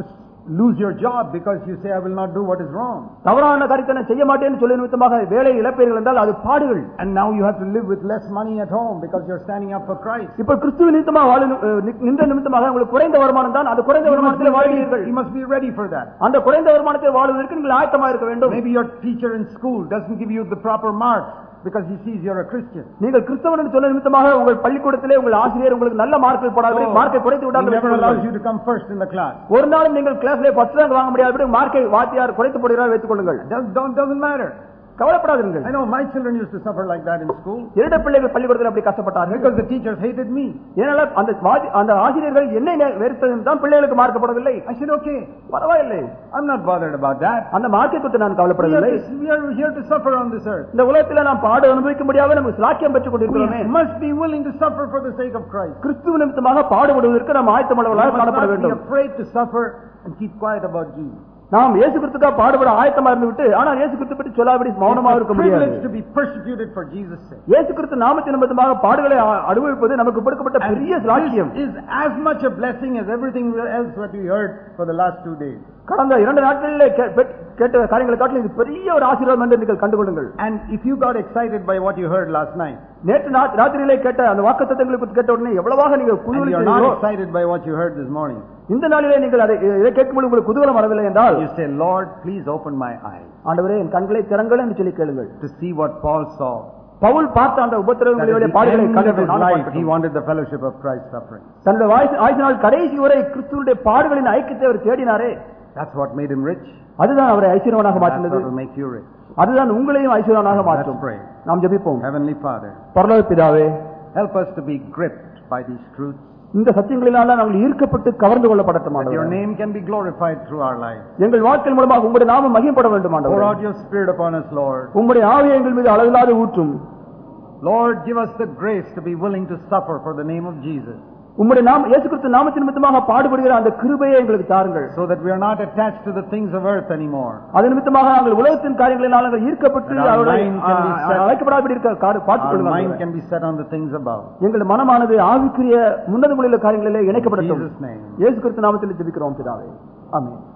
lose your job because you say I will not do what is wrong. தவறான காரியத்தை நான் செய்ய மாட்டேன்னு சொல்லி நிமித்தமாக வேலை இழப்பீர்கள் என்றால் அது பாடுகள். And now you have to live with less money at home because you're standing up for Christ. இப்போ கிறிஸ்துவ நிமித்தமாக வாழ நின்ற நிமித்தமாக உங்களுக்கு குறைந்த வருமானம் தான். அந்த குறைந்த வருமானத்தில் வாழ்கிறீர்கள். You must be ready for that. அந்த குறைந்த வருமானத்தில் வாழ்வதற்கு நீங்கள் ஆயத்தமாக இருக்க வேண்டும். Maybe your teacher in school doesn't give you the proper marks because he sees you're a Christian. நீங்கள் கிறிஸ்தவன் என்று சொன்ன நிமித்தமாக உங்கள் பள்ளிக்கூடத்திலே உங்கள் ஆசிரியர் உங்களுக்கு நல்ல மார்க் போடாதே, மார்க்கை குறைத்து விட்டால் never allows you to come first in the class. ஒரு நாளும் நீங்கள் கிளாஸ்ல ஃபர்ஸ்ட் ரேங்க் வாங்க முடியாதபடி மார்க்கை வாத்தியார் குறைத்து போடுகிறார் வைத்துக் கொள்ளுங்கள். Don't doesn't matter. கவலைப்படாதீர்கள். I know my children used to suffer like that in school. இரண்டு பிள்ளைகள் பள்ளிக்கூடத்தில் அப்படி கஷ்டப்பட்டார்கள். Because the teachers hated me. ஏனால அந்த அந்த ஆசிரியர்கள் என்னை வெறுத்ததும் தான் பிள்ளைகளுக்கு மார்க் போடவில்லை. I said okay, பரவாயில்லை, I'm not bothered about that. அந்த மார்க்கை பத்தி நான் கவலைப்படவில்லை. We are here to suffer on this earth. இந்த உலகத்தில் நாம் பாடு அனுபவிக்க முடியாத நம்ம சாக்கியம் பெற்றுக் கொண்டிருக்கிறோமே. We must be willing to suffer for the sake of Christ. கிறிஸ்துவ நிமித்தமாக பாடுபடுவதற்கு நாம் ஆயத்தமுள்ளவர்களாக காணப்பட வேண்டும். Be afraid to suffer and keep quiet about Jesus. நாம் இயேசு கிறிஸ்துக்காக பாடுபட ஆயத்தமா இருந்து விட்டு ஆனால் இயேசு கிறிஸ்து பற்றி சொல்லாதபடி மௌனமாக இருக்க முடியாது. To be persecuted for Jesus' sake. இயேசு கிறிஸ்து நாமத்தின் நிமித்தமாக பாடுகளை அனுபவிப்பது நமக்கு கொடுக்கப்பட்ட பெரிய சாட்சியம். Is as much a blessing as everything else that we heard for the last two days. கடந்த இரண்டு நாட்களிலே கேட்ட காரியங்களை காட்டிலும் இது பெரிய ஒரு ஆசீர்வாதம் என்று நீங்கள் கண்டுகொள்ளுங்கள். And if you got excited by what you heard last night, நேற்று ராத்திரியிலே கேட்ட அந்த வாக்குத்தத்தங்களை பற்றி கேட்ட உடனே எவ்வளவாக நீங்கள் குதூகலித்தீர்களோ, you are not excited by what you heard this morning, இந்த நாளிலே நீங்கள் அதை இதை கேட்கும்போது உங்களுக்கு குதூகலம் வரவில்லை என்றால், you say, Lord, please open my eyes. ஆண்டவரே என் கண்களை திறங்கள் என்று சொல்லி கேளுங்கள். To see what Paul saw. Pavul பார்த்த அந்த உபத்திரவங்களுடைய பாடுகளை கண்டு he wanted the fellowship of Christ's suffering. தன்னுடைய ஆயுசினால் கடைசி வரை கிறிஸ்துவுடைய பாடுகளின் ஐக்கியத்தை அவர் தேடினாரே. That's what made him rich. அதுதான் அவரை ஐஸ்வர்யவானாக மாற்றினது. That will make you rich. அதுதான் உங்களையும் ஐஸ்வர்யவானாக மாற்றும். நாம் ஜெபிப்போம். Heavenly Father, பரலோக பிதாவே, help us to be gripped by these truths. இந்த சத்தியங்களினால நாங்கள் ஈர்க்கப்பட்டு கவர்ந்து கொள்ளப்படட்டும் ஆண்டவரே. Your name can be glorified through our lives. எங்கள் வாழ்க்கையின் மூலமாக உம்முடைய நாமம் மகிமைப்பட வேண்டும் ஆண்டவரே. Pour out your spirit upon us, Lord. உம்முடைய ஆவியை எங்கள் மீது அளவில்லாத ஊற்றும். Lord, give us the grace to be willing to suffer for the name of Jesus. உம்முடைய நாம இயேசு கிறிஸ்து நாமத்தின் நிமித்தமாக பாடுபடுகிற அந்த கிருபையை எங்களுக்கு தாருங்கள். So that we are not attached to the things of earth anymore. அதன் நிமித்தமாக நாங்கள் உலகத்தின் காரியங்களினால் நாங்கள் ஈர்க்கப்பட்டு அழைக்கப்படாதபடி இருக்க பார்த்துக் கொள்ளுங்கள். Our mind can be set on the things above. எங்கள் மனமானது ஆவிக்குரிய உன்னதமுள்ள காரியங்களிலே இணைக்கப்படட்டும். In Jesus' name. இயேசு கிறிஸ்து நாமத்தில் ஜெபிக்கிறோம் பிதாவே. ஆமென்.